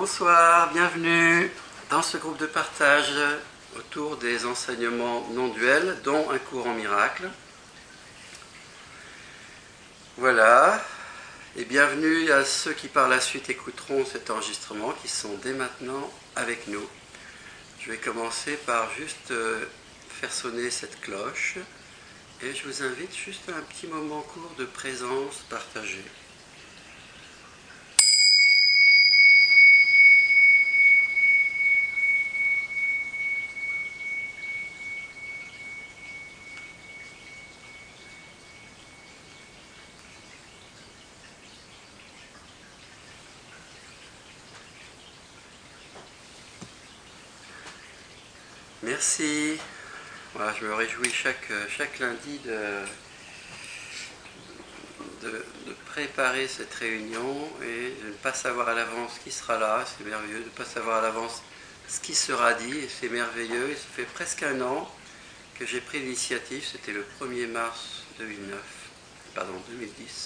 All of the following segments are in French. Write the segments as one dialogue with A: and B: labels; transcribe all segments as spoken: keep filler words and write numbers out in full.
A: Bonsoir, bienvenue dans ce groupe de partage autour des enseignements non duels, dont un cours en miracle. Voilà, et bienvenue à ceux qui par la suite écouteront cet enregistrement, qui sont dès maintenant avec nous. Je vais commencer par juste faire sonner cette cloche, et je vous invite juste à un petit moment court de présence partagée. Merci. Voilà, je me réjouis chaque, chaque lundi de, de, de préparer cette réunion et de ne pas savoir à l'avance qui sera là, c'est merveilleux, de ne pas savoir à l'avance ce qui sera dit, et c'est merveilleux. Et ça fait presque un an que j'ai pris l'initiative, c'était le premier mars deux mille neuf, pardon, deux mille dix.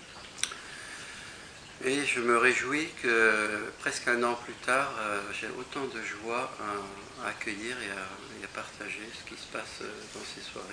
A: Et je me réjouis que presque un an plus tard, euh, j'ai autant de joie à, à accueillir et à, et à partager ce qui se passe dans ces soirées.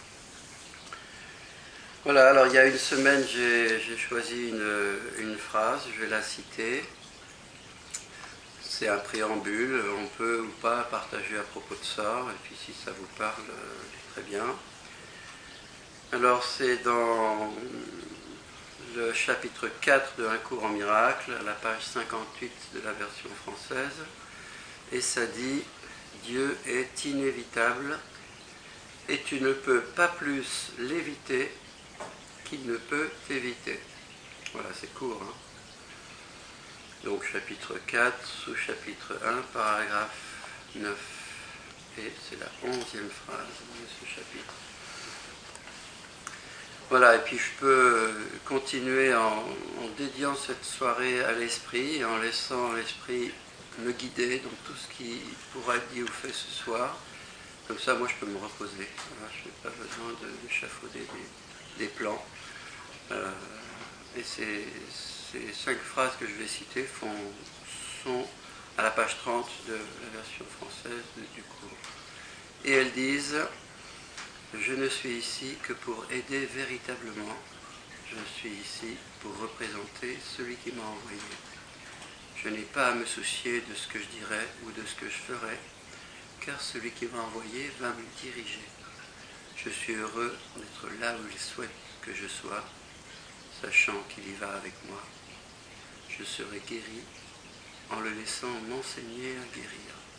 A: Voilà, alors il y a une semaine, j'ai, j'ai choisi une, une phrase, je vais la citer. C'est un préambule, on peut ou pas partager à propos de ça, et puis si ça vous parle, très bien. Alors c'est dans le chapitre quatre de Un cours en miracle, à la page cinquante-huit de la version française, et ça dit « Dieu est inévitable, et tu ne peux pas plus l'éviter qu'il ne peut t'éviter. » Voilà, c'est court, hein. Donc chapitre quatre, sous-chapitre un, paragraphe neuf, et c'est la onzième phrase de ce chapitre. Voilà, et puis je peux continuer en, en dédiant cette soirée à l'esprit, et en laissant l'esprit me guider dans tout ce qui pourra être dit ou fait ce soir. Comme ça, moi, je peux me reposer. Voilà, je n'ai pas besoin de, d'échafauder des, des plans. Euh, et ces, ces cinq phrases que je vais citer font, sont à la page trente de la version française de, du cours. Et elles disent... Je ne suis ici que pour aider véritablement. Je suis ici pour représenter celui qui m'a envoyé. Je n'ai pas à me soucier de ce que je dirai ou de ce que je ferai, car celui qui m'a envoyé va me diriger. Je suis heureux d'être là où il souhaite que je sois, sachant qu'il y va avec moi. Je serai guéri en le laissant m'enseigner à guérir.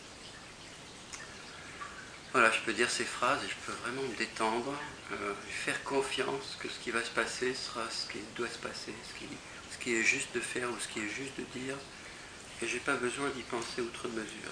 A: Voilà, je peux dire ces phrases et je peux vraiment me détendre, euh, faire confiance que ce qui va se passer sera ce qui doit se passer, ce qui, ce qui est juste de faire ou ce qui est juste de dire, et je n'ai pas besoin d'y penser outre mesure.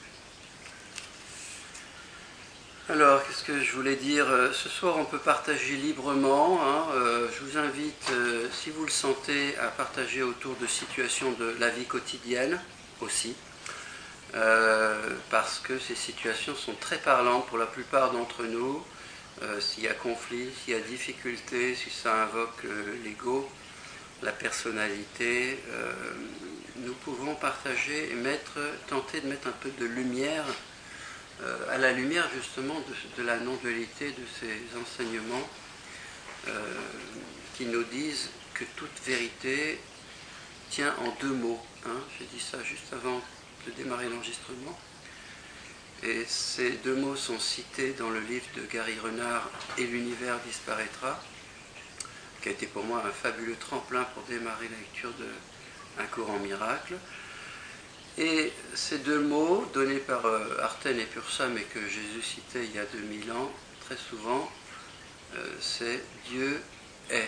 A: Alors, qu'est-ce que je voulais dire? Ce soir, on peut partager librement. Hein, euh, je vous invite, euh, si vous le sentez, à partager autour de situations de la vie quotidienne aussi. Euh, parce que ces situations sont très parlantes pour la plupart d'entre nous. Euh, s'il y a conflit, s'il y a difficulté, si ça invoque euh, l'ego, la personnalité, euh, nous pouvons partager et mettre, tenter de mettre un peu de lumière, euh, à la lumière justement de, de la non-dualité de ces enseignements euh, qui nous disent que toute vérité tient en deux mots. Hein. J'ai dit ça juste avant de démarrer l'enregistrement. Et ces deux mots sont cités dans le livre de Gary Renard, Et l'univers disparaîtra, qui a été pour moi un fabuleux tremplin pour démarrer la lecture de Un cours en miracle. Et ces deux mots, donnés par euh, Arten et Pursam, et que Jésus citait il y a deux mille ans, très souvent, euh, c'est Dieu est.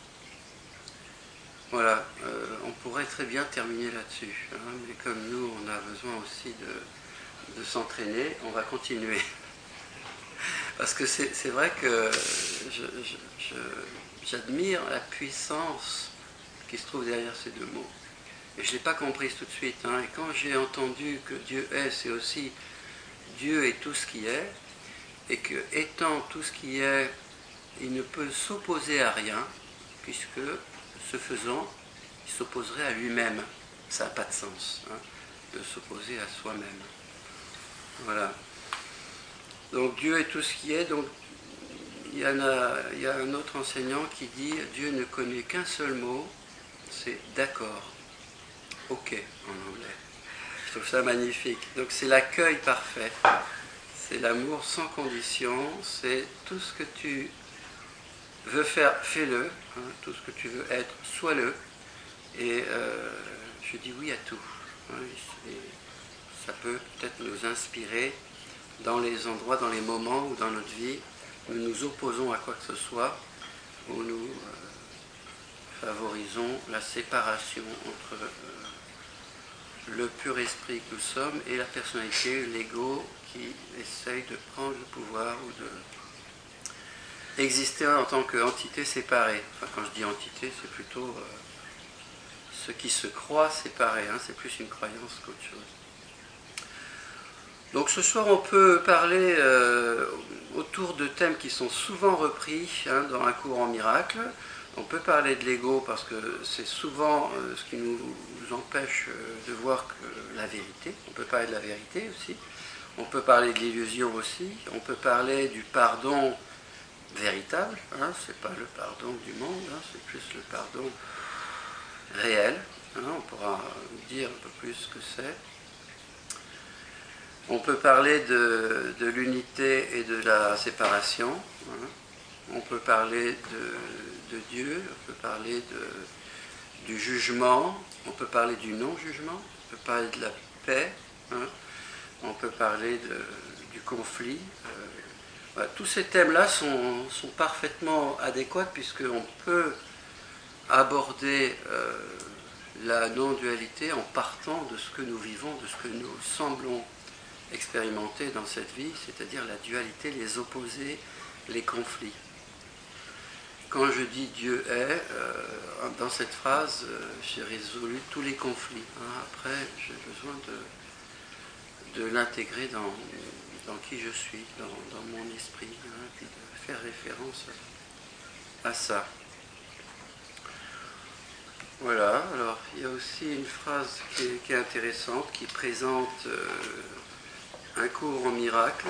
A: Voilà, euh, on pourrait très bien terminer là-dessus, hein, mais comme nous, on a besoin aussi de, de s'entraîner, on va continuer. Parce que c'est, c'est vrai que je, je, je, j'admire la puissance qui se trouve derrière ces deux mots. Et je ne l'ai pas comprise tout de suite. Hein, et quand j'ai entendu que Dieu est, c'est aussi Dieu est tout ce qui est, et que étant tout ce qui est, il ne peut s'opposer à rien, puisque ce faisant, il s'opposerait à lui-même. Ça n'a pas de sens. Hein. de s'opposer à soi-même. Voilà. Donc Dieu est tout ce qui est. Donc il y, en a, il y a un autre enseignant qui dit Dieu ne connaît qu'un seul mot, c'est d'accord. Ok en anglais. Je trouve ça magnifique. Donc c'est l'accueil parfait. C'est l'amour sans condition. C'est tout ce que tu veux faire, fais-le. Hein, tout ce que tu veux être, sois-le. Et euh, je dis oui à tout. Hein, et ça peut peut-être nous inspirer dans les endroits, dans les moments où dans notre vie, nous nous opposons à quoi que ce soit, où nous euh, favorisons la séparation entre euh, le pur esprit que nous sommes et la personnalité, l'ego qui essaye de prendre le pouvoir ou de exister en tant qu'entité séparée. Enfin, quand je dis entité, c'est plutôt euh, ce qui se croit séparé, hein, c'est plus une croyance qu'autre chose. Donc ce soir, on peut parler euh, autour de thèmes qui sont souvent repris hein, dans un cours en miracle. On peut parler de l'ego parce que c'est souvent euh, ce qui nous, nous empêche euh, de voir que la vérité. On peut parler de la vérité aussi. On peut parler de l'illusion aussi. On peut parler du pardon véritable. Hein, c'est pas le pardon du monde, hein, c'est plus le pardon réel. Hein, on pourra dire un peu plus ce que c'est. On peut parler de, de l'unité et de la séparation. Hein. On peut parler de, de Dieu, on peut parler de, du jugement, on peut parler du non-jugement, on peut parler de la paix, hein. On peut parler de, du conflit. Euh, voilà. Tous ces thèmes-là sont, sont parfaitement adéquats puisqu'on peut aborder euh, la non-dualité en partant de ce que nous vivons, de ce que nous semblons expérimenter dans cette vie, c'est-à-dire la dualité, les opposés, les conflits. Quand je dis Dieu est, euh, dans cette phrase, euh, j'ai résolu tous les conflits. Hein. Après, j'ai besoin de, de l'intégrer dans, dans qui je suis, dans, dans mon esprit, hein, puis de faire référence à ça. Voilà, alors il y a aussi une phrase qui est, qui est intéressante, qui présente euh, un cours en miracle,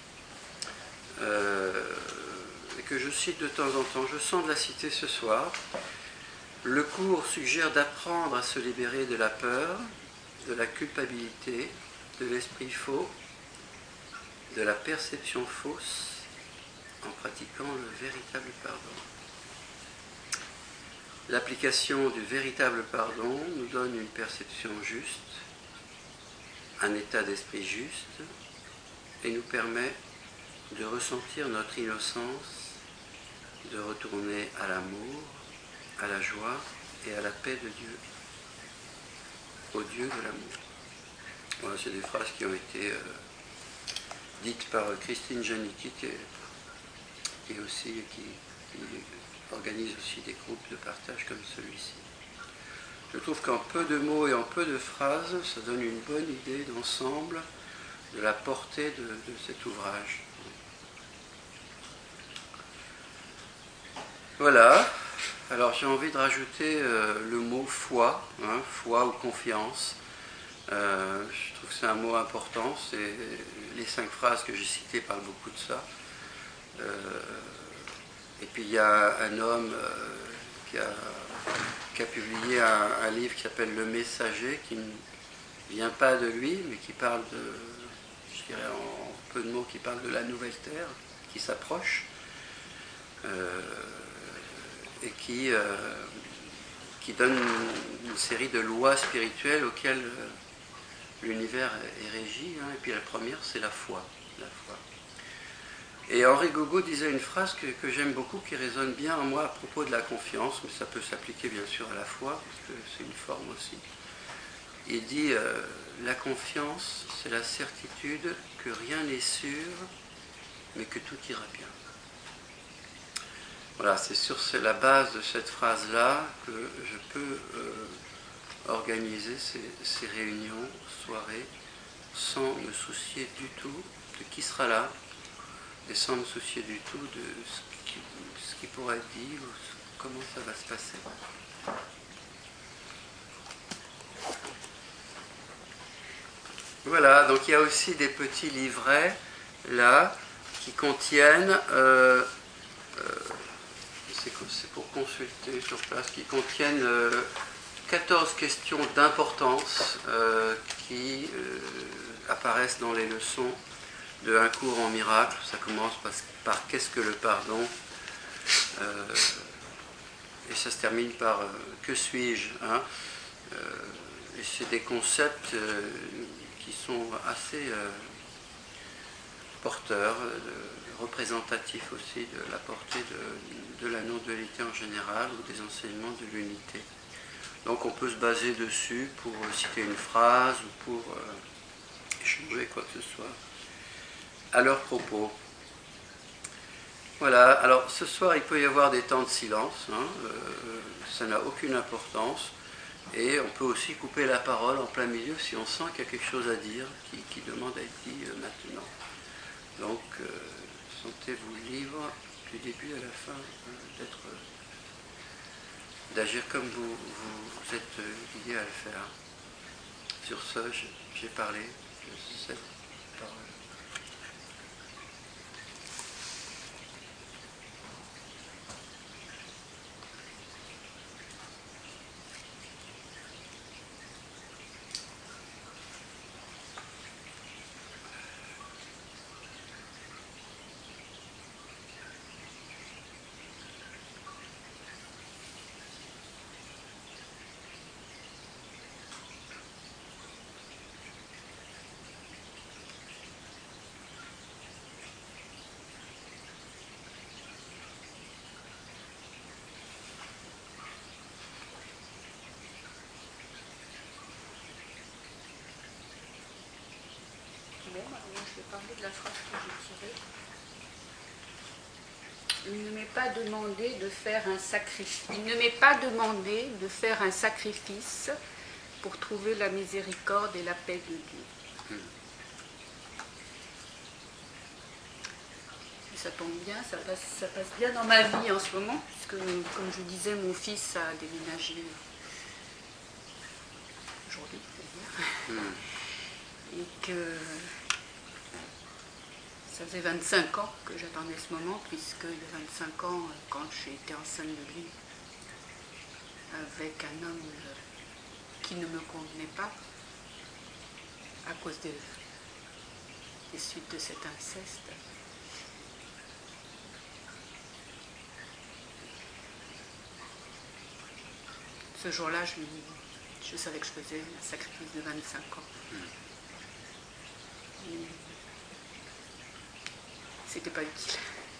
A: euh, et que je cite de temps en temps. Je sens de la citer ce soir. Le cours suggère d'apprendre à se libérer de la peur, de la culpabilité, de l'esprit faux, de la perception fausse, en pratiquant le véritable pardon. L'application du véritable pardon nous donne une perception juste, un état d'esprit juste, et nous permet de ressentir notre innocence, de retourner à l'amour, à la joie et à la paix de Dieu, au Dieu de l'amour. Voilà, c'est des phrases qui ont été euh, dites par Christine Janicki, qui, qui, est aussi, qui, qui organise aussi des groupes de partage comme celui-ci. Je trouve qu'en peu de mots et en peu de phrases, ça donne une bonne idée d'ensemble de la portée de, de cet ouvrage. Voilà. Alors j'ai envie de rajouter euh, le mot foi, hein, foi ou confiance. Euh, je trouve que c'est un mot important. C'est, les cinq phrases que j'ai citées parlent beaucoup de ça. Euh, et puis il y a un homme euh, qui, a, qui a publié un, un livre qui s'appelle Le Messager, qui ne vient pas de lui, mais qui parle de, je dirais en peu de mots, qui parle de la nouvelle terre, qui s'approche. Euh, et qui, euh, qui donne une, une série de lois spirituelles auxquelles euh, l'univers est, est régi. Hein. Et puis la première, c'est la foi, la foi. Et Henri Gogo disait une phrase que, que j'aime beaucoup, qui résonne bien en moi à propos de la confiance, mais ça peut s'appliquer bien sûr à la foi, parce que c'est une forme aussi. Il dit euh, la confiance, c'est la certitude que rien n'est sûr, mais que tout ira bien. Voilà, c'est sur la base de cette phrase-là que je peux euh, organiser ces, ces réunions, soirées, sans me soucier du tout de qui sera là, et sans me soucier du tout de ce qui, ce qui pourrait être dit ou comment ça va se passer. Voilà, donc il y a aussi des petits livrets là qui contiennent, euh, euh, c'est pour consulter sur place, qui contiennent euh, quatorze questions d'importance euh, qui euh, apparaissent dans les leçons de Un cours en miracle. Ça commence par, par qu'est-ce que le pardon euh, et ça se termine par euh, que suis-je, hein, euh, et c'est des concepts euh, qui sont assez euh, porteurs, euh, représentatifs aussi de la portée de, de la non-dualité en général ou des enseignements de l'unité. Donc on peut se baser dessus pour citer une phrase ou pour euh, échanger quoi que ce soit à leur propos. Voilà, alors ce soir il peut y avoir des temps de silence, hein, euh, ça n'a aucune importance, et on peut aussi couper la parole en plein milieu si on sent qu'il y a quelque chose à dire qui, qui demande à être dit euh, maintenant. Donc euh, sentez-vous libre du début à la fin euh, d'être, euh, d'agir comme vous, vous, vous êtes euh, guidé à le faire. Sur ce, j'ai parlé de cette parole.
B: Bon, alors je vais parler de la phrase que j'ai tirée. Il ne m'est pas demandé de faire un sacrifice. Il ne m'est pas demandé de faire un sacrifice pour trouver la miséricorde et la paix de Dieu. Et ça tombe bien, ça passe, ça passe bien dans ma vie en ce moment, puisque, comme je disais, mon fils a déménagé aujourd'hui, c'est-à-dire, et que ça faisait vingt-cinq ans que j'attendais ce moment, puisque il y a vingt-cinq ans, quand j'ai été enceinte de lui, avec un homme qui ne me convenait pas, à cause des, des suites de cet inceste, ce jour-là, je, je savais que je faisais un sacrifice de vingt-cinq ans. Et c'était pas utile.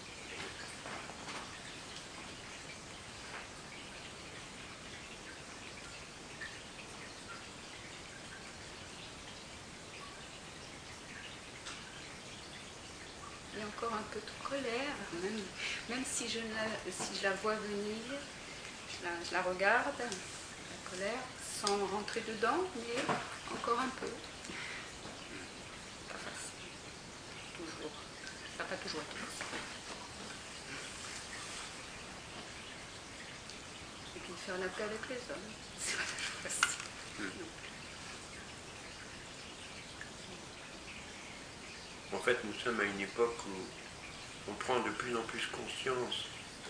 B: Il y a encore un peu de colère, même, même si, je la, si je la vois venir, je la, je la regarde, la colère, sans rentrer dedans, mais encore un peu. Pas facile. Toujours. Ça n'a pas toujours été facile. Et puis faire la paix avec les hommes, c'est pas toujours facile. Non.
C: En fait, nous sommes à une époque où on prend de plus en plus conscience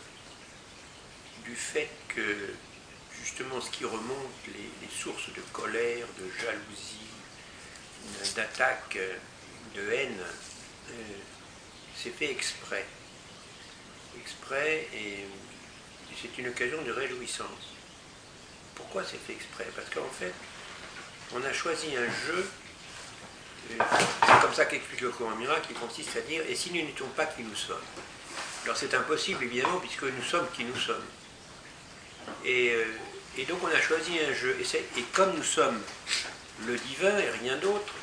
C: du fait que, justement, ce qui remonte, les, les sources de colère, de jalousie, d'attaque, de haine, euh, c'est fait exprès. Exprès, et, et c'est une occasion de réjouissance. Pourquoi c'est fait exprès? Parce qu'en fait, on a choisi un jeu. C'est comme ça qu'explique le cours en miracle, qui consiste à dire « et si nous n'étions pas qui nous sommes ?» Alors c'est impossible évidemment, puisque nous sommes qui nous sommes. Et, euh, et donc on a choisi un jeu, et, et comme nous sommes le divin et rien d'autre,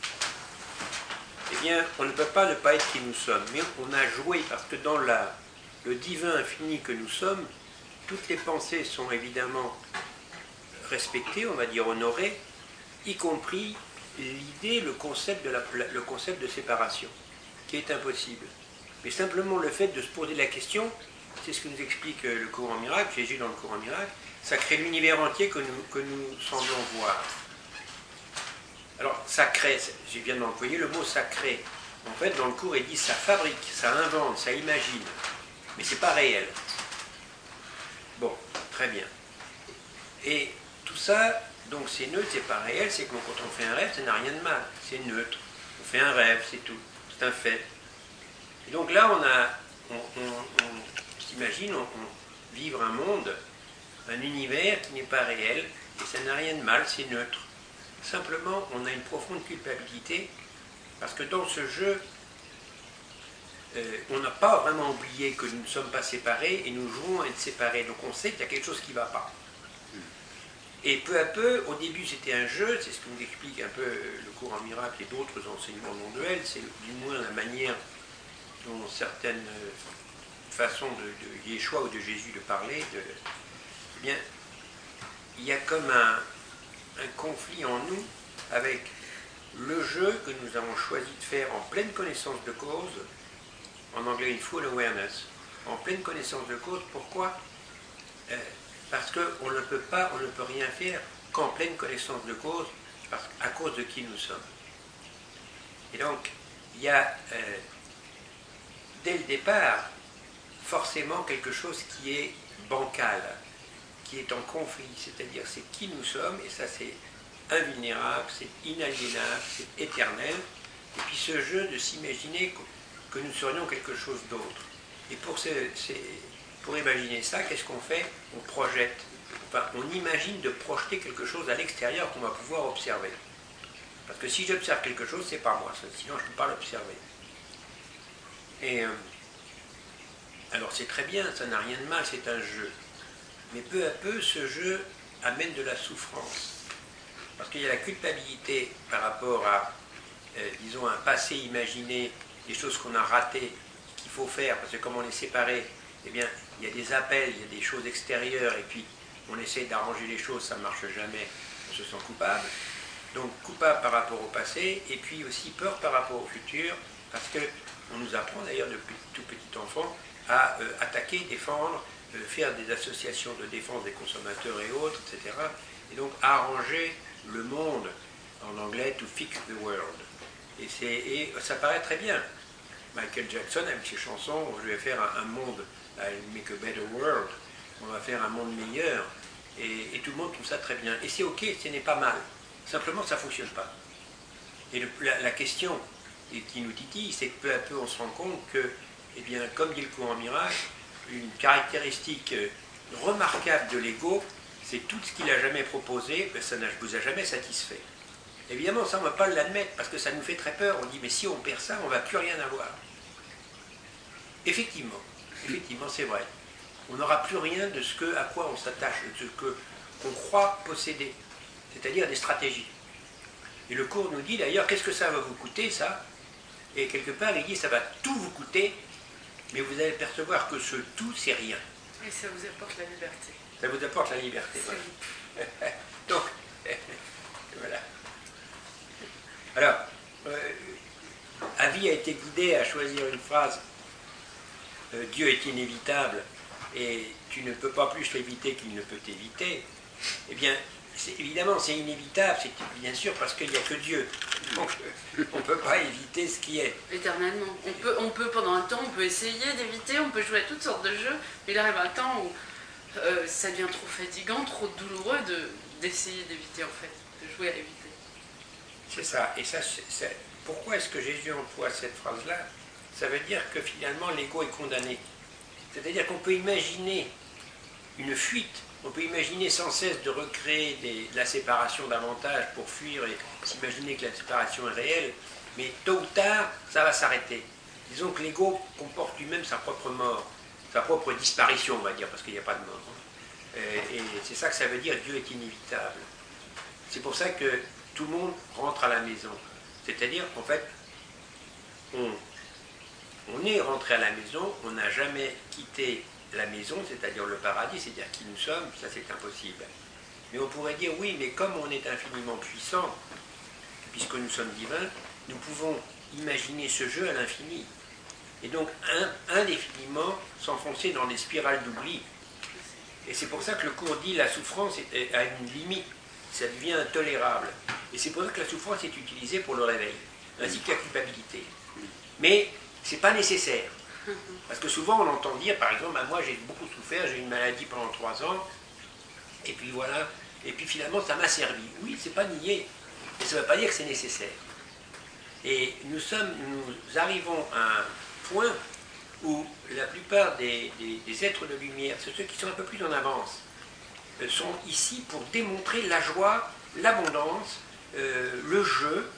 C: eh bien on ne peut pas ne pas être qui nous sommes, mais on a joué, parce que dans la, le divin infini que nous sommes, toutes les pensées sont évidemment respectées, on va dire honorées, y compris l'idée, le concept, de la, le concept de séparation, qui est impossible. Mais simplement le fait de se poser la question, c'est ce que nous explique le cours en miracle, Jésus dans le cours en miracle, ça crée l'univers entier que nous, que nous semblons voir. Alors, ça crée, j'ai bien employé le mot ça crée. En fait, dans le cours, il dit ça fabrique, ça invente, ça imagine. Mais c'est pas réel. Bon, très bien. Et tout ça, donc c'est neutre, c'est pas réel, c'est que quand on fait un rêve, ça n'a rien de mal. C'est neutre. On fait un rêve, c'est tout. C'est un fait. Et donc là, on a, on, on, on s'imagine, on, on vivre un monde, un univers qui n'est pas réel, et ça n'a rien de mal, c'est neutre. Simplement, on a une profonde culpabilité, parce que dans ce jeu, euh, on n'a pas vraiment oublié que nous ne sommes pas séparés, et nous jouons à être séparés. Donc on sait qu'il y a quelque chose qui ne va pas. Et peu à peu, au début c'était un jeu, c'est ce que nous explique un peu le cours en miracle et d'autres enseignements non duels, c'est du moins la manière dont certaines façons de, de Yeshua ou de Jésus de parler, de, eh bien, il y a comme un, un conflit en nous avec le jeu que nous avons choisi de faire en pleine connaissance de cause, en anglais il full awareness, en pleine connaissance de cause. Pourquoi ? euh, Parce qu'on ne peut pas, on ne peut rien faire qu'en pleine connaissance de cause, parce, à cause de qui nous sommes. Et donc, il y a, euh, dès le départ, forcément quelque chose qui est bancal, qui est en conflit, c'est-à-dire c'est qui nous sommes, et ça c'est invulnérable, c'est inaliénable, c'est éternel, et puis ce jeu de s'imaginer que, que nous serions quelque chose d'autre. Et pour, ce, ces, pour imaginer ça, qu'est-ce qu'on fait? On projette, enfin on imagine de projeter quelque chose à l'extérieur qu'on va pouvoir observer. Parce que si j'observe quelque chose, c'est pas moi, sinon je ne peux pas l'observer. Et euh, alors c'est très bien, ça n'a rien de mal, c'est un jeu. Mais peu à peu, ce jeu amène de la souffrance. Parce qu'il y a la culpabilité par rapport à, euh, disons, un passé imaginé, des choses qu'on a ratées, qu'il faut faire, parce que comme on est séparés, eh bien, il y a des appels, il y a des choses extérieures, et puis on essaie d'arranger les choses, ça ne marche jamais, on se sent coupable. Donc coupable par rapport au passé, et puis aussi peur par rapport au futur, parce qu'on nous apprend d'ailleurs depuis tout petit enfant à euh, attaquer, défendre, euh, faire des associations de défense des consommateurs et autres, et cetera. Et donc arranger le monde, en anglais, to fix the world. Et, et ça paraît très bien. Michael Jackson, avec ses chansons, je vais faire un, un monde, I'll make a better world, on va faire un monde meilleur, et, et tout le monde trouve ça très bien. Et c'est ok, ce n'est pas mal. Simplement, ça ne fonctionne pas. Et le, la, la question et qui nous titille, c'est que peu à peu, on se rend compte que, eh bien, comme dit le courant miracle, une caractéristique remarquable de l'ego, c'est tout ce qu'il n'a jamais proposé, ben ça ne vous a jamais satisfait. Évidemment, ça, on ne va pas l'admettre, parce que ça nous fait très peur. On dit, mais si on perd ça, on ne va plus rien avoir. Effectivement, effectivement, c'est vrai. On n'aura plus rien de ce que, à quoi on s'attache, de ce que, qu'on croit posséder, c'est-à-dire des stratégies. Et le cours nous dit d'ailleurs, qu'est-ce que ça va vous coûter, ça? Et quelque part, il dit, ça va tout vous coûter, mais vous allez percevoir que ce tout, c'est rien.
B: Et ça vous apporte la liberté.
C: Ça vous apporte la liberté. Voilà. Donc, voilà. Alors, euh, Avi a été guidé à choisir une phrase euh, « Dieu est inévitable et tu ne peux pas plus l'éviter qu'il ne peut t'éviter ». Eh bien, évidemment, c'est inévitable, c'est bien sûr parce qu'il n'y a que Dieu. Donc, on ne peut pas éviter ce qui est.
D: Éternellement. On peut, on peut, pendant un temps, on peut essayer d'éviter, on peut jouer à toutes sortes de jeux, mais il arrive un temps où euh, ça devient trop fatigant, trop douloureux de, d'essayer d'éviter, en fait, de jouer à éviter.
C: C'est ça. Et ça, c'est, pourquoi est-ce que Jésus emploie cette phrase-là? Ça veut dire que finalement, l'ego est condamné. C'est-à-dire qu'on peut imaginer une fuite. On peut imaginer sans cesse de recréer des, de la séparation davantage pour fuir et s'imaginer que la séparation est réelle, mais tôt ou tard, ça va s'arrêter. Disons que l'ego comporte lui-même sa propre mort, sa propre disparition, on va dire, parce qu'il n'y a pas de mort. Et, et c'est ça que ça veut dire, Dieu est inévitable. C'est pour ça que tout le monde rentre à la maison. C'est-à-dire qu'en fait, on, on est rentré à la maison, on n'a jamais quitté la maison, c'est-à-dire le paradis, c'est-à-dire qui nous sommes, ça c'est impossible. Mais on pourrait dire, oui, mais comme on est infiniment puissant, puisque nous sommes divins, nous pouvons imaginer ce jeu à l'infini. Et donc, un, indéfiniment, s'enfoncer dans des spirales d'oubli. Et c'est pour ça que le cours dit, la souffrance est, a une limite, ça devient intolérable. Et c'est pour ça que la souffrance est utilisée pour le réveil, ainsi que la culpabilité. Mais ce n'est pas nécessaire. Parce que souvent on entend dire, par exemple, bah, moi j'ai beaucoup souffert, j'ai eu une maladie pendant trois ans, et puis voilà, et puis finalement ça m'a servi. Oui, c'est pas nier, mais ça ne veut pas dire que c'est nécessaire. Et nous, sommes, nous arrivons à un point où la plupart des, des, des êtres de lumière, c'est ceux qui sont un peu plus en avance, euh, sont ici pour démontrer la joie, l'abondance, euh, le jeu,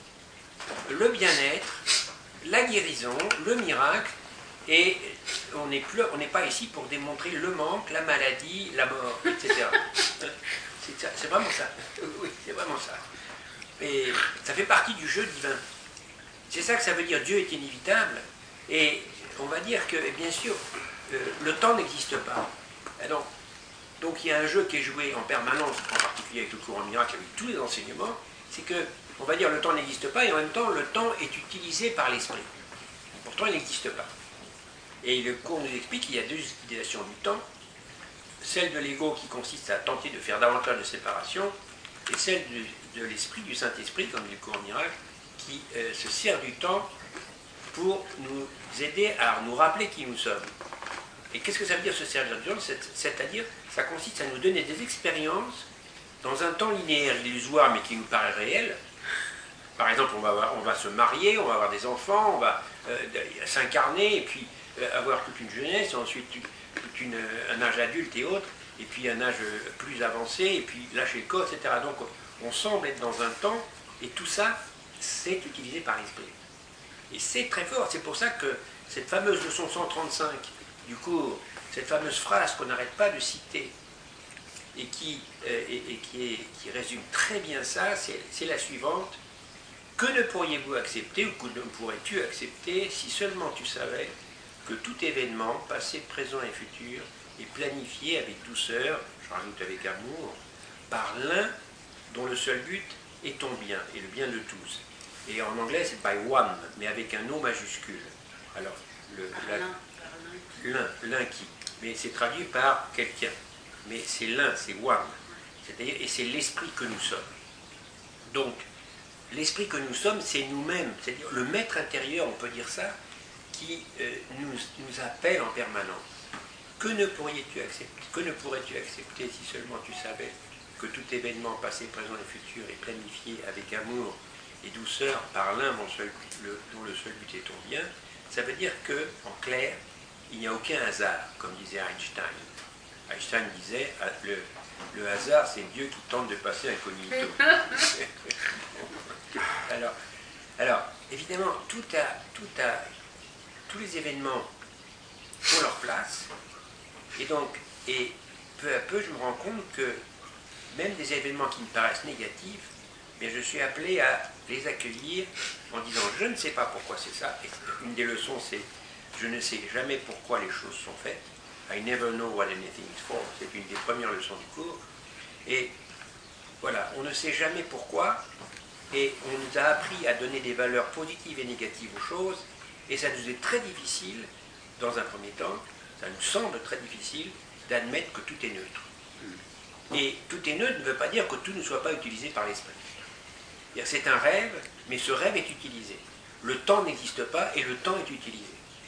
C: le bien-être, la guérison, le miracle, et on n'est plus, on n'est pas ici pour démontrer le manque, la maladie, la mort, et cetera. C'est, c'est vraiment ça. Oui, c'est vraiment ça. Et ça fait partie du jeu divin. C'est ça que ça veut dire, Dieu est inévitable, et on va dire que, bien sûr, euh, le temps n'existe pas. Alors, donc il y a un jeu qui est joué en permanence, en particulier avec le courant miracle, avec tous les enseignements, c'est que, on va dire, le temps n'existe pas, et en même temps, le temps est utilisé par l'esprit. Pourtant, il n'existe pas. Et le cours nous explique qu'il y a deux utilisations du temps, celle de l'ego qui consiste à tenter de faire davantage de séparation, et celle de, de l'esprit, du Saint-Esprit, comme dit le courant miracle, qui euh, se sert du temps pour nous aider à nous rappeler qui nous sommes. Et qu'est-ce que ça veut dire se servir du temps? C'est-à-dire, ça consiste à nous donner des expériences dans un temps linéaire, illusoire, mais qui nous paraît réel. Par exemple, on va, on va se marier, on va avoir des enfants, on va euh, s'incarner, et puis euh, avoir toute une jeunesse, ensuite toute une, un âge adulte et autres, et puis un âge plus avancé, et puis lâcher le corps, et cetera. Donc on semble être dans un temps, et tout ça, c'est utilisé par l'esprit. Et c'est très fort, c'est pour ça que cette fameuse leçon cent trente-cinq du cours, cette fameuse phrase qu'on n'arrête pas de citer, et qui, euh, et, et qui, est, qui résume très bien ça, c'est la suivante. Que ne pourriez-vous accepter, ou que ne pourrais-tu accepter, si seulement tu savais que tout événement, passé, présent et futur, est planifié avec douceur, je rajoute avec amour, par l'un dont le seul but est ton bien, et le bien de tous. Et en anglais, c'est by one, mais avec un O majuscule. Alors, l'un, l'un qui, mais c'est traduit par quelqu'un. Mais c'est l'un, c'est one. C'est-à-dire, et c'est l'esprit que nous sommes. Donc, l'esprit que nous sommes, c'est nous-mêmes. C'est-à-dire le maître intérieur, on peut dire ça, qui euh, nous, nous appelle en permanence. Que ne pourrais-tu accepter, que ne pourrais-tu accepter si seulement tu savais que tout événement passé, présent et futur est planifié avec amour et douceur par l'un dont, dont le seul but est ton bien? Ça veut dire que, en clair, il n'y a aucun hasard, comme disait Einstein. Einstein disait, le, le hasard, c'est Dieu qui tente de passer incognito. alors, alors, évidemment, tout a, tout a, tous les événements ont leur place, et donc, et peu à peu, je me rends compte que même des événements qui me paraissent négatifs, mais je suis appelé à les accueillir en disant je ne sais pas pourquoi c'est ça. Et une des leçons, c'est je ne sais jamais pourquoi les choses sont faites. I never know what anything is for. C'est une des premières leçons du cours. Et voilà, on ne sait jamais pourquoi, et on nous a appris à donner des valeurs positives et négatives aux choses, et ça nous est très difficile, dans un premier temps, ça nous semble très difficile d'admettre que tout est neutre. Et tout est neutre ne veut pas dire que tout ne soit pas utilisé par l'esprit. C'est un rêve, mais ce rêve est utilisé. Le temps n'existe pas et le temps est utilisé.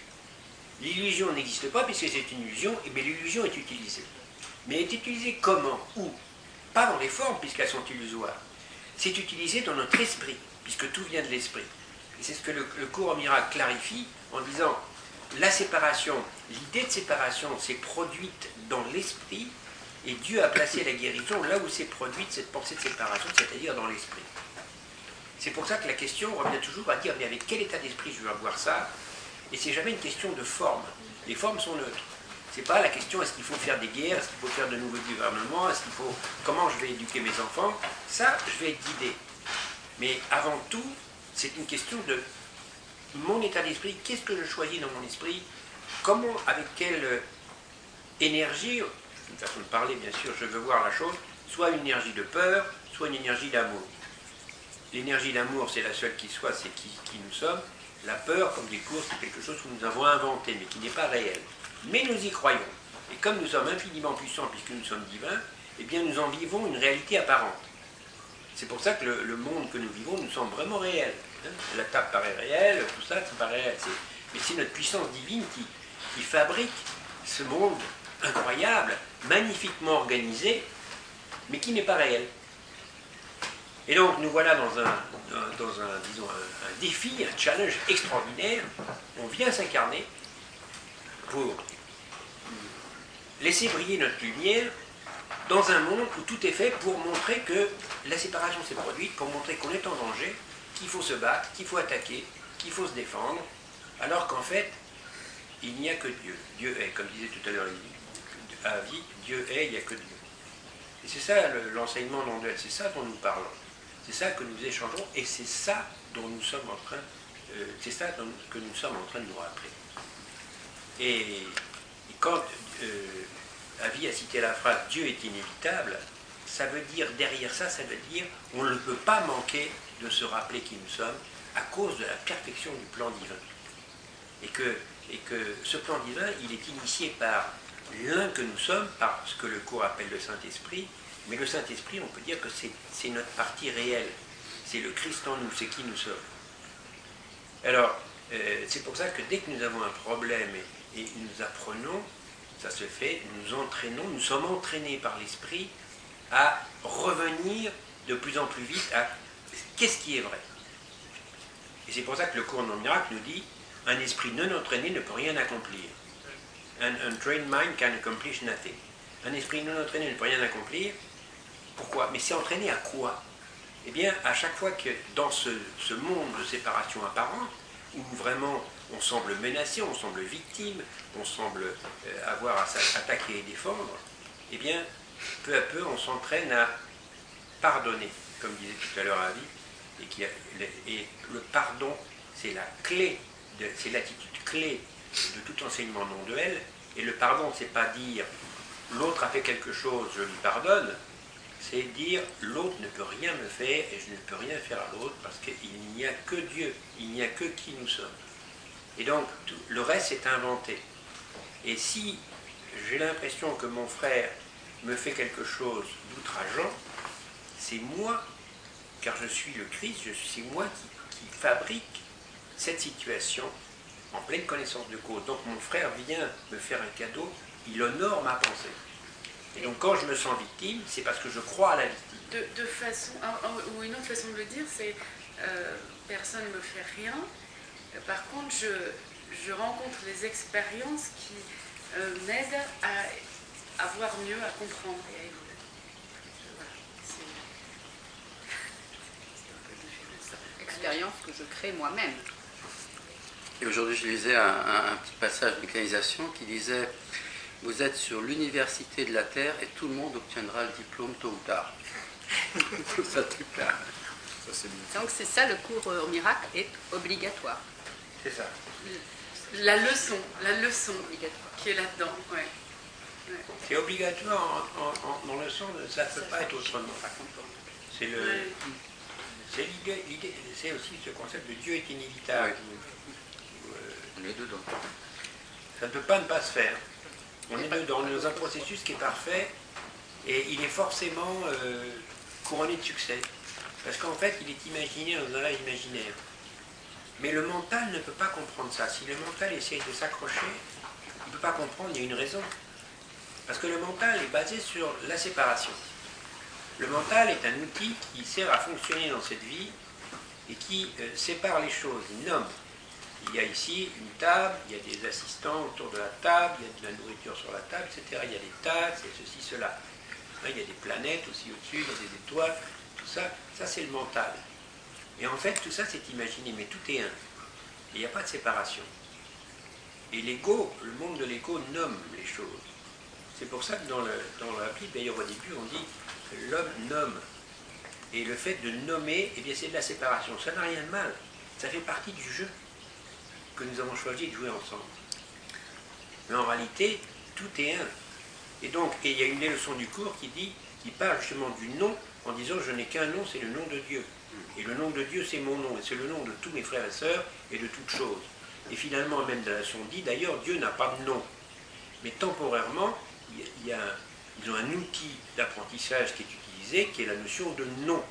C: L'illusion n'existe pas puisque c'est une illusion, mais l'illusion est utilisée. Mais elle est utilisée comment? Où? Pas dans les formes puisqu'elles sont illusoires. C'est utilisé dans notre esprit, puisque tout vient de l'esprit. Et c'est ce que le, le cours en miracle clarifie en disant la séparation, l'idée de séparation s'est produite dans l'esprit, et Dieu a placé la guérison là où s'est produite cette pensée de séparation, c'est-à-dire dans l'esprit. C'est pour ça que la question revient toujours à dire mais avec quel état d'esprit je veux avoir ça? Et c'est jamais une question de forme. Les formes sont neutres. C'est pas la question est-ce qu'il faut faire des guerres, est-ce qu'il faut faire de nouveaux gouvernements, est-ce qu'il faut comment je vais éduquer mes enfants. Ça, je vais être guidé. Mais avant tout, c'est une question de mon état d'esprit. Qu'est-ce que je choisis dans mon esprit? Comment, avec quelle énergie, une façon de parler bien sûr, je veux voir la chose, soit une énergie de peur, soit une énergie d'amour. L'énergie d'amour, c'est la seule qui soit, c'est qui, qui nous sommes. La peur, comme dit le cours, c'est quelque chose que nous avons inventé, mais qui n'est pas réel. Mais nous y croyons. Et comme nous sommes infiniment puissants, puisque nous sommes divins, eh bien nous en vivons une réalité apparente. C'est pour ça que le, le monde que nous vivons nous semble vraiment réel. Hein. La table paraît réelle, tout ça, ça paraît réel. Mais c'est notre puissance divine qui, qui fabrique ce monde incroyable, magnifiquement organisé, mais qui n'est pas réel. Et donc nous voilà dans un, dans un, disons, un, un défi, un challenge extraordinaire. On vient s'incarner pour laisser briller notre lumière dans un monde où tout est fait pour montrer que la séparation s'est produite, pour montrer qu'on est en danger, qu'il faut se battre, qu'il faut attaquer, qu'il faut se défendre, alors qu'en fait, il n'y a que Dieu. Dieu est, comme disait tout à l'heure Avi, Dieu est, il n'y a que Dieu. Et c'est ça l'enseignement non-duel, c'est ça dont nous parlons. C'est ça que nous échangeons et c'est ça dont nous sommes en train, euh, c'est ça dont, que nous sommes en train de nous rappeler. Et, et quand euh, Avi a cité la phrase Dieu est inévitable, ça veut dire, derrière ça, ça veut dire on ne peut pas manquer de se rappeler qui nous sommes à cause de la perfection du plan divin. Et que, et que ce plan divin, il est initié par l'un que nous sommes, par ce que le cours appelle le Saint-Esprit, mais le Saint-Esprit, on peut dire que c'est notre partie réelle. C'est le Christ en nous, c'est qui nous sommes. Alors, euh, c'est pour ça que dès que nous avons un problème et, et nous apprenons, ça se fait, nous entraînons, nous sommes entraînés par l'Esprit à revenir de plus en plus vite à qu'est-ce qui est vrai. Et c'est pour ça que le cours non miracle nous dit un esprit non entraîné ne peut rien accomplir. An untrained mind can accomplish nothing. Un esprit non entraîné ne peut rien accomplir. Pourquoi? Mais c'est entraîné à quoi? Eh bien, à chaque fois que dans ce, ce monde de séparation apparente, où vraiment on semble menacé, on semble victime, on semble euh, avoir à s'attaquer et défendre, eh bien, peu à peu, on s'entraîne à pardonner, comme disait tout à l'heure Avi, et, qui a, et le pardon, c'est la clé, c'est l'attitude clé de tout enseignement non-duel, et le pardon, c'est pas dire l'autre a fait quelque chose, je lui pardonne, c'est dire l'autre ne peut rien me faire et je ne peux rien faire à l'autre parce qu'il n'y a que Dieu, il n'y a que qui nous sommes. Et donc, tout, le reste est inventé. Et si j'ai l'impression que mon frère me fait quelque chose d'outrageant, c'est moi, car je suis le Christ, c'est moi qui, qui fabrique cette situation en pleine connaissance de cause. Donc mon frère vient me faire un cadeau, il honore ma pensée. Et donc quand je me sens victime, c'est parce que je crois à la victime.
D: De, de façon, ou une autre façon de le dire, c'est euh, personne ne me fait rien. Par contre, je, je rencontre des expériences qui euh, m'aident à, à voir mieux, à comprendre et à évoluer. Voilà, c'est
B: expérience que je crée moi-même.
A: Et aujourd'hui, je lisais un, un, un petit passage de canalisation qui disait « Vous êtes sur l'université de la Terre et tout le monde obtiendra le diplôme tôt ou tard. » Ça, super.
B: Ça, c'est bien. Donc c'est ça, le cours au miracle est obligatoire.
C: C'est ça.
D: La leçon, la leçon obligatoire qui est là-dedans. Ouais. Ouais.
C: C'est obligatoire en, en, en, dans le sens de ça ne peut pas être autrement. C'est le... Ouais. C'est l'idée, c'est aussi ce concept de Dieu est inévitable.
A: Oui. On est dedans.
C: Ça ne peut pas ne pas se faire. On est dedans, dans un processus qui est parfait et il est forcément euh, couronné de succès. Parce qu'en fait, il est imaginé dans un rêve imaginaire. Mais le mental ne peut pas comprendre ça. Si le mental essaye de s'accrocher, il ne peut pas comprendre, il y a une raison. Parce que le mental est basé sur la séparation. Le mental est un outil qui sert à fonctionner dans cette vie et qui euh, sépare les choses, il nomme. Il y a ici une table, il y a des assistants autour de la table, il y a de la nourriture sur la table, et cetera. Il y a des tasses, et ceci, cela. Il y a des planètes aussi au-dessus, il y a des étoiles, tout ça, ça c'est le mental. Et en fait, tout ça c'est imaginé, mais tout est un. Et il n'y a pas de séparation. Et l'ego, le monde de l'ego nomme les choses. C'est pour ça que dans, le, dans la Bible, d'ailleurs au début, on dit que l'homme nomme. Et le fait de nommer, eh bien c'est de la séparation. Ça n'a rien de mal. Ça fait partie du jeu que nous avons choisi de jouer ensemble. Mais en réalité, tout est un. Et donc, et il y a une des leçons du cours qui dit, qui parle justement du nom, en disant je n'ai qu'un nom, c'est le nom de Dieu. Et le nom de Dieu, c'est mon nom, et c'est le nom de tous mes frères et sœurs, et de toutes choses. Et finalement, même de la leçon dit, d'ailleurs, Dieu n'a pas de nom. Mais temporairement, il y a, ils ont un outil d'apprentissage qui est utilisé, qui est la notion de nom.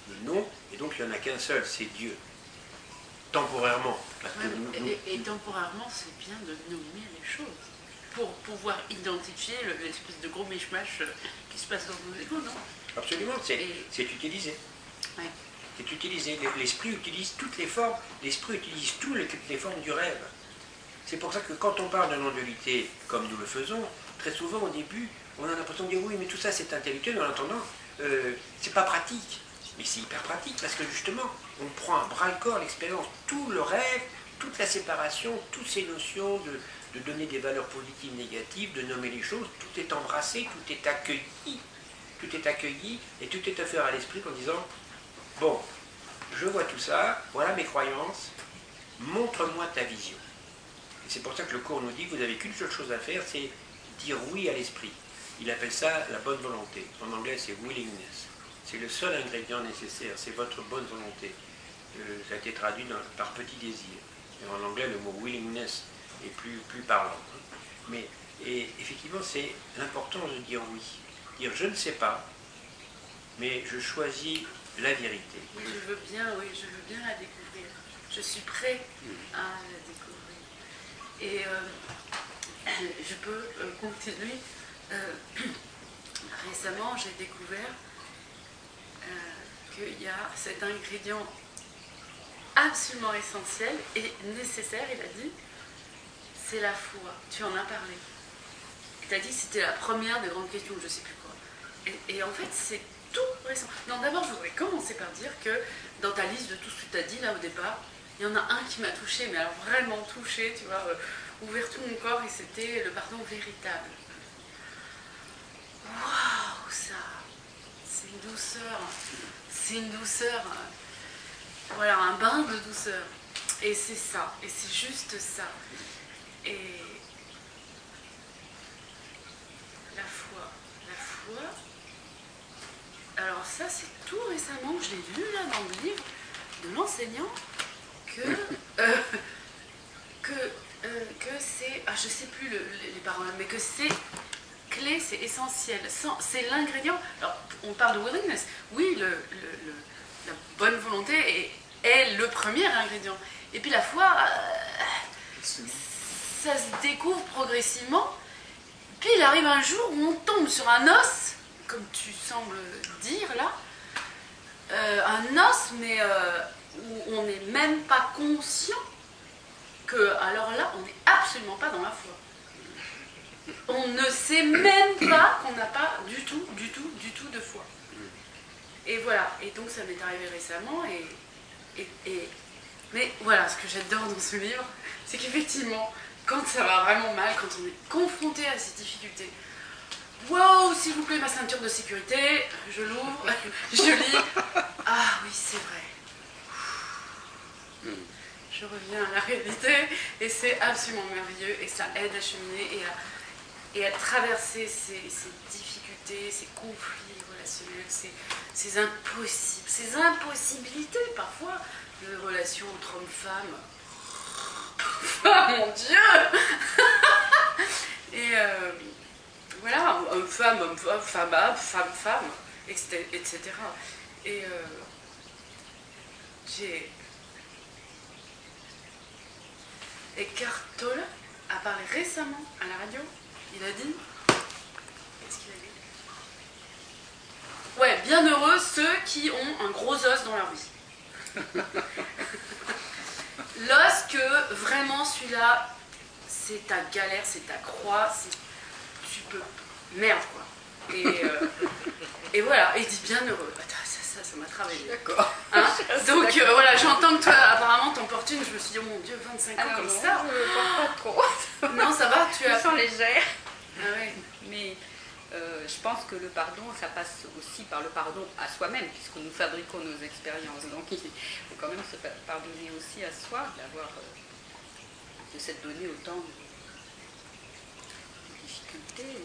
C: le nom, et donc il n'y en a qu'un seul, c'est Dieu. Temporairement. Parce que
D: Ouais,
C: nous-
D: et, et temporairement, c'est bien de nommer les choses pour pouvoir identifier le- l'espèce de gros mishmash euh, qui se passe dans nos égos, non?
C: Absolument, c'est
D: Et-
C: c'est utilisé.
D: Ouais.
C: C'est utilisé. L'esprit utilise toutes les formes, l'esprit utilise toutes les, toutes les formes du rêve. C'est pour ça que quand on parle de non-dualité, comme nous le faisons, très souvent au début, on a l'impression de dire oui, mais tout ça c'est intellectuel, mais en attendant, euh, c'est pas pratique. Mais c'est hyper pratique parce que justement, on prend à bras le corps l'expérience, tout le rêve, toute la séparation, toutes ces notions de, de donner des valeurs positives, négatives, de nommer les choses, tout est embrassé, tout est accueilli, tout est accueilli et tout est offert à l'esprit en disant bon, je vois tout ça, voilà mes croyances, montre-moi ta vision. Et c'est pour ça que le cours nous dit que vous n'avez qu'une seule chose à faire, c'est dire oui à l'esprit. Il appelle ça la bonne volonté. En anglais, c'est willingness. C'est le seul ingrédient nécessaire, c'est votre bonne volonté. Euh, ça a été traduit dans- par petit désir. Et en anglais, le mot willingness est plus, plus parlant. hein. Mais, et effectivement, c'est l'importance de dire oui. Dire je ne sais pas, mais je choisis la vérité.
D: Je veux bien, oui, je veux bien la découvrir. Je suis prêt à la découvrir. Et euh, je peux euh, continuer. Euh, récemment, j'ai découvert euh, qu'il y a cet ingrédient absolument essentiel et nécessaire, il a dit, c'est la foi. Tu en as parlé. Tu as dit que c'était la première des grandes questions, je ne sais plus quoi. Et, et en fait, c'est tout récent. Non, d'abord, je voudrais commencer par dire que dans ta liste de tout ce que tu as dit là au départ, il y en a un qui m'a touchée, mais alors vraiment touchée, tu vois, euh, ouvert tout mon corps, et c'était le pardon véritable. Waouh, ça, c'est une douceur, c'est une douceur, euh, voilà, un bain de douceur. Et c'est ça, et c'est juste ça. Et la foi, la foi. Alors ça, c'est tout récemment que je l'ai lu là dans le livre de l'enseignant que euh, que euh, que c'est, ah je sais plus le- les les paroles, mais que c'est clé, c'est essentiel, Sans- c'est l'ingrédient. Alors on parle de willingness, oui, le, le- le- la bonne volonté est, est le premier ingrédient. Et puis la foi, euh, ça se découvre progressivement. Puis il arrive un jour où on tombe sur un os, comme tu sembles dire là, euh, un os, mais euh, où on n'est même pas conscient que, alors là, on n'est absolument pas dans la foi. On ne sait même pas qu'on n'a pas du tout, du tout, du tout de foi. Et voilà, et donc ça m'est arrivé récemment, et, et, et- mais voilà, ce que j'adore dans ce livre, c'est qu'effectivement, quand ça va vraiment mal, quand on est confronté à ces difficultés, wow, s'il vous plaît, ma ceinture de sécurité, je l'ouvre, je lis, ah oui, c'est vrai. Je reviens à la réalité, et c'est absolument merveilleux, et ça aide à cheminer et à, et à traverser ces, ces difficultés, ces conflits relationnels, ces, ces impossibles, ces impossibilités parfois de relations entre hommes-femmes. Oh mon Dieu. Et euh, voilà, homme-femme, homme-femme, femme-femme, femme-femme, et cetera. Et euh, j'ai... Eckhart Tolle a parlé récemment à la radio. Il a dit... Qu'est-ce qu'il a dit? Ouais, bienheureux ceux qui ont un gros os dans leur vie. L'os que vraiment celui-là, c'est ta galère, c'est ta croix, c'est... tu peux... Merde quoi. Et, euh, et voilà, et il dit bienheureux. Attends, ça, ça, ça m'a travaillé.
B: D'accord.
D: Hein, donc euh, voilà, j'entends que toi apparemment t'emportunes, je me suis dit oh mon Dieu, vingt-cinq ans
B: Alors,
D: comme
B: non,
D: ça.
B: je ne pense pas trop.
D: Non, ça va, tu
B: Je
D: as...
B: me sens légère.
D: Ah ouais.
B: Mais euh, je pense que le pardon, ça passe aussi par le pardon à soi-même, puisque nous fabriquons nos expériences. Donc il faut quand même se pardonner aussi à soi, d'avoir, euh, de s'être donné autant de, de difficultés,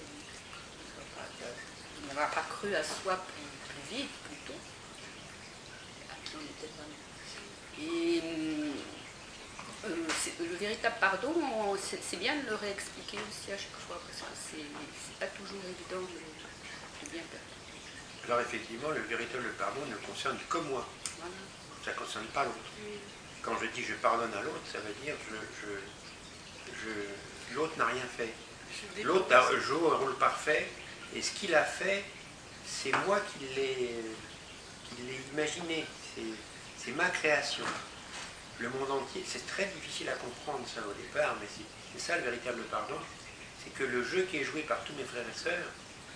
B: de n'avoir pas cru à soi plus, plus vite, plutôt. On était vraiment. Et euh, c'est- le véritable pardon, on- c'est c'est bien de le réexpliquer aussi à chaque fois, parce que c'est c'est pas toujours évident de, de bien perdre.
C: Alors effectivement, le véritable pardon ne concerne que moi.
D: Voilà.
C: Ça ne concerne pas l'autre.
D: Oui.
C: Quand je dis je pardonne à l'autre, ça veut dire je, je, je, l'autre n'a rien fait.
D: Je
C: L'autre a- joue un rôle parfait, et ce qu'il a fait, c'est moi qui l'ai qui l'ai imaginé. C'est- C'est ma création. Le monde entier, c'est très difficile à comprendre ça au départ, mais c'est c'est ça le véritable pardon. C'est que le jeu qui est joué par tous mes frères et sœurs,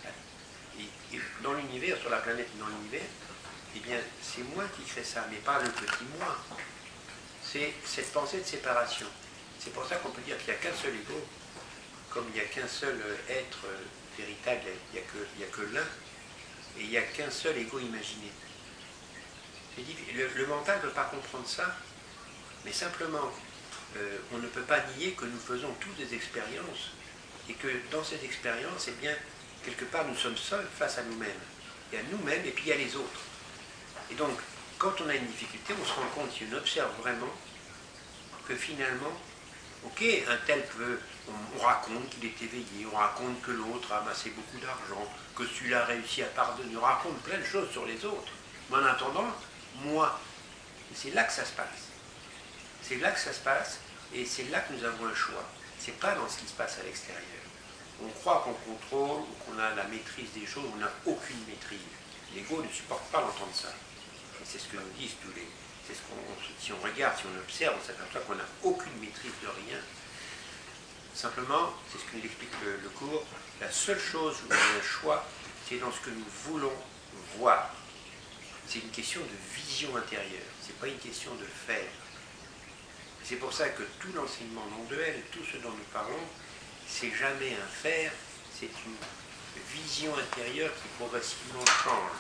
C: et, et dans l'univers, sur la planète et dans l'univers, eh bien, c'est moi qui crée ça, mais pas le petit moi. C'est cette pensée de séparation. C'est pour ça qu'on peut dire qu'il n'y a qu'un seul ego, comme il n'y a qu'un seul être véritable, il n'y a que, il y a que l'un, et il n'y a qu'un seul ego imaginé. C'est difficile. Le, le mental ne peut pas comprendre ça, mais simplement, euh, on ne peut pas nier que nous faisons tous des expériences, et que dans ces expériences, eh bien, quelque part, nous sommes seuls face à nous-mêmes. Il y a nous-mêmes et puis il y a les autres. Et donc, quand on a une difficulté, on se rend compte, si on observe vraiment, que finalement, ok, un tel peut, on, on raconte qu'il est éveillé, on raconte que l'autre a amassé beaucoup d'argent, que celui-là a réussi à pardonner, on raconte plein de choses sur les autres. Mais en attendant, moi, c'est là que ça se passe. C'est là que ça se passe, et c'est là que nous avons un choix. C'est pas dans ce qui se passe à l'extérieur. On croit qu'on contrôle ou qu'on a la maîtrise des choses, on n'a aucune maîtrise. L'ego ne supporte pas d'entendre ça. Et c'est ce que nous disent tous les... C'est ce qu'on, si on regarde, si on observe, on s'aperçoit qu'on n'a aucune maîtrise de rien. Simplement, c'est ce que nous explique le, le cours, la seule chose où on a un choix, c'est dans ce que nous voulons voir. C'est une question de vision intérieure, c'est pas une question de faire. C'est pour ça que tout l'enseignement non-duel, tout ce dont nous parlons, c'est jamais un faire, c'est une vision intérieure qui progressivement change.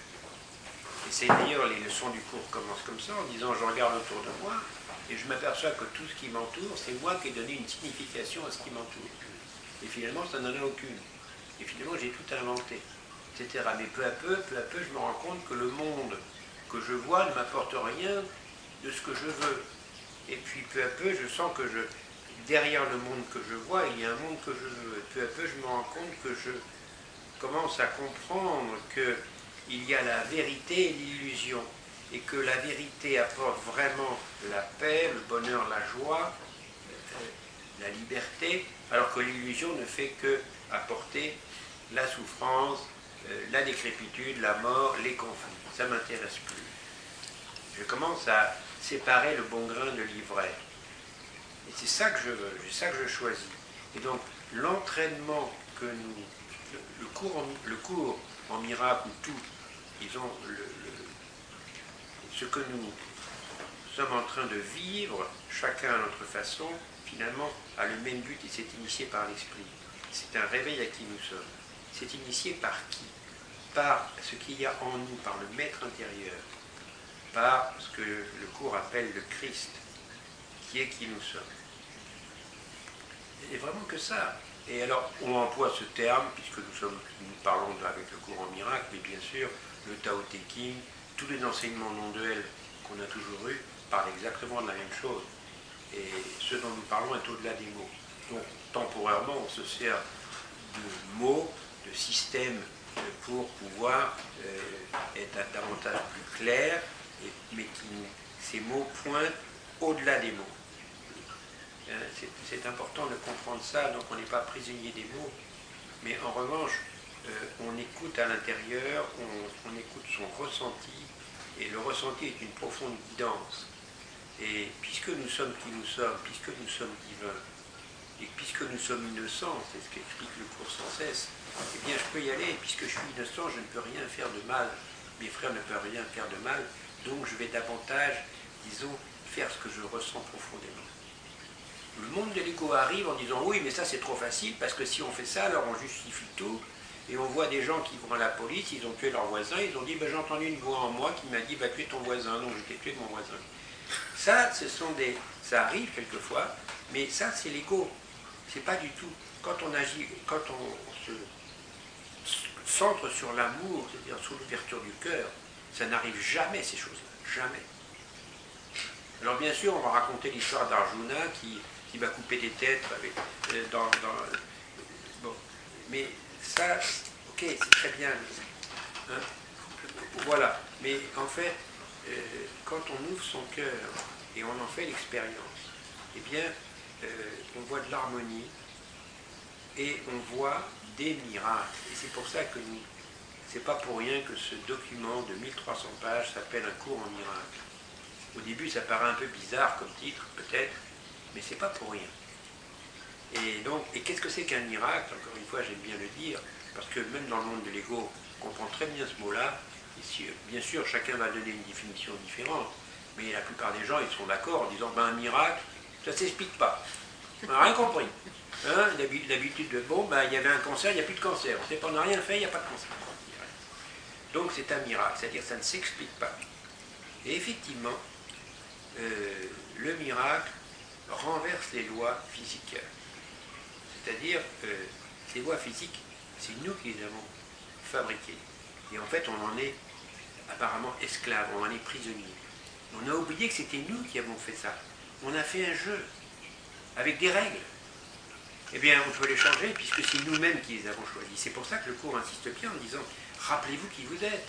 C: Et c'est d'ailleurs, les leçons du cours commencent comme ça, en disant je regarde autour de moi, et je m'aperçois que tout ce qui m'entoure, c'est moi qui ai donné une signification à ce qui m'entoure. Et finalement, ça n'en a aucune. Et finalement, j'ai tout inventé, et cetera. Mais peu à peu, peu à peu, je me rends compte que le monde que je vois ne m'apporte rien de ce que je veux. Et puis peu à peu, je sens que je, derrière le monde que je vois, il y a un monde que je veux. Et peu à peu, je me rends compte que je commence à comprendre qu'il y a la vérité et l'illusion. Et que la vérité apporte vraiment la paix, le bonheur, la joie, la liberté, alors que l'illusion ne fait que apporter la souffrance, la décrépitude, la mort, les conflits. Ça ne m'intéresse plus. Je commence à séparer le bon grain de l'ivraie. Et c'est ça que je veux, c'est ça que je choisis. Et donc, l'entraînement que nous... Le, le, cours, en, le cours en miracle, tout, disons, le, le, ce que nous sommes en train de vivre, chacun à notre façon, finalement, a le même but et c'est initié par l'esprit. C'est un réveil à qui nous sommes. C'est initié par qui? Par ce qu'il y a en nous, par le maître intérieur, par ce que le cours appelle le Christ, qui est qui nous sommes. Et vraiment que ça. Et alors, on emploie ce terme, puisque nous, sommes, nous parlons avec le cours en miracle, mais bien sûr, le Tao Te Ching, tous les enseignements non-duels qu'on a toujours eus parlent exactement de la même chose. Et ce dont nous parlons est au-delà des mots. Donc, temporairement, on se sert de mots, de systèmes, pour pouvoir euh, être davantage plus clair, et, mais qui, ces mots pointent au-delà des mots. Hein, c'est, c'est important de comprendre ça, donc on n'est pas prisonnier des mots, mais en revanche, euh, on écoute à l'intérieur, on, on écoute son ressenti, et le ressenti est une profonde guidance. Et puisque nous sommes qui nous sommes, puisque nous sommes divins, et puisque nous sommes innocents, c'est ce qu'explique le cours sans cesse, eh bien je peux y aller, et puisque je suis innocent, je ne peux rien faire de mal, mes frères ne peuvent rien faire de mal, donc je vais davantage, disons, faire ce que je ressens profondément. Le monde de l'ego arrive en disant oui, mais ça c'est trop facile, parce que si on fait ça, alors on justifie tout, et on voit des gens qui vont à la police, ils ont tué leur voisin, ils ont dit ben, j'ai entendu une voix en moi qui m'a dit va tuer ton voisin, donc je t'ai tué de mon voisin. Ça, ce sont des, ça arrive quelquefois, mais ça c'est l'ego. C'est pas du tout. Quand on agit, quand on se centre sur l'amour, c'est-à-dire sur l'ouverture du cœur, ça n'arrive jamais ces choses-là, jamais. Alors bien sûr, on va raconter l'histoire d'Arjuna qui, qui va couper des têtes avec, euh, dans, dans, bon, mais ça, ok, c'est très bien. Hein, Voilà. Mais en fait, euh, quand on ouvre son cœur et on en fait l'expérience, eh bien, euh, on voit de l'harmonie et on voit des miracles. Et c'est pour ça que nous, c'est pas pour rien que ce document de mille trois cents pages s'appelle un cours en miracles. Au début, ça paraît un peu bizarre comme titre, peut-être, mais c'est pas pour rien. Et donc, et qu'est-ce que c'est qu'un miracle? Encore une fois, j'aime bien le dire, parce que même dans le monde de l'ego, on comprend très bien ce mot-là. Bien sûr, chacun va donner une définition différente, mais la plupart des gens, ils seront d'accord en disant, ben, un miracle, ça ne s'explique pas. On n'a rien compris. Hein, d'habitude, bon, ben, il y avait un cancer, il n'y a plus de cancer. On sait pas, on n'a rien fait, il n'y a pas de cancer. Donc c'est un miracle, c'est-à-dire ça ne s'explique pas. Et effectivement, euh, le miracle renverse les lois physiques. C'est-à-dire, euh, ces lois physiques, c'est nous qui les avons fabriquées. Et en fait, on en est apparemment esclaves, on en est prisonniers. On a oublié que c'était nous qui avons fait ça. On a fait un jeu, avec des règles. Eh bien, on peut les changer, puisque c'est nous-mêmes qui les avons choisis. C'est pour ça que le cours insiste bien en disant, rappelez-vous qui vous êtes.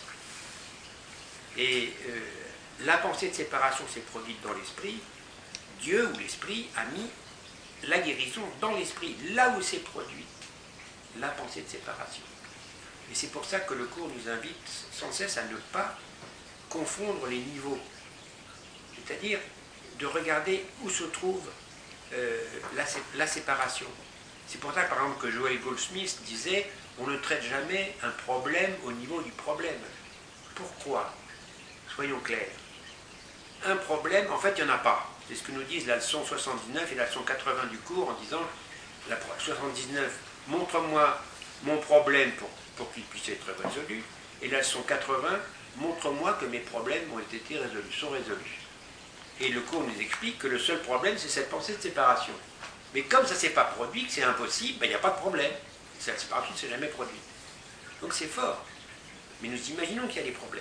C: Et euh, la pensée de séparation s'est produite dans l'esprit. Dieu ou l'esprit a mis la guérison dans l'esprit, là où s'est produite la pensée de séparation. Et c'est pour ça que le cours nous invite sans cesse à ne pas confondre les niveaux. C'est-à-dire de regarder où se trouve euh, la, la séparation. C'est pour ça, par exemple, que Joel Goldsmith disait « On ne traite jamais un problème au niveau du problème ». Pourquoi? Soyons clairs. Un problème, en fait, il n'y en a pas. C'est ce que nous disent la leçon soixante-dix-neuf et la leçon quatre-vingts du cours en disant la soixante-dix-neuf, montre-moi mon problème pour, pour qu'il puisse être résolu, et la leçon quatre-vingts, montre-moi que mes problèmes ont été résolus, sont résolus. Et le cours nous explique que le seul problème, c'est cette pensée de séparation. Mais comme ça ne s'est pas produit, que c'est impossible, ben, il n'y a pas de problème. Cette séparation ne s'est jamais produite. Donc c'est fort. Mais nous imaginons qu'il y a des problèmes.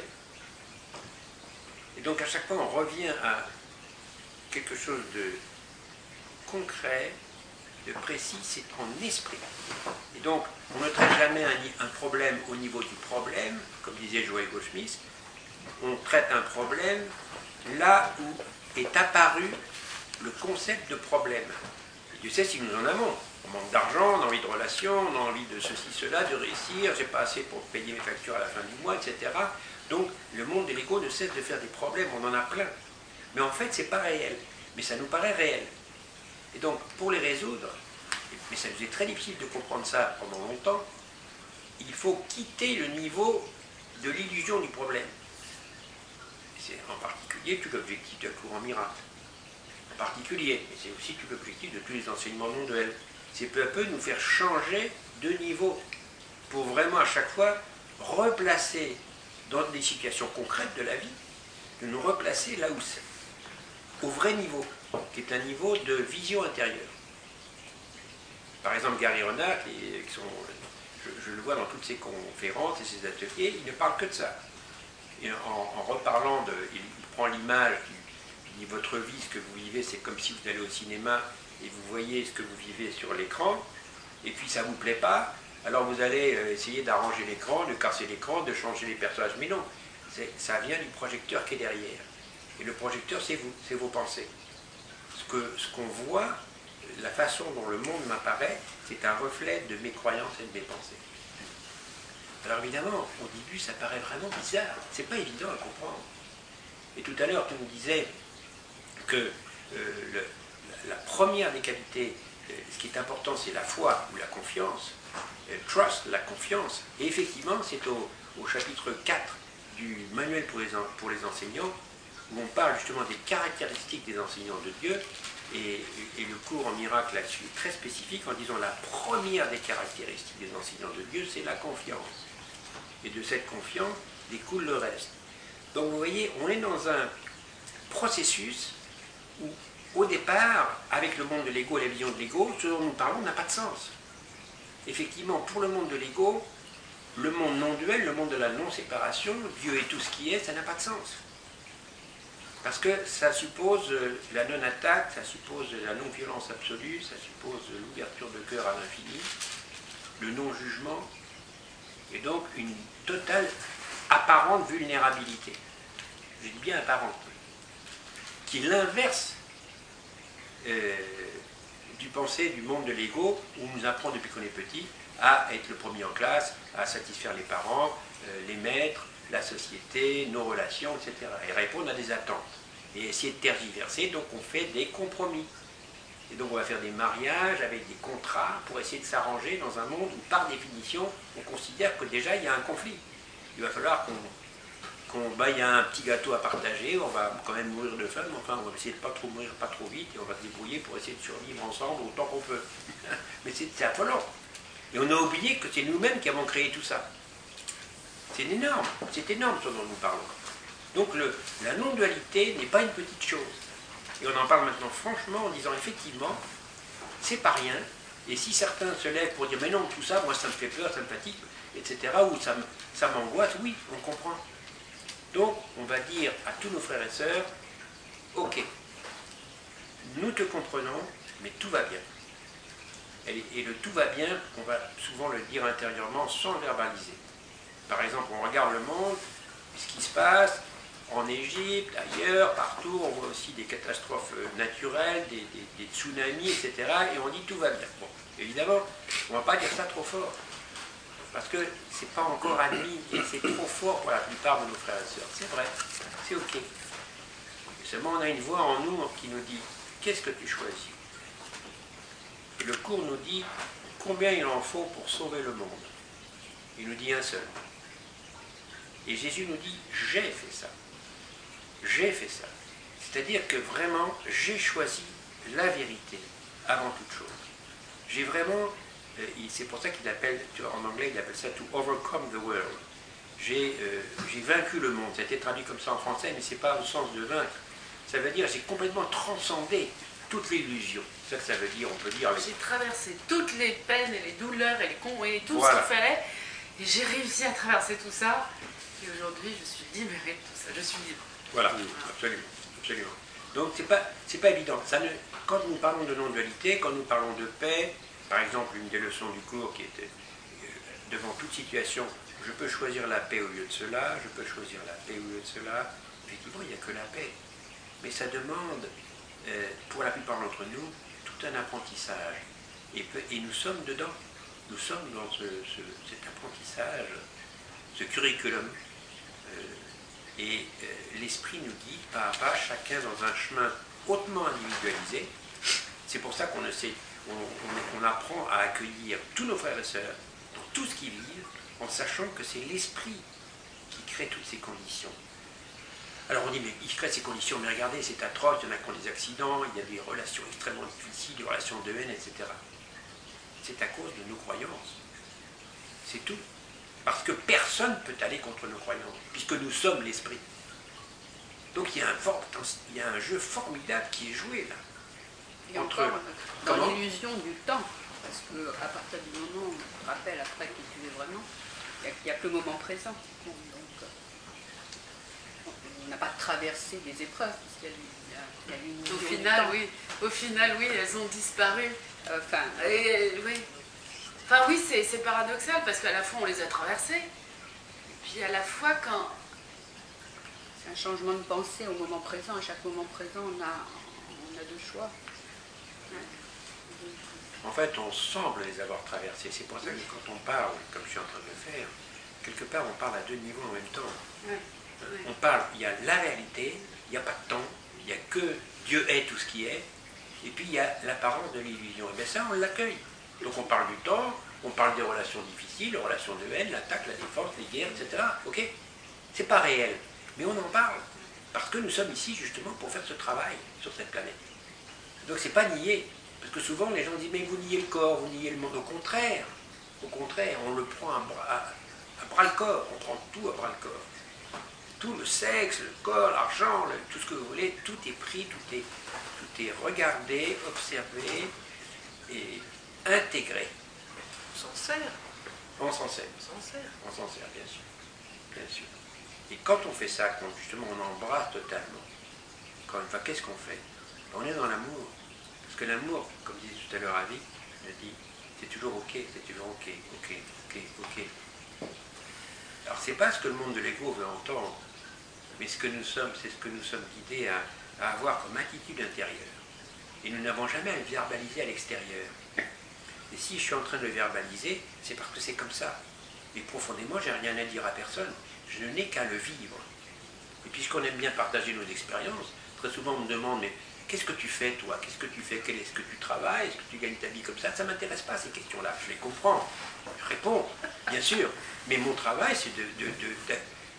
C: Et donc à chaque fois, on revient à quelque chose de concret, de précis, c'est en esprit. Et donc, on ne traite jamais un, un problème au niveau du problème, comme disait Joel Goldsmith, on traite un problème là où est apparu le concept de problème. Et Dieu sait si nous en avons. On manque d'argent, on a envie de relations, on a envie de ceci, cela, de réussir, j'ai pas assez pour payer mes factures à la fin du mois, et cetera. Donc, le monde de l'ego ne cesse de faire des problèmes, on en a plein. Mais en fait, c'est pas réel. Mais ça nous paraît réel. Et donc, pour les résoudre, mais ça nous est très difficile de comprendre ça pendant longtemps, il faut quitter le niveau de l'illusion du problème. C'est en particulier tout l'objectif d'un cours en miracle. En particulier, et c'est aussi tout l'objectif de tous les enseignements non duels. C'est peu à peu nous faire changer de niveau pour vraiment à chaque fois replacer dans des situations concrètes de la vie, de nous replacer là où c'est, au vrai niveau, qui est un niveau de vision intérieure. Par exemple, Gary Renard, qui, qui sont, je, je le vois dans toutes ses conférences et ses ateliers, il ne parle que de ça. Et en, en reparlant, de, il prend l'image, il dit votre vie, ce que vous vivez, c'est comme si vous allez au cinéma et vous voyez ce que vous vivez sur l'écran, et puis ça ne vous plaît pas, alors vous allez essayer d'arranger l'écran, de casser l'écran, de changer les personnages. Mais non, ça vient du projecteur qui est derrière. Et le projecteur, c'est vous, c'est vos pensées. Ce que, ce qu'on voit, la façon dont le monde m'apparaît, c'est un reflet de mes croyances et de mes pensées. Alors évidemment, au début, ça paraît vraiment bizarre. C'est pas évident à comprendre. Et tout à l'heure, tu nous disais que euh, le, la première des qualités, euh, ce qui est important, c'est la foi ou la confiance. Euh, trust, la confiance. Et effectivement, c'est au, au chapitre quatre du manuel pour les, pour les enseignants, où on parle justement des caractéristiques des enseignants de Dieu, et, et le cours en miracle là-dessus est très spécifique en disant la première des caractéristiques des enseignants de Dieu, c'est la confiance. Et de cette confiance découle le reste. Donc vous voyez, on est dans un processus où, au départ, avec le monde de l'ego et la vision de l'ego, ce dont nous parlons n'a pas de sens. Effectivement, pour le monde de l'ego, le monde non-duel, le monde de la non-séparation, Dieu et tout ce qui est, ça n'a pas de sens. Parce que ça suppose la non-attaque, ça suppose la non-violence absolue, ça suppose l'ouverture de cœur à l'infini, le non-jugement, et donc une totale apparente vulnérabilité. Je dis bien apparente. Qui est l'inverse euh, du pensée du monde de l'ego, où on nous apprend depuis qu'on est petit à être le premier en classe, à satisfaire les parents, euh, les maîtres, la société, nos relations, et cetera. Et répondre à des attentes. Et essayer de tergiverser, donc on fait des compromis. Et donc on va faire des mariages avec des contrats pour essayer de s'arranger dans un monde où, par définition, on considère que déjà il y a un conflit. Il va falloir qu'on... qu'on bah, il y a un petit gâteau à partager, on va quand même mourir de faim, mais enfin on va essayer de ne pas trop mourir, pas trop vite, et on va se débrouiller pour essayer de survivre ensemble autant qu'on peut. Mais c'est affolant. Et on a oublié que c'est nous-mêmes qui avons créé tout ça. C'est énorme, c'est énorme ce dont nous parlons. Donc le, la non-dualité n'est pas une petite chose. Et on en parle maintenant franchement en disant effectivement, c'est pas rien. Et si certains se lèvent pour dire mais non, tout ça, moi ça me fait peur, ça me fatigue, et cetera, ou ça, ça m'angoisse, oui, on comprend. Donc on va dire à tous nos frères et sœurs, ok, nous te comprenons, mais tout va bien. Et, et le tout va bien, on va souvent le dire intérieurement sans le verbaliser. Par exemple, on regarde le monde, ce qui se passe, en Égypte, ailleurs, partout, on voit aussi des catastrophes naturelles, des, des, des tsunamis, et cetera. Et on dit tout va bien. Bon, évidemment, on ne va pas dire ça trop fort. Parce que ce n'est pas encore admis et c'est trop fort pour la plupart de nos frères et sœurs. C'est vrai, c'est ok. Seulement, on a une voix en nous qui nous dit qu'est-ce que tu choisis? Et le cours nous dit combien il en faut pour sauver le monde. Il nous dit un seul. Et Jésus nous dit j'ai fait ça. J'ai fait ça. C'est-à-dire que vraiment, j'ai choisi la vérité avant toute chose. J'ai vraiment, euh, c'est pour ça qu'il appelle, tu vois, en anglais, il appelle ça to overcome the world. J'ai euh, j'ai vaincu le monde. Ça a été traduit comme ça en français, mais ce n'est pas au sens de vaincre. Ça veut dire j'ai complètement transcendé toute l'illusion. C'est ça que ça veut dire, on peut dire.
D: J'ai traversé toutes les peines et les douleurs et les cons et tout
C: voilà.
D: ce qu'il fallait. Et j'ai réussi à traverser tout ça. Et aujourd'hui, je suis libérée de tout ça. Je suis libre.
C: Voilà, absolument, absolument. Donc c'est pas, c'est pas évident. Ça ne, quand nous parlons de non-dualité, quand nous parlons de paix, par exemple, une des leçons du cours qui était euh, devant toute situation, je peux choisir la paix au lieu de cela, je peux choisir la paix au lieu de cela. Effectivement, il n'y a que la paix. Mais ça demande, euh, pour la plupart d'entre nous, tout un apprentissage. Et, peu, et nous sommes dedans. Nous sommes dans ce, ce, cet apprentissage, ce curriculum. Euh, Et euh, l'esprit nous dit, pas à pas, chacun dans un chemin hautement individualisé. C'est pour ça qu'on on, on, on apprend à accueillir tous nos frères et sœurs, dans tout ce qu'ils vivent, en sachant que c'est l'esprit qui crée toutes ces conditions. Alors on dit, mais il crée ces conditions, mais regardez, c'est atroce, il y en a qui ont des accidents, il y a des relations extrêmement difficiles, des relations de haine, et cetera. C'est à cause de nos croyances. C'est tout. Parce que personne ne peut aller contre nos croyances, puisque nous sommes l'esprit. Donc il y a un, fort, il y a un jeu formidable qui est joué là.
B: Et
C: entre,
B: encore dans
C: comment
B: l'illusion du temps, parce qu'à partir du moment où on se rappelle après qui tu es vraiment, il n'y a, a que le moment présent. Bon, donc on n'a pas traversé des épreuves, parce qu'il y a, il y a l'illusion
D: Au
B: du
D: final,
B: temps.
D: oui. Au final, oui, elles ont disparu.
B: Enfin,
D: Et, oui. Enfin oui, c'est paradoxal parce qu'à la fois on les a traversées, et puis à la fois quand...
B: c'est un changement de pensée au moment présent. À chaque moment présent, on a, on a deux choix.
C: En fait, on semble les avoir traversés. C'est pour ça que quand on parle, comme je suis en train de le faire, quelque part on parle à deux niveaux en même temps.
D: Ouais.
C: On parle, il y a la réalité, il n'y a pas de temps, il n'y a que Dieu est tout ce qui est, et puis il y a l'apparence de l'illusion. Et bien ça, on l'accueille. Donc on parle du temps, on parle des relations difficiles, les relations de haine, l'attaque, la défense, les guerres, et cetera. Ok? C'est pas réel, mais on en parle. Parce que nous sommes ici justement pour faire ce travail sur cette planète. Donc c'est pas nier. Parce que souvent les gens disent mais vous niez le corps, vous niez le monde. Au contraire, au contraire, on le prend à bras, à, à bras le corps, on prend tout à bras le corps. Tout le sexe, le corps, l'argent, le, tout ce que vous voulez, tout est pris, tout est, tout est regardé, observé et intégré.
D: On s'en sert.
C: On s'en sert.
D: On s'en sert.
C: On s'en sert, bien sûr. Bien sûr. Et quand on fait ça, quand justement on embrasse totalement, encore une fois, qu'est-ce qu'on fait? On est dans l'amour. Parce que l'amour, comme disait tout à l'heure Avi, il a dit, c'est toujours ok, c'est toujours ok, ok, ok, ok. Alors c'est pas ce que le monde de l'ego veut entendre, mais ce que nous sommes, c'est ce que nous sommes guidés à, à avoir comme attitude intérieure. Et nous n'avons jamais à le verbaliser à l'extérieur. Et si je suis en train de le verbaliser, c'est parce que c'est comme ça. Et profondément, j'ai rien à dire à personne. Je n'ai qu'à le vivre. Et puisqu'on aime bien partager nos expériences, très souvent on me demande, mais qu'est-ce que tu fais toi? Qu'est-ce que tu fais? Quel est-ce que tu travailles? Est-ce que tu gagnes ta vie comme ça? Ça ne m'intéresse pas ces questions-là. Je les comprends. Je réponds, bien sûr. Mais mon travail, c'est de, de, de, de,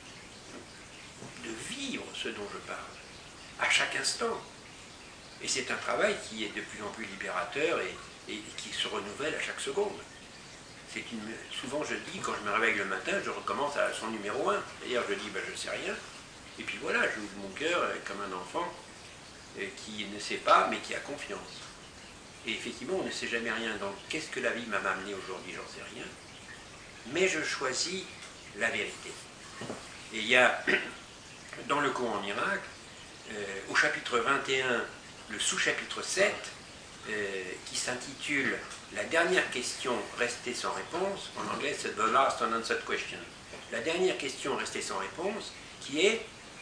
C: de vivre ce dont je parle, à chaque instant. Et c'est un travail qui est de plus en plus libérateur et, et qui se renouvelle à chaque seconde. C'est une, souvent je dis, quand je me réveille le matin, je recommence à son numéro un. D'ailleurs, je dis, ben, je ne sais rien. Et puis voilà, j'ouvre mon cœur comme un enfant euh, qui ne sait pas, mais qui a confiance. Et effectivement, on ne sait jamais rien. Donc, qu'est-ce que la vie m'a amené aujourd'hui? J'en sais rien. Mais je choisis la vérité. Et il y a, dans le cours en miracle, euh, au chapitre vingt et un, le sous-chapitre sept, euh, qui s'intitule « La dernière question restée sans réponse », en anglais c'est « The last unanswered question ». La dernière question restée sans réponse, qui est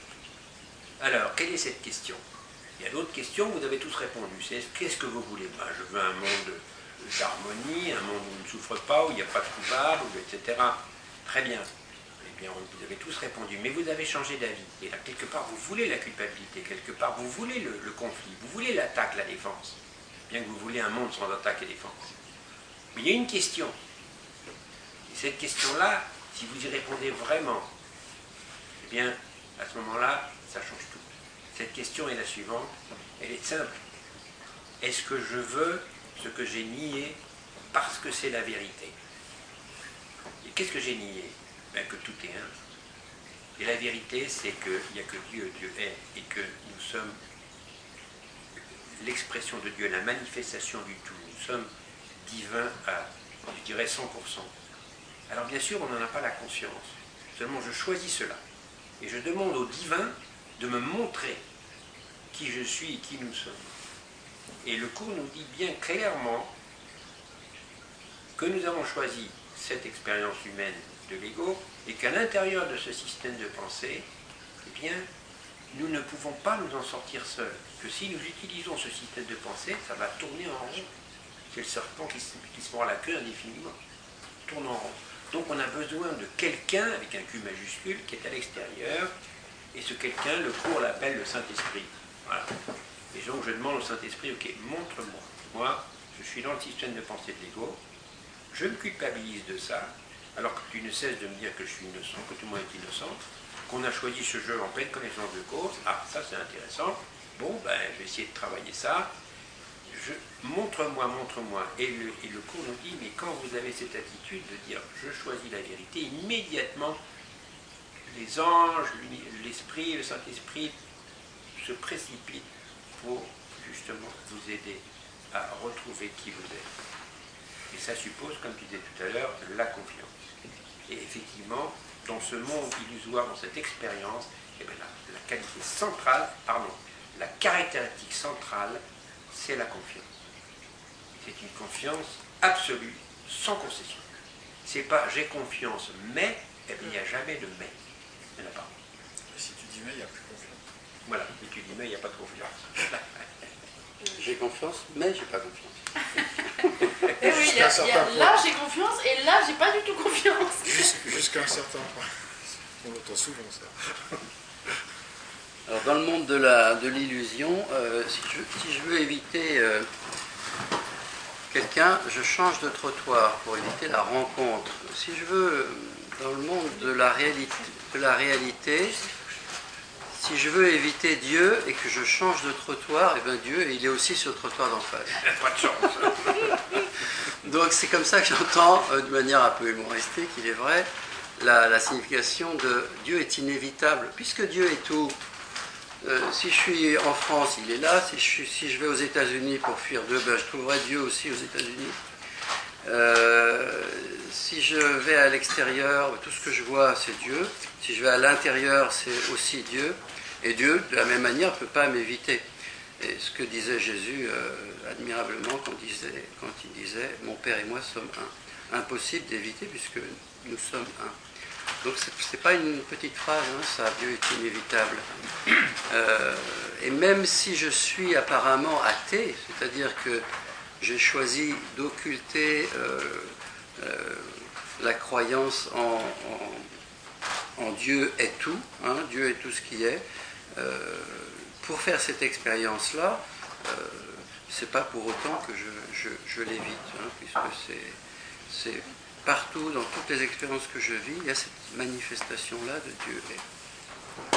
C: « Alors, quelle est cette question ?» Il y a d'autres questions, vous avez tous répondu. C'est « Qu'est-ce que vous voulez ?» Ben, je veux un monde d'harmonie, un monde où on ne souffre pas, où il n'y a pas de coupable, et cetera. Très bien. Eh bien, vous avez tous répondu, mais vous avez changé d'avis. Et là, quelque part, vous voulez la culpabilité, quelque part, vous voulez le, le conflit, vous voulez l'attaque, la défense, bien que vous voulez un monde sans attaque et défense. Mais il y a une question. Et cette question-là, si vous y répondez vraiment, eh bien, à ce moment-là, ça change tout. Cette question est la suivante, elle est simple. Est-ce que je veux ce que j'ai nié parce que c'est la vérité? Et qu'est-ce que j'ai nié? Ben, que tout est un. Et la vérité, c'est qu'il n'y a que Dieu, Dieu est, et que nous sommes l'expression de Dieu, la manifestation du tout. Nous sommes divins à, je dirais, cent pour cent. Alors bien sûr, on n'en a pas la conscience. Seulement, je choisis cela. Et je demande au divin de me montrer qui je suis et qui nous sommes. Et le cours nous dit bien clairement que nous avons choisi cette expérience humaine de l'ego, et qu'à l'intérieur de ce système de pensée, eh bien, nous ne pouvons pas nous en sortir seuls. Que si nous utilisons ce système de pensée, ça va tourner en rond. C'est le serpent qui se, qui se mord la queue indéfiniment. Tourne en rond. Donc on a besoin de quelqu'un, avec un Q majuscule, qui est à l'extérieur, et ce quelqu'un, le cours l'appelle le Saint-Esprit. Voilà. Et donc je demande au Saint-Esprit, ok, montre-moi. Moi, je suis dans le système de pensée de l'ego, je me culpabilise de ça, alors que tu ne cesses de me dire que je suis innocent, que tout le monde est innocent, qu'on a choisi ce jeu en pleine connaissance de cause. Ah, ça c'est intéressant. Bon, ben, je vais essayer de travailler ça. Je, montre-moi, montre-moi. Et le, et le cours nous dit, mais quand vous avez cette attitude de dire, je choisis la vérité, immédiatement, les anges, l'Esprit, le Saint-Esprit se précipitent pour justement vous aider à retrouver qui vous êtes. Et ça suppose, comme tu disais tout à l'heure, la confiance. Et effectivement, dans ce monde illusoire, dans cette expérience, eh bien, la, la qualité centrale, pardon, la caractéristique centrale, c'est la confiance. C'est une confiance absolue, sans concession. C'est pas j'ai confiance, mais, eh bien, il n'y a jamais de mais. Il n'y en a pas.
E: Et si tu dis mais, il n'y a plus confiance.
C: Voilà, si tu dis mais, il n'y a pas de confiance.
A: J'ai confiance, mais j'ai pas confiance.
D: Et oui, il y a, il y a, là j'ai confiance et là j'ai pas du tout confiance.
E: Jusqu'à un certain point. On entend souvent ça.
A: Alors dans le monde de la de l'illusion, euh, si, je, si je veux éviter euh, quelqu'un, je change de trottoir pour éviter la rencontre. Si je veux, dans le monde de la réalité, de la réalité, si je veux éviter Dieu et que je change de trottoir, et bien Dieu, il est aussi sur le trottoir d'en face.
C: Pas de chance.
A: Donc c'est comme ça que j'entends, euh, de manière un peu humoristique, il est vrai, la, la signification de Dieu est inévitable. Puisque Dieu est tout, euh, si je suis en France, il est là. Si je, suis, si je vais aux États-Unis pour fuir Dieu, ben, je trouverai Dieu aussi aux États-Unis. Euh, si je vais à l'extérieur, tout ce que je vois, c'est Dieu. Si je vais à l'intérieur, c'est aussi Dieu. Et Dieu, de la même manière, ne peut pas m'éviter. Et ce que disait Jésus euh, admirablement quand, disait, quand il disait « Mon Père et moi sommes un ». Impossible d'éviter puisque nous sommes un. Donc c'est pas une petite phrase, hein, ça, Dieu est inévitable. Euh, et même si je suis apparemment athée, c'est-à-dire que j'ai choisi d'occulter euh, euh, la croyance en, en, en Dieu est tout, hein, Dieu est tout ce qui est, euh, pour faire cette expérience-là, euh, c'est pas pour autant que je, je, je l'évite, hein, puisque c'est partout, dans toutes les expériences que je vis, il y a cette manifestation-là de Dieu est.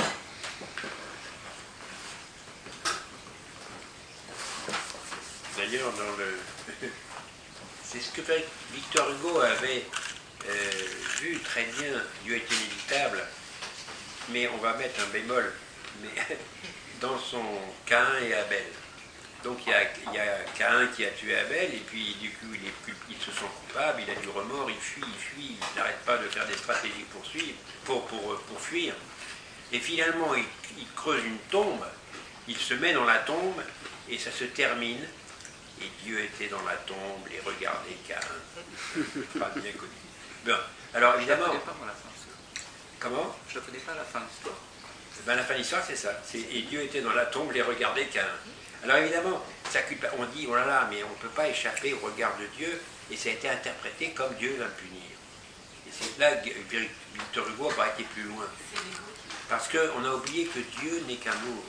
C: D'ailleurs, dans le... c'est ce que Victor Hugo avait euh, vu très bien, Dieu est inévitable, mais on va mettre un bémol, mais dans son Caïn et Abel. Donc il y, a, il y a Caïn qui a tué Abel, et puis du coup il, est, il se sent coupable, il a du remords, il fuit, il fuit, il n'arrête pas de faire des stratégies pour, suivre, pour, pour, pour fuir. Et finalement il, il creuse une tombe, il se met dans la tombe, et ça se termine. Et Dieu était dans la tombe, et regardez Caïn. Pas bien connu. Bon, alors évidemment.
A: Je ne la connais pas, moi, la fin de l'histoire.
C: Comment?
A: Je ne la connais pas, la fin de l'histoire.
C: Ben, la fin de l'histoire, c'est ça. Et Dieu était dans la tombe, et regardez Caïn. Alors évidemment, ça culpa... on dit, oh là là, mais on ne peut pas échapper au regard de Dieu, et ça a été interprété comme Dieu va me punir. Et c'est là que Victor Hugo n'a pas été plus loin. Parce qu'on a oublié que Dieu n'est qu'amour.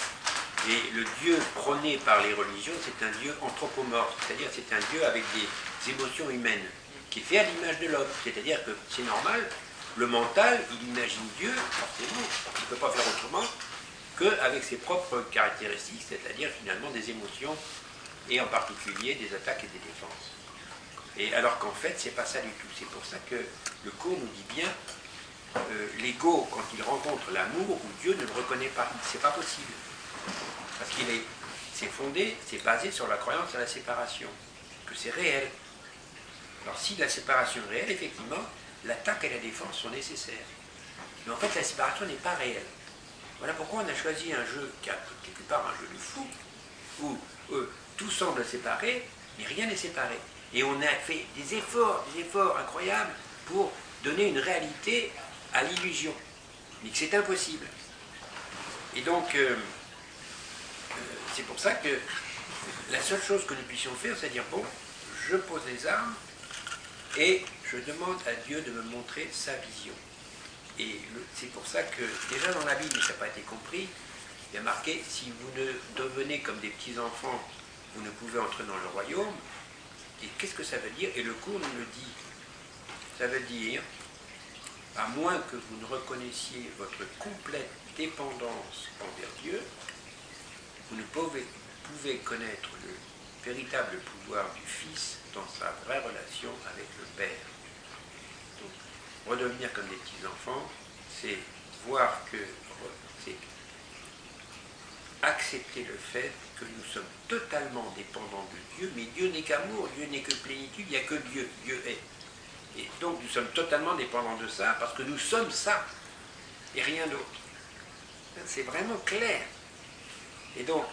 C: Et le Dieu prôné par les religions, c'est un Dieu anthropomorphe, c'est-à-dire c'est un Dieu avec des émotions humaines, qui est fait à l'image de l'homme. C'est-à-dire que c'est normal, le mental, il imagine Dieu, forcément, il ne peut pas faire autrement, qu'avec ses propres caractéristiques, c'est-à-dire finalement des émotions, et en particulier des attaques et des défenses. Et alors qu'en fait, c'est pas ça du tout. C'est pour ça que le cours nous dit bien, euh, l'ego, quand il rencontre l'amour, ou Dieu ne le reconnaît pas, c'est pas possible. Parce qu'il est, c'est fondé, c'est basé sur la croyance à la séparation, que c'est réel. Alors si la séparation est réelle, effectivement, l'attaque et la défense sont nécessaires. Mais en fait, la séparation n'est pas réelle. Voilà pourquoi on a choisi un jeu qui est quelque part un jeu de fou, où euh, tout semble séparé, mais rien n'est séparé. Et on a fait des efforts, des efforts incroyables pour donner une réalité à l'illusion, mais que c'est impossible. Et donc, euh, euh, c'est pour ça que la seule chose que nous puissions faire, c'est dire, bon, je pose les armes et je demande à Dieu de me montrer sa vision. Et c'est pour ça que, déjà dans la Bible, ça n'a pas été compris, il y a marqué, si vous ne devenez comme des petits-enfants, vous ne pouvez entrer dans le royaume. Et qu'est-ce que ça veut dire? Et le cours nous le dit. Ça veut dire, à moins que vous ne reconnaissiez votre complète dépendance envers Dieu, vous ne pouvez, pouvez connaître le véritable pouvoir du Fils dans sa vraie relation avec le Père. Donc, redevenir comme des petits-enfants, c'est voir que, c'est accepter le fait que nous sommes totalement dépendants de Dieu, mais Dieu n'est qu'amour, Dieu n'est que plénitude, il n'y a que Dieu, Dieu est. Et donc nous sommes totalement dépendants de ça, parce que nous sommes ça, et rien d'autre. C'est vraiment clair. Et donc,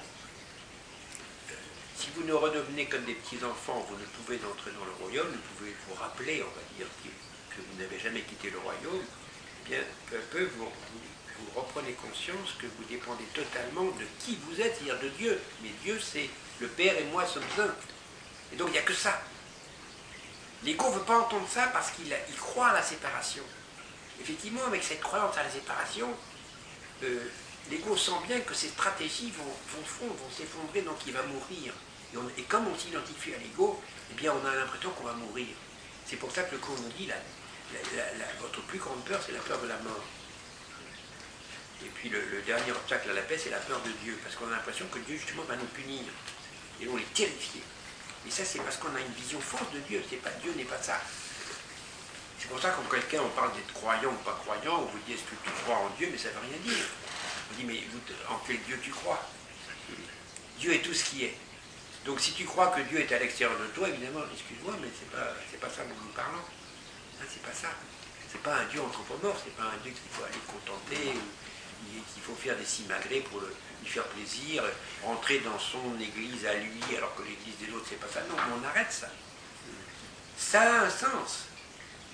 C: si vous ne redevenez comme des petits-enfants, vous ne pouvez entrer dans le royaume, vous pouvez vous rappeler, on va dire, que vous n'avez jamais quitté le royaume, eh bien, peu à peu, vous, vous, vous reprenez conscience que vous dépendez totalement de qui vous êtes, c'est-à-dire de Dieu. Mais Dieu, c'est le Père et moi sommes un. Et donc, il n'y a que ça. L'ego ne veut pas entendre ça parce qu'il il croit à la séparation. Effectivement, avec cette croyance à la séparation, euh, l'ego sent bien que ses stratégies vont, vont fondre, vont s'effondrer, donc il va mourir. Et, on, et comme on s'identifie à l'ego, eh bien on a l'impression qu'on va mourir. C'est pour ça que le cours nous dit, la, la, la, la, votre plus grande peur, c'est la peur de la mort. Et puis le, le dernier obstacle à la paix, c'est la peur de Dieu, parce qu'on a l'impression que Dieu justement va nous punir. Et on est terrifié. Et ça, c'est parce qu'on a une vision fausse de Dieu. C'est pas, Dieu n'est pas ça. C'est pour ça que quand quelqu'un, on parle d'être croyant ou pas croyant, on vous dit est-ce que tu crois en Dieu, mais ça ne veut rien dire. On dit mais en quel Dieu tu crois? Dieu est tout ce qui est. Donc si tu crois que Dieu est à l'extérieur de toi, évidemment, excuse-moi, mais c'est pas, c'est pas ça dont nous parlons. Hein, c'est pas ça. C'est pas un Dieu anthropomorphe, c'est pas un Dieu qu'il faut aller contenter, ou qu'il faut faire des simagrées pour le, lui faire plaisir, rentrer dans son église à lui, alors que l'église des autres, c'est pas ça. Non, on arrête ça. Ça a un sens.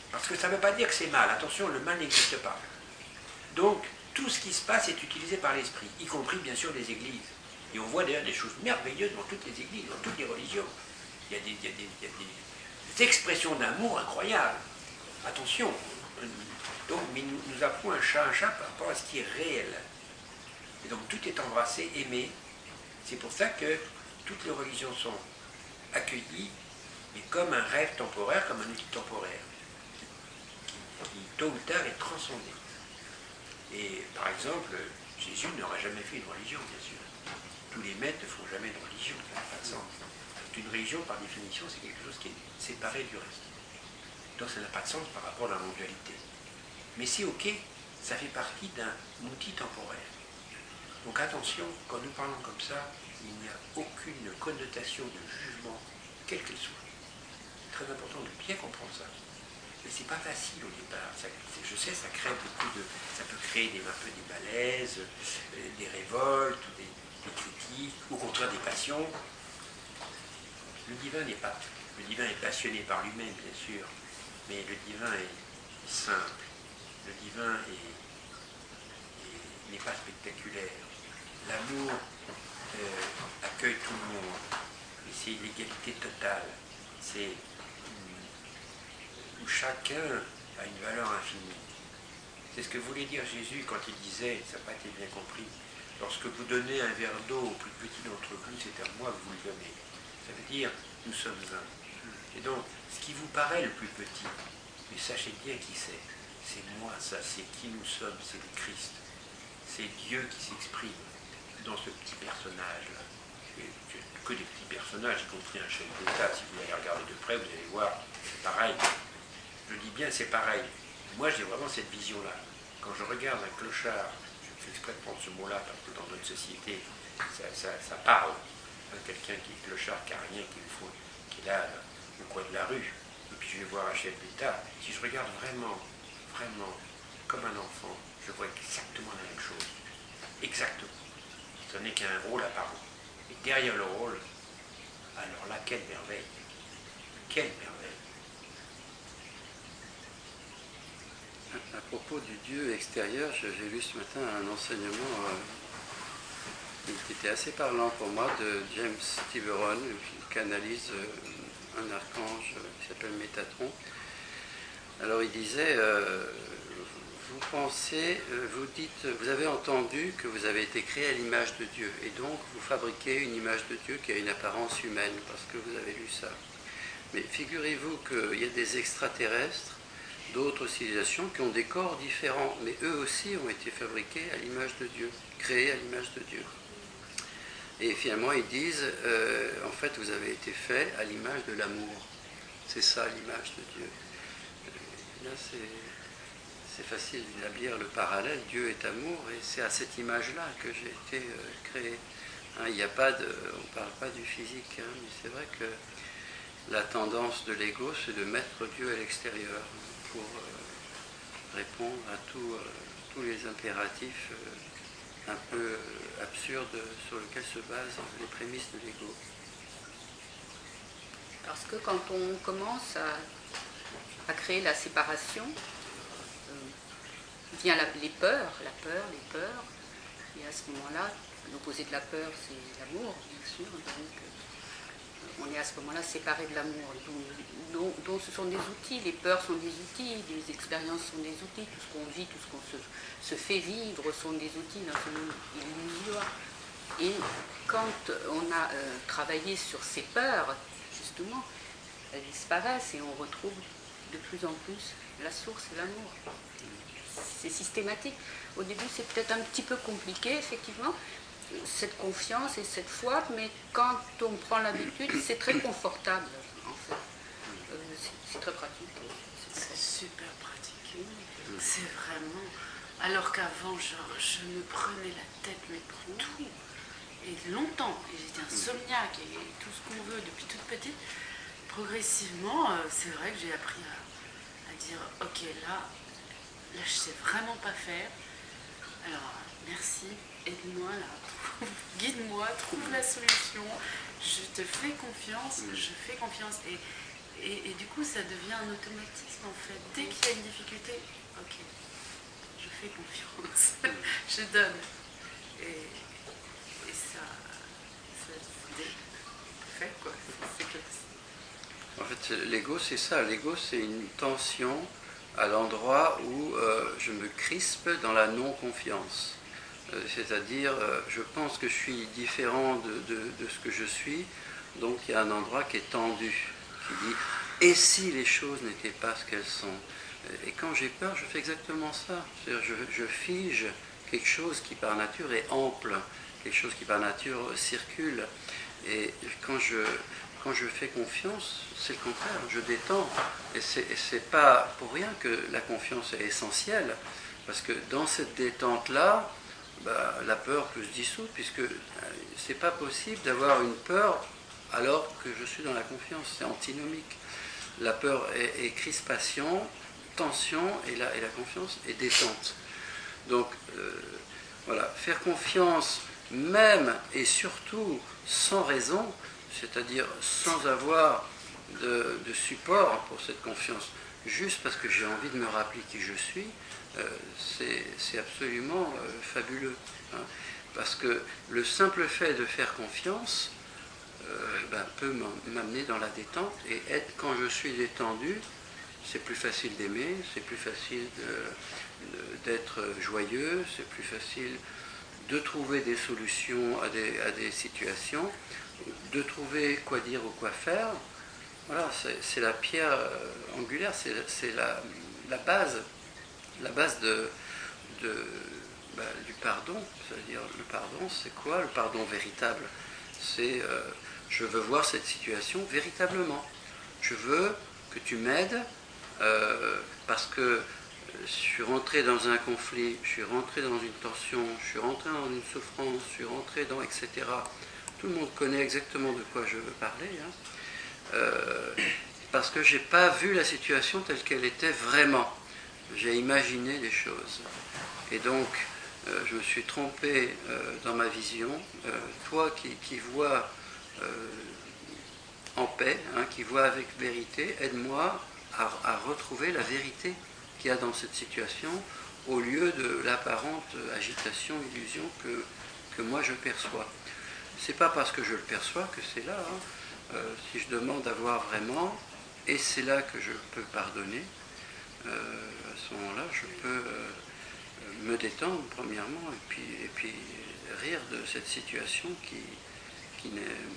C: Parce que ça ne veut pas dire que c'est mal. Attention, le mal n'existe pas. Donc, tout ce qui se passe est utilisé par l'esprit, y compris bien sûr les églises. Et on voit d'ailleurs des choses merveilleuses dans toutes les églises, dans toutes les religions. Il y a des, il y a des, il y a des, des expressions d'amour incroyables. Attention. Donc, mais nous, nous appelons un chat un chat par rapport à ce qui est réel. Et donc tout est embrassé, aimé. C'est pour ça que toutes les religions sont accueillies, mais comme un rêve temporaire, comme un outil temporaire, qui, qui tôt ou tard est transcendé. Et par exemple, Jésus n'aurait jamais fait une religion, bien sûr. Tous les maîtres ne font jamais de religion, ça n'a pas de sens. Une religion, par définition, c'est quelque chose qui est séparé du reste. Donc ça n'a pas de sens par rapport à la mondialité. Mais c'est ok, ça fait partie d'un outil temporaire. Donc attention, quand nous parlons comme ça, il n'y a aucune connotation de jugement, quelle qu'elle soit. C'est très important de bien comprendre ça. Mais c'est pas facile au départ. Ça, je sais, ça crée beaucoup de. Ça peut créer des, un peu des malaises, euh, des révoltes, ou des, des critiques, au contraire des passions. Le divin n'est pas. Le divin est passionné par lui-même, bien sûr, mais le divin est simple. Le divin est, est, n'est pas spectaculaire. L'amour euh, accueille tout le monde. Et c'est l'égalité totale. C'est où chacun a une valeur infinie. C'est ce que voulait dire Jésus quand il disait, ça n'a pas été bien compris, lorsque vous donnez un verre d'eau au plus petit d'entre vous, c'est à moi que vous le donnez. Ça veut dire, nous sommes un. Et donc, ce qui vous paraît le plus petit, mais sachez bien qui c'est. C'est moi, ça, c'est qui nous sommes, c'est le Christ. C'est Dieu qui s'exprime dans ce petit personnage-là. Que des petits personnages, y compris un chef d'État, si vous allez regarder de près, vous allez voir, c'est pareil. Je dis bien, c'est pareil. Moi, j'ai vraiment cette vision-là. Quand je regarde un clochard, je fais exprès de prendre ce mot-là, parce que dans notre société, ça, ça, ça parle. Hein, quelqu'un qui est clochard, qui n'a rien, qui, faut, qui est là, au coin de la rue, et puis je vais voir un chef d'État. Si je regarde vraiment, vraiment, comme un enfant, je vois exactement la même chose. Exactement. Ce n'est qu'un rôle apparent. Et derrière le rôle, alors là, quelle merveille. Quelle merveille.
A: À propos du Dieu extérieur, j'ai lu ce matin un enseignement euh, qui était assez parlant pour moi de James Tiberon, qui analyse euh, un archange qui s'appelle Métatron. Alors il disait, euh, vous pensez, vous dites, vous avez entendu que vous avez été créé à l'image de Dieu, et donc vous fabriquez une image de Dieu qui a une apparence humaine, parce que vous avez lu ça. Mais figurez-vous qu'il y a des extraterrestres, d'autres civilisations qui ont des corps différents, mais eux aussi ont été fabriqués à l'image de Dieu, créés à l'image de Dieu. Et finalement, ils disent, euh, en fait, vous avez été fait à l'image de l'amour. C'est ça l'image de Dieu. Là, c'est facile d'établir le parallèle. Dieu est amour, et c'est à cette image-là que j'ai été euh, créé. Hein, il n'y a pas de, on ne parle pas du physique, hein, mais c'est vrai que la tendance de l'ego, c'est de mettre Dieu à l'extérieur pour euh, répondre à tout, euh, tous les impératifs euh, un peu euh, absurdes sur lesquels se basent les prémices de l'ego.
B: Parce que quand on commence à, à créer la séparation, euh, vient la, les peurs, la peur, les peurs, et à ce moment-là, l'opposé de la peur, c'est l'amour, bien sûr, donc euh, on est à ce moment-là séparé de l'amour, dont, dont ce sont des outils, les peurs sont des outils, les expériences sont des outils, tout ce qu'on vit, tout ce qu'on se, se fait vivre sont des outils dans ce monde illusoire. Et quand on a euh, travaillé sur ces peurs, justement, elles disparaissent et on retrouve de plus en plus la source de l'amour. C'est systématique. Au début, c'est peut-être un petit peu compliqué, effectivement, cette confiance et cette foi, mais quand on prend l'habitude, c'est très confortable, en fait. Euh, c'est très pratique.
D: C'est super pratique. C'est vraiment... Alors qu'avant, genre, je me prenais la tête, mais pour tout. Et longtemps, et j'étais insomniaque et tout ce qu'on veut depuis toute petite. Progressivement, euh, c'est vrai que j'ai appris à, à dire, ok, là, là, je sais vraiment pas faire. Alors, merci, aide-moi là, guide-moi, trouve la solution. Je te fais confiance, je fais confiance. Et, Et, et du coup, ça devient un automatisme en fait. Dès qu'il y a une difficulté, ok, je fais confiance, je donne. Et, et ça, ça se fait quoi. C'est comme ça.
A: En fait, l'ego, c'est ça. L'ego, c'est une tension à l'endroit où euh, je me crispe dans la non-confiance. Euh, c'est-à-dire, euh, je pense que je suis différent de, de, de ce que je suis, donc il y a un endroit qui est tendu, qui dit « et si les choses n'étaient pas ce qu'elles sont ?» Et quand j'ai peur, je fais exactement ça. C'est-à-dire, je, je fige quelque chose qui par nature est ample, quelque chose qui par nature circule. Et quand je, quand je fais confiance, c'est le contraire, je détends. Et ce n'est pas pour rien que la confiance est essentielle, parce que dans cette détente-là, bah, la peur peut se dissoudre, puisque c'est pas possible d'avoir une peur alors que je suis dans la confiance, c'est antinomique. La peur est, est crispation, tension, et la, et la confiance est détente. Donc euh, voilà, faire confiance même et surtout sans raison, c'est-à-dire sans avoir de, de support pour cette confiance, juste parce que j'ai envie de me rappeler qui je suis, euh, c'est absolument euh, fabuleux. Hein, parce que le simple fait de faire confiance euh, ben, peut m'amener dans la détente, et être, quand je suis détendu, c'est plus facile d'aimer, c'est plus facile d'être joyeux, c'est plus facile de trouver des solutions à des, à des situations, de trouver quoi dire ou quoi faire. Voilà, c'est la pierre euh, angulaire, c'est la, la base, la base de, de, bah, du pardon. C'est-à-dire, le pardon, c'est quoi? Le pardon véritable, c'est euh, je veux voir cette situation véritablement. Je veux que tu m'aides euh, parce que je suis rentré dans un conflit, je suis rentré dans une tension, je suis rentré dans une souffrance, je suis rentré dans et cetera. Tout le monde connaît exactement de quoi je veux parler. Hein. Euh, parce que je n'ai pas vu la situation telle qu'elle était vraiment. J'ai imaginé des choses. Et donc, euh, je me suis trompé euh, dans ma vision. Euh, toi qui, qui vois euh, en paix, hein, qui vois avec vérité, aide-moi à, à retrouver la vérité qu'il y a dans cette situation, au lieu de l'apparente agitation, illusion que, que moi je perçois. C'est pas parce que je le perçois que c'est là. Hein. Euh, si je demande à voir vraiment, et c'est là que je peux pardonner, euh, à ce moment-là, je peux euh, me détendre premièrement, et puis, et puis rire de cette situation qui, qui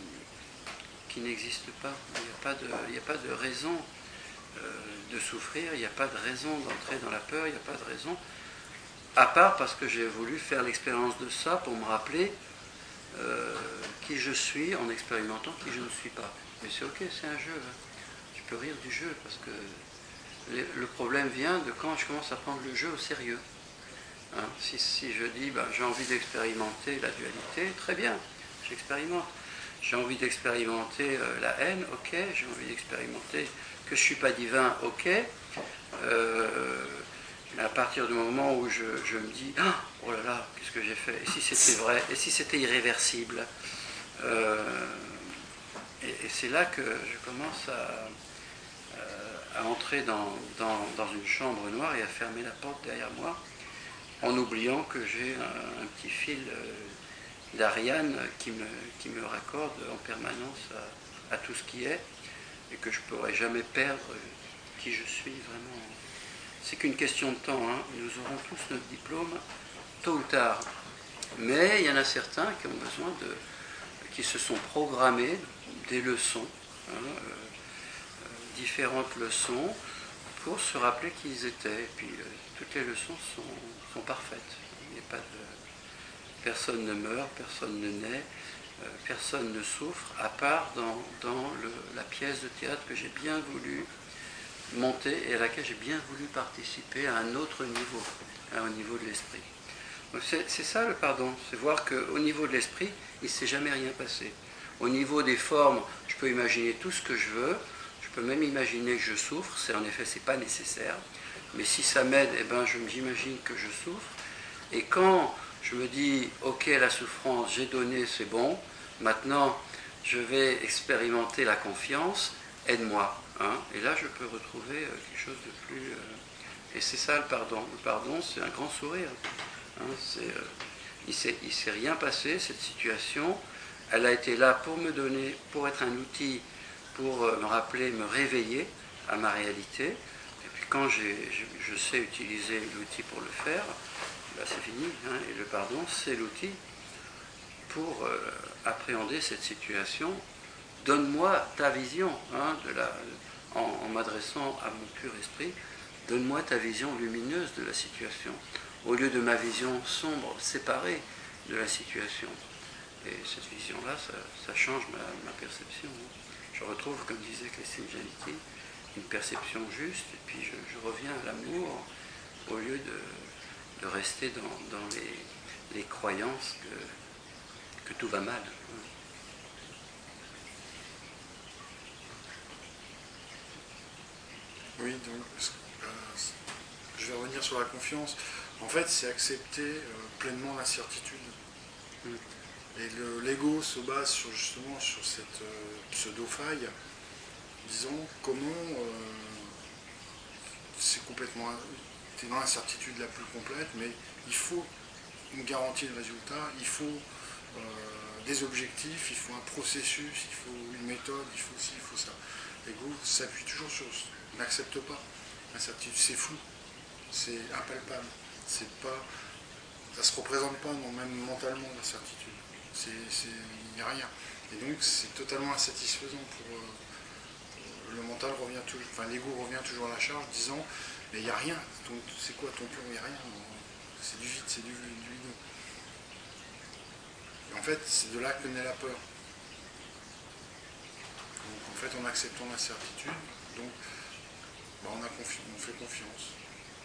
A: n'existe pas. Il n'y a pas de, il n'y a pas de raison euh, de souffrir, il n'y a pas de raison d'entrer dans la peur, il n'y a pas de raison, à part parce que j'ai voulu faire l'expérience de ça pour me rappeler Euh, qui je suis en expérimentant qui je ne suis pas. Mais c'est ok, c'est un jeu. Hein. Tu peux rire du jeu parce que le, le problème vient de quand je commence à prendre le jeu au sérieux. Hein. Si, si je dis ben, j'ai envie d'expérimenter la dualité, très bien, j'expérimente. J'ai envie d'expérimenter euh, la haine, ok. J'ai envie d'expérimenter que je ne suis pas divin, ok. Euh, Mais à partir du moment où je, je me dis « Oh là là, qu'est-ce que j'ai fait? Et si c'était vrai? Et si c'était irréversible ?» euh, Et, et c'est là que je commence à, à entrer dans, dans, dans une chambre noire et à fermer la porte derrière moi, en oubliant que j'ai un, un petit fil d'Ariane qui me, qui me raccorde en permanence à, à tout ce qui est, et que je ne pourrai jamais perdre qui je suis vraiment. C'est qu'une question de temps, hein. Nous aurons tous notre diplôme tôt ou tard. Mais il y en a certains qui ont besoin de, qui se sont programmés des leçons, hein, euh, différentes leçons, pour se rappeler qui ils étaient. Et puis euh, toutes les leçons sont, sont parfaites. Il n'y a pas de, personne ne meurt, personne ne naît, euh, personne ne souffre, à part dans, dans le, la pièce de théâtre que j'ai bien voulu monter et à laquelle j'ai bien voulu participer à un autre niveau, hein, au niveau de l'esprit. C'est ça le pardon, c'est voir qu'au niveau de l'esprit, il ne s'est jamais rien passé. Au niveau des formes, je peux imaginer tout ce que je veux, je peux même imaginer que je souffre, c'est en effet, c'est pas nécessaire, mais si ça m'aide, eh ben, j'imagine que je souffre. Et quand je me dis, ok, la souffrance, j'ai donné, c'est bon, maintenant je vais expérimenter la confiance, aide-moi. Hein, et là, je peux retrouver euh, quelque chose de plus... Euh, et c'est ça le pardon. Le pardon, c'est un grand sourire. Hein, c'est, euh, il ne s'est rien passé, cette situation. Elle a été là pour me donner, pour être un outil, pour euh, me rappeler, me réveiller à ma réalité. Et puis quand j'ai, je, je sais utiliser l'outil pour le faire, ben c'est fini. Hein, et le pardon, c'est l'outil pour euh, appréhender cette situation. Donne-moi ta vision, hein, de la, en, en m'adressant à mon pur esprit, donne-moi ta vision lumineuse de la situation, au lieu de ma vision sombre, séparée de la situation. Et cette vision-là, ça, ça change ma, ma perception. Je retrouve, comme disait Christine Giannitti, une perception juste, et puis je, je reviens à l'amour, au lieu de, de rester dans, dans les, les croyances que, que tout va mal.
E: Oui, donc euh, je vais revenir sur la confiance. En fait, c'est accepter euh, pleinement l'incertitude. Mm. Et l'ego se base sur, justement sur cette euh, pseudo-faille. Disons, comment euh, c'est complètement... Tu es dans l'incertitude la plus complète, mais il faut une garantie de résultat, il faut euh, des objectifs, il faut un processus, il faut une méthode, il faut ci, il faut ça. L'ego s'appuie toujours sur... n'accepte pas l'incertitude, c'est flou, c'est impalpable, c'est pas... ça se représente pas, non, même mentalement, l'incertitude. Il n'y a rien. Et donc c'est totalement insatisfaisant pour euh, le mental revient toujours, enfin l'ego revient toujours à la charge, disant mais il n'y a rien, c'est quoi ton plan, il n'y a rien, c'est du vide, c'est du, du vide. Et en fait c'est de là que naît la peur. Donc en fait en acceptant l'incertitude, donc bah, on, a confi on fait confiance.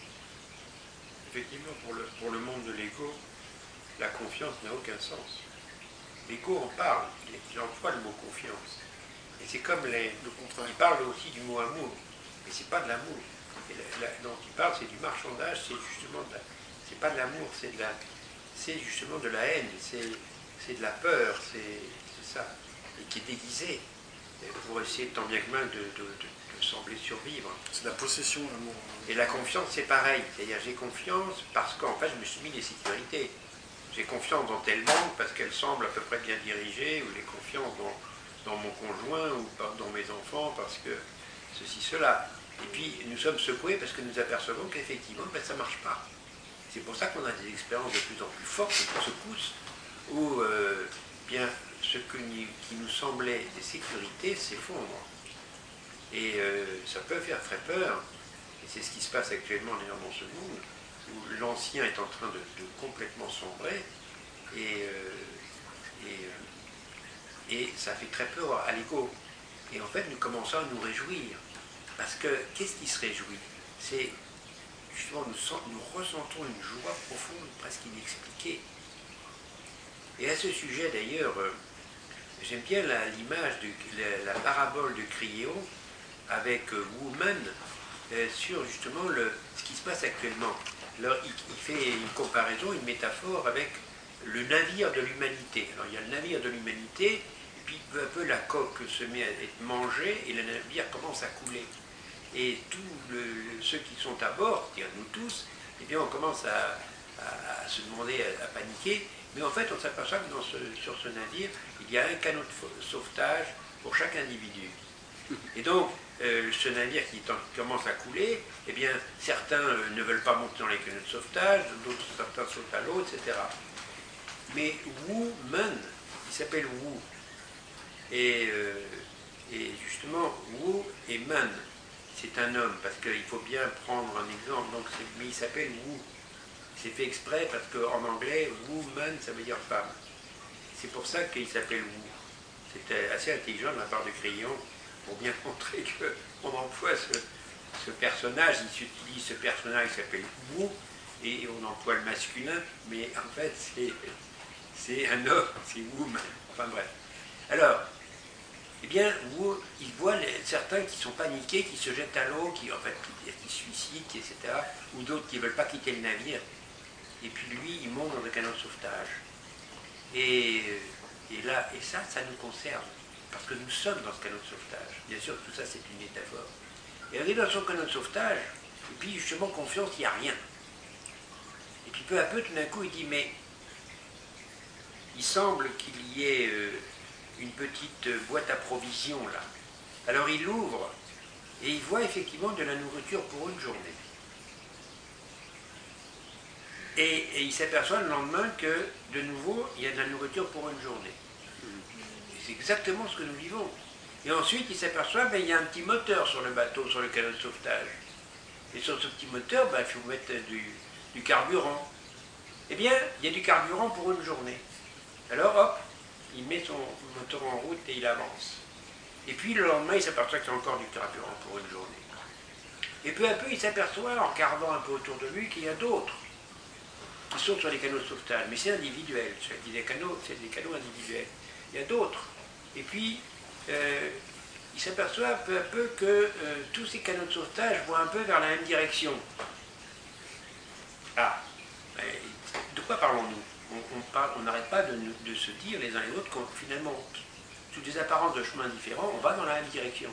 C: Effectivement, pour le, pour le monde de l'ego, la confiance n'a aucun sens. L'ego en parle, il emploie le mot confiance. Et c'est comme les... Le contraire. Il parle aussi du mot amour, mais c'est pas de l'amour. Donc il parle, c'est du marchandage, c'est justement de la... c'est pas de l'amour, c'est de la... c'est justement de la haine, c'est de la peur, c'est ça, et qui est déguisé pour essayer tant bien que mal de, de, de, de sembler survivre.
E: C'est la possession, l'amour.
C: Et la confiance, c'est pareil, c'est-à-dire j'ai confiance parce qu'en fait je me suis mis des sécurités. J'ai confiance dans telle banque parce qu'elle semble à peu près bien dirigée, ou j'ai confiance dans, dans mon conjoint ou dans mes enfants parce que ceci, cela. Et puis nous sommes secoués parce que nous apercevons qu'effectivement ben, ça ne marche pas. C'est pour ça qu'on a des expériences de plus en plus fortes, de secousses, où euh, bien, ce que nous, qui nous semblait des sécurités s'effondre. Et euh, ça peut faire très peur, et c'est ce qui se passe actuellement d'ailleurs dans ce monde, où l'ancien est en train de, de complètement sombrer, et, euh, et, euh, et ça fait très peur à l'ego. Et en fait, nous commençons à nous réjouir. Parce que, qu'est-ce qui se réjouit? C'est, justement, nous, sent, nous ressentons une joie profonde, presque inexpliquée. Et à ce sujet, d'ailleurs, euh, j'aime bien l'image, de la, la parabole de Crillon avec euh, Woman, euh, sur justement le, ce qui se passe actuellement. Alors, il, il fait une comparaison, une métaphore avec le navire de l'humanité. Alors, il y a le navire de l'humanité, et puis peu à peu la coque se met à être mangée, et le navire commence à couler. Et tous le, ceux qui sont à bord, c'est-à-dire nous tous, eh bien, on commence à, à, à se demander, à, à paniquer, mais en fait, on s'aperçoit que dans ce, sur ce navire, il y a un canot de sauvetage pour chaque individu. Et donc, euh, ce navire qui commence à couler, eh bien, certains euh, ne veulent pas monter dans les canots de sauvetage, d'autres, certains sautent à l'eau, et cetera. Mais Wu Man, il s'appelle Wu. Et, euh, et justement, Wu et Man, c'est un homme, parce qu'il faut bien prendre un exemple, donc mais il s'appelle Wu. C'est fait exprès parce qu'en anglais, woman, ça veut dire femme. C'est pour ça qu'il s'appelle Wu. C'était assez intelligent de la part de Crillon pour bien montrer qu'on emploie ce, ce personnage, il utilise ce personnage qui s'appelle Wu, et on emploie le masculin, mais en fait, c'est un homme, c'est woman. Enfin bref. Alors, eh bien, Wu, il voit les, certains qui sont paniqués, qui se jettent à l'eau, qui en fait qui, qui se suicident, et cetera, ou d'autres qui ne veulent pas quitter le navire. Et puis lui, il monte dans le canot de sauvetage. Et, et là, et ça, ça nous concerne. parce que nous sommes dans ce canot de sauvetage. Bien sûr, tout ça, c'est une métaphore. Et on est dans son canot de sauvetage, et puis justement, confiance, il n'y a rien. Et puis peu à peu, tout d'un coup, il dit, mais il semble qu'il y ait euh, une petite boîte à provisions là. Alors il l'ouvre, et il voit effectivement de la nourriture pour une journée. Et, et il s'aperçoit le lendemain que, de nouveau, il y a de la nourriture pour une journée. Et c'est exactement ce que nous vivons. Et ensuite, il s'aperçoit qu'il ben, y a un petit moteur sur le bateau, sur le canot de sauvetage. Et sur ce petit moteur, ben, il faut mettre du, du carburant. Eh bien, il y a du carburant pour une journée. Alors, hop, il met son moteur en route et il avance. Et puis, le lendemain, il s'aperçoit qu'il y a encore du carburant pour une journée. Et peu à peu, il s'aperçoit, en regardant un peu autour de lui, qu'il y a d'autres qui sautent sur les canaux de sauvetage. Mais c'est individuel, c'est des canaux, c'est des canaux individuels. Il y a d'autres. Et puis, euh, il s'aperçoit peu à peu que euh, tous ces canaux de sauvetage vont un peu vers la même direction. Ah, de quoi parlons-nous? On n'arrête on pas de, de se dire les uns les autres qu'on finalement, sous des apparences de chemins différents, on va dans la même direction.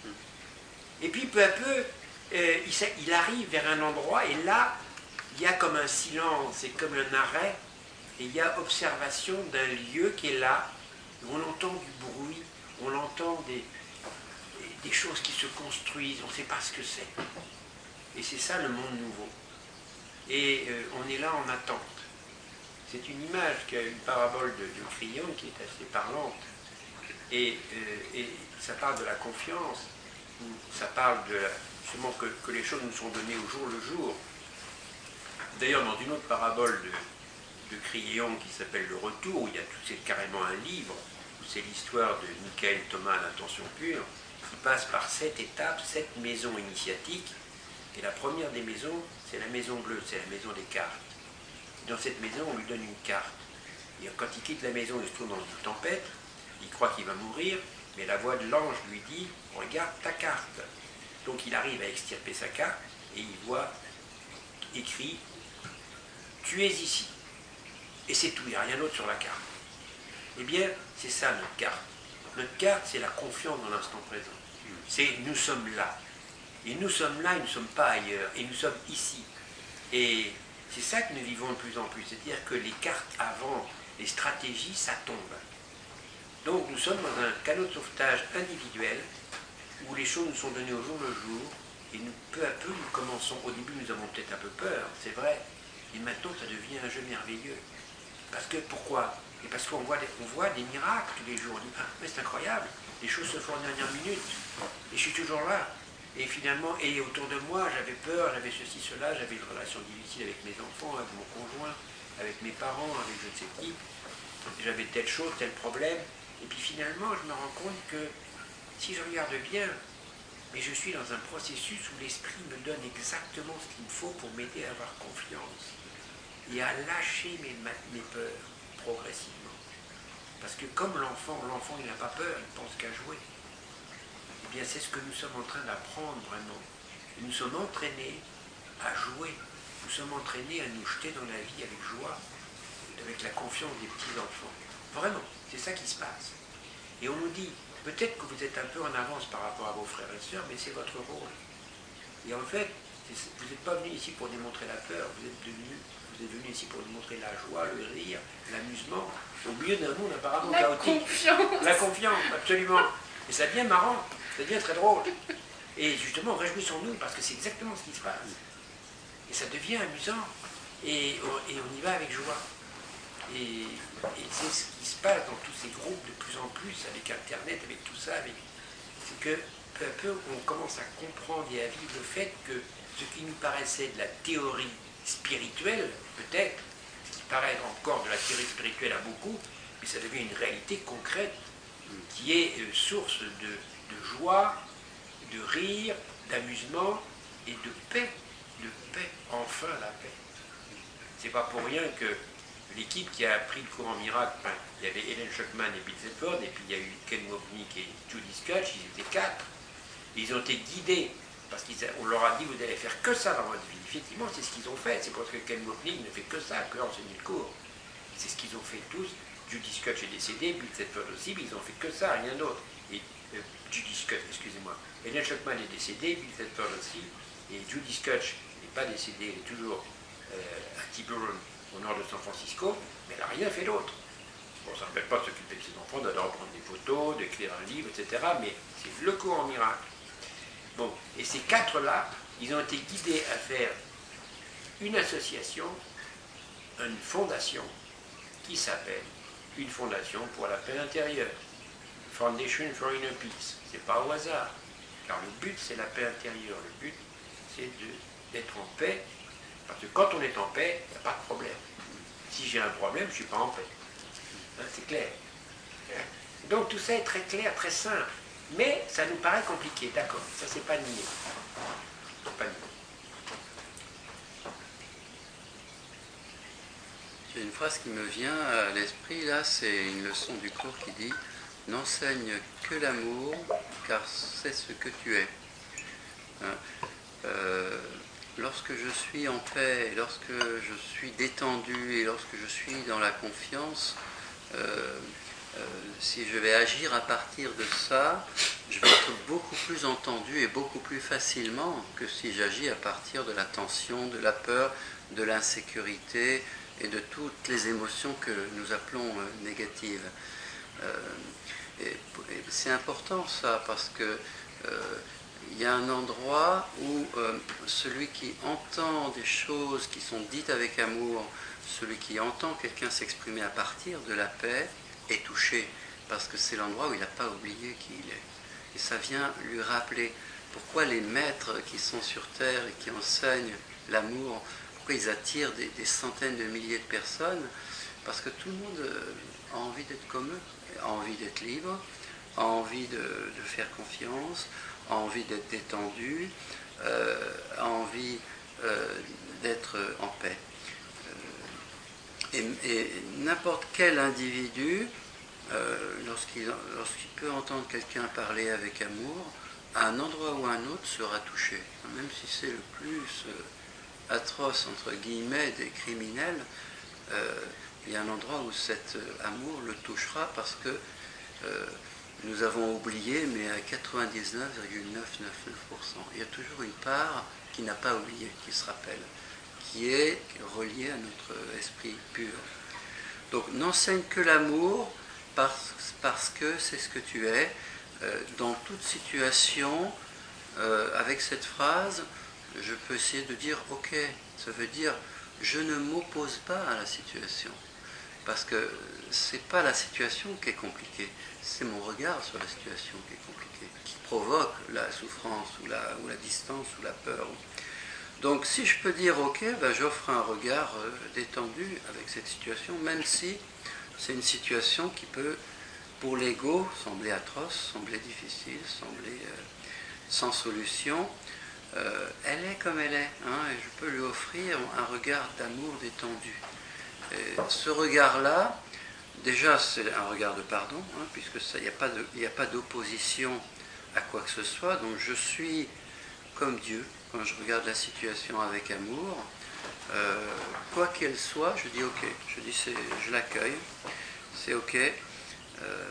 C: Et puis peu à peu, euh, il, il arrive vers un endroit et là, il y a comme un silence, c'est comme un arrêt, et il y a observation d'un lieu qui est là, où on entend du bruit, on entend des, des choses qui se construisent, on ne sait pas ce que c'est. Et c'est ça le monde nouveau. Et euh, on est là en attente. C'est une image qui a une parabole de, de Crillon qui est assez parlante. Et, euh, et ça parle de la confiance, ça parle de la, justement que, que les choses nous sont données au jour le jour. D'ailleurs, dans une autre parabole de, de Crillon qui s'appelle Le Retour, où il y a tout, c'est carrément un livre, où c'est l'histoire de Michael Thomas à l'intention pure, qui passe par sept étapes, sept maisons initiatiques. Et la première des maisons, c'est la maison bleue, c'est la maison des cartes. Dans cette maison, on lui donne une carte. Et quand il quitte la maison, il se trouve dans une tempête, il croit qu'il va mourir, mais la voix de l'ange lui dit « Regarde ta carte ». Donc il arrive à extirper sa carte, et il voit écrit « Tu es ici ». Et c'est tout, il n'y a rien d'autre sur la carte. Eh bien, c'est ça notre carte. Notre carte, c'est la confiance dans l'instant présent. C'est « nous sommes là ». Et nous sommes là, et nous ne sommes pas ailleurs, et nous sommes ici. Et c'est ça que nous vivons de plus en plus, c'est-à-dire que les cartes avant, les stratégies, ça tombe. Donc nous sommes dans un canot de sauvetage individuel, où les choses nous sont données au jour le jour, et nous, peu à peu, nous commençons, au début nous avons peut-être un peu peur, c'est vrai, et maintenant ça devient un jeu merveilleux. Parce que, pourquoi? Et parce qu'on voit, on voit des miracles tous les jours, on dit, ah, mais c'est incroyable, les choses se font en dernière minute, et je suis toujours là. Et finalement, et autour de moi, j'avais peur, j'avais ceci, cela, j'avais une relation difficile avec mes enfants, avec mon conjoint, avec mes parents, avec je ne sais qui, j'avais telle chose, tel problème, et puis finalement, je me rends compte que, si je regarde bien, mais je suis dans un processus où l'esprit me donne exactement ce qu'il me faut pour m'aider à avoir confiance, et à lâcher mes, mes peurs, progressivement. Parce que comme l'enfant, l'enfant il n'a pas peur, il pense qu'à jouer. Eh bien, c'est ce que nous sommes en train d'apprendre vraiment. Et nous sommes entraînés à jouer. Nous sommes entraînés à nous jeter dans la vie avec joie, avec la confiance des petits-enfants. Vraiment, c'est ça qui se passe. Et on nous dit, peut-être que vous êtes un peu en avance par rapport à vos frères et sœurs, mais c'est votre rôle. Et en fait, vous n'êtes pas venu ici pour démontrer la peur, vous êtes venu, vous êtes venu ici pour démontrer la joie, le rire, l'amusement, au milieu d'un monde apparemment
B: la
C: chaotique.
B: Confiance.
C: La confiance, absolument. Et ça devient marrant. Ça devient très drôle. Et justement, réjouissons-nous parce que c'est exactement ce qui se passe. Et ça devient amusant. Et on, et on y va avec joie. Et, et c'est ce qui se passe dans tous ces groupes de plus en plus, avec Internet, avec tout ça. Avec... C'est que peu à peu, on commence à comprendre et à vivre le fait que ce qui nous paraissait de la théorie spirituelle, peut-être, ce qui paraît encore de la théorie spirituelle à beaucoup, mais ça devient une réalité concrète qui est euh, source de, de joie, de rire, d'amusement et de paix. De paix, enfin la paix. C'est pas pour rien que l'équipe qui a pris le cours en miracle, enfin, il y avait Helen Schuckman et Bill Zedford, et puis il y a eu Ken Wapnick et Judy Scotch, ils étaient quatre. Ils ont été guidés, parce qu'on leur a dit, vous allez faire que ça dans votre vie. Effectivement, c'est ce qu'ils ont fait. C'est parce que Ken Wapnick ne fait que ça, que enseigner le cours. C'est ce qu'ils ont fait tous. Judy Scotch est décédé, Bill Thetford aussi, mais ils ont fait que ça, rien d'autre. Et euh, Judy Scotch, excusez-moi, Helen Schucman est décédée, Bill Thetford aussi, et Judy Scotch n'est pas décédée, elle est toujours euh, à Tiburon, au nord de San Francisco, mais elle n'a rien fait d'autre. Bon, ça ne veut pas s'occuper de ses enfants, de leur prendre des photos, d'écrire un livre, et cetera, mais c'est le cours en miracle. Bon, et ces quatre-là, ils ont été guidés à faire une association, une fondation, qui s'appelle une fondation pour la paix intérieure. Foundation for Inner Peace. C'est pas au hasard, car le but c'est la paix intérieure. Le but c'est d'être en paix, parce que quand on est en paix, il n'y a pas de problème. Si j'ai un problème, je ne suis pas en paix. Hein, c'est clair. Donc tout ça est très clair, très simple. Mais ça nous paraît compliqué, d'accord. Ça c'est pas nié. C'est pas nié.
A: Il y a une phrase qui me vient à l'esprit, là, c'est une leçon du cours qui dit « N'enseigne que l'amour, car c'est ce que tu es. Hein, » euh, Lorsque je suis en paix, lorsque je suis détendu et lorsque je suis dans la confiance, euh, euh, si je vais agir à partir de ça, je vais être beaucoup plus entendu et beaucoup plus facilement que si j'agis à partir de la tension, de la peur, de l'insécurité, et de toutes les émotions que nous appelons euh, négatives. Euh, et, et c'est important ça, parce que euh, il y a un endroit où euh, celui qui entend des choses qui sont dites avec amour, celui qui entend quelqu'un s'exprimer à partir de la paix, est touché, parce que c'est l'endroit où il n'a pas oublié qui il est. Et ça vient lui rappeler pourquoi les maîtres qui sont sur terre et qui enseignent l'amour, pourquoi ils attirent des, des centaines de milliers de personnes, parce que tout le monde a envie d'être comme eux, a envie d'être libre, a envie de, de faire confiance, a envie d'être détendu, euh, a envie euh, d'être en paix. Euh, et, et n'importe quel individu, euh, lorsqu'il, lorsqu'il peut entendre quelqu'un parler avec amour, à un endroit ou à un autre sera touché, même si c'est le plus euh, atroce, entre guillemets, des criminels, euh, il y a un endroit où cet euh, amour le touchera, parce que euh, nous avons oublié, mais à quatre-vingt-dix-neuf virgule neuf cent quatre-vingt-dix-neuf pour cent. Il y a toujours une part qui n'a pas oublié, qui se rappelle, qui est reliée à notre esprit pur. Donc n'enseigne que l'amour, parce, parce que c'est ce que tu es. Euh, dans toute situation, euh, avec cette phrase, je peux essayer de dire, ok, ça veut dire, je ne m'oppose pas à la situation. Parce que ce n'est pas la situation qui est compliquée, c'est mon regard sur la situation qui est compliquée, qui provoque la souffrance ou la, ou la distance ou la peur. Donc si je peux dire ok, ben, j'offre un regard euh, détendu avec cette situation, même si c'est une situation qui peut, pour l'ego, sembler atroce, sembler difficile, sembler euh, sans solution. Euh, elle est comme elle est, hein, et je peux lui offrir un regard d'amour détendu. Et ce regard-là, déjà c'est un regard de pardon, hein, puisque il n'y a pas d'opposition à quoi que ce soit, donc je suis comme Dieu quand je regarde la situation avec amour, euh, quoi qu'elle soit, je dis ok, je dis c'est, je l'accueille, c'est ok, euh,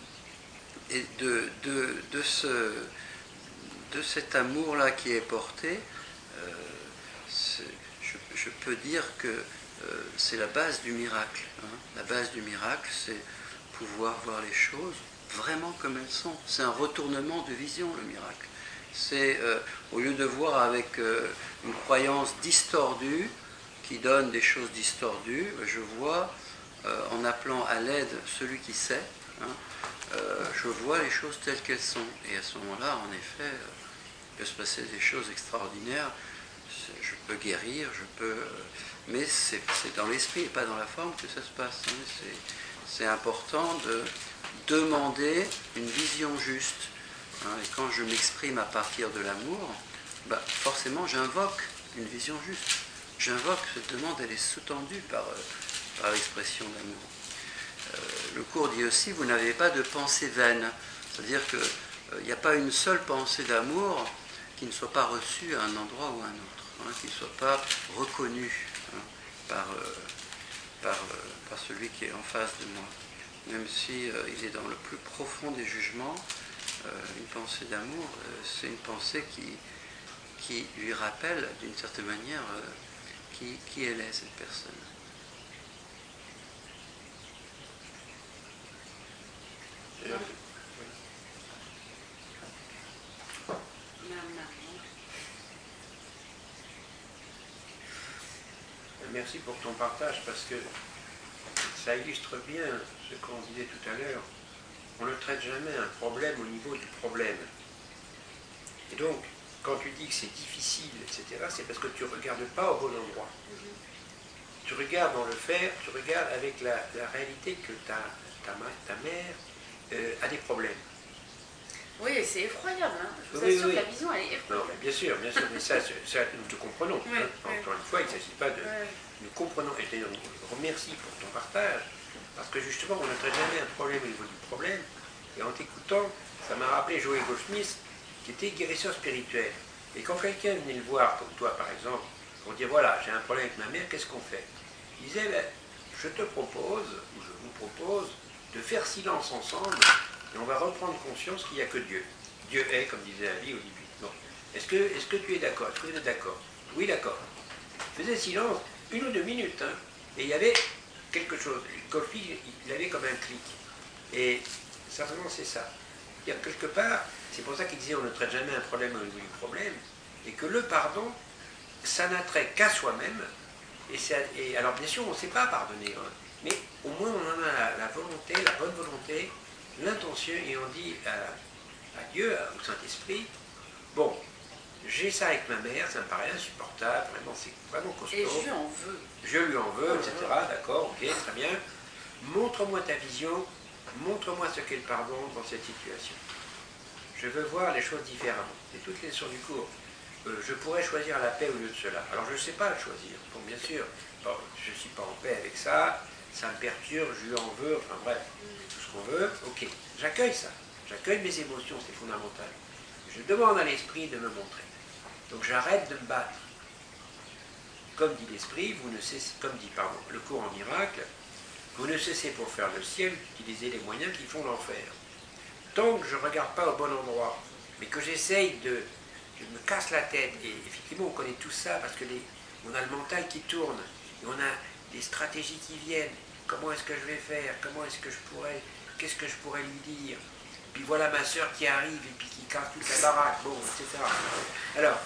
A: et de, de, de, ce, de cet amour-là qui est porté, euh, c'est, je, je peux dire que Euh, c'est la base du miracle. Hein. La base du miracle, c'est pouvoir voir les choses vraiment comme elles sont. C'est un retournement de vision, le miracle. C'est, euh, au lieu de voir avec euh, une croyance distordue, qui donne des choses distordues, je vois, euh, en appelant à l'aide celui qui sait, hein, euh, je vois les choses telles qu'elles sont. Et à ce moment-là, en effet, euh, il peut se passer des choses extraordinaires. Je peux guérir, je peux... Euh, mais c'est, c'est dans l'esprit et pas dans la forme que ça se passe. Hein. C'est, c'est important de demander une vision juste. Hein. Et quand je m'exprime à partir de l'amour, bah, forcément j'invoque une vision juste. J'invoque cette demande, elle est sous-tendue par, euh, par l'expression d'amour. Euh, le cours dit aussi, vous n'avez pas de pensée vaine. C'est-à-dire qu'il n'y euh, a pas une seule pensée d'amour qui ne soit pas reçue à un endroit ou à un autre, hein, qui ne soit pas reconnue. Par, euh, par, euh, par celui qui est en face de moi. même si euh, il est dans le plus profond des jugements, euh, une pensée d'amour, euh, c'est une pensée qui, qui lui rappelle d'une certaine manière euh, qui, qui elle est, cette personne.
C: D'ailleurs, merci pour ton partage, parce que ça illustre bien ce qu'on disait tout à l'heure. On ne traite jamais un problème au niveau du problème. Et donc, quand tu dis que c'est difficile, et cetera, c'est parce que tu ne regardes pas au bon endroit. Mm-hmm. Tu regardes dans le faire, tu regardes avec la, la réalité que ta, ta, ta mère euh, a des problèmes.
D: Oui, c'est effroyable. Hein. Je vous
C: oui,
D: assure
C: oui.
D: que la vision, elle est effroyable.
C: Non, mais bien sûr, bien sûr, mais ça, ça nous te comprenons.
D: Oui,
C: hein.
D: oui.
C: Encore une fois, il ne s'agit pas de...
D: Oui.
C: Nous comprenons, et d'ailleurs, on te remercie pour ton partage, parce que justement, on ne traite jamais un problème au niveau du problème. Et en t'écoutant, ça m'a rappelé Joey Goldsmith, qui était guérisseur spirituel. Et quand quelqu'un venait le voir, comme toi par exemple, pour dire voilà, j'ai un problème avec ma mère, qu'est-ce qu'on fait? Il disait, ben, je te propose, ou je vous propose, de faire silence ensemble, et on va reprendre conscience qu'il n'y a que Dieu. Dieu est, comme disait Ali au début. Bon. Est-ce que, est-ce que tu es d'accord? Est-ce que vous êtes d'accord? Oui, d'accord. Faisait silence, une ou deux minutes, hein, et il y avait quelque chose. Golfi, il avait comme un clic. Et certainement, c'est ça. Il y a quelque part, c'est pour ça qu'il disait on ne traite jamais un problème au niveau du problème, et que le pardon, ça n'a trait qu'à soi-même. Et, et alors, bien sûr, on ne sait pas pardonner, hein, mais au moins on en a la, la volonté, la bonne volonté, l'intention, et on dit à, à Dieu, au Saint-Esprit, bon, j'ai ça avec ma mère, ça me paraît insupportable, vraiment, c'est vraiment costaud.
D: Et je lui en veux.
C: Je lui en veux, et cetera. D'accord, ok, très bien. Montre-moi ta vision, montre-moi ce qu'est le pardon dans cette situation. Je veux voir les choses différemment. C'est toutes les leçons du cours. Euh, je pourrais choisir la paix au lieu de cela. Alors je ne sais pas le choisir. Bon, bien sûr, bon, je ne suis pas en paix avec ça, ça me perturbe, je lui en veux, enfin bref, tout ce qu'on veut, ok. J'accueille ça. J'accueille mes émotions, c'est fondamental. Je demande à l'esprit de me montrer. Donc j'arrête de me battre. Comme dit l'esprit, vous ne cessez, comme dit pardon, le cours en miracle, vous ne cessez pour faire le ciel d'utiliser les moyens qui font l'enfer. Tant que je ne regarde pas au bon endroit, mais que j'essaye de, je me casse la tête, et effectivement on connaît tout ça, parce que les, on a le mental qui tourne, et on a des stratégies qui viennent, comment est-ce que je vais faire, comment est-ce que je pourrais, qu'est-ce que je pourrais lui dire, puis voilà ma soeur qui arrive, et puis qui casse toute la baraque, bon, et cetera. Alors,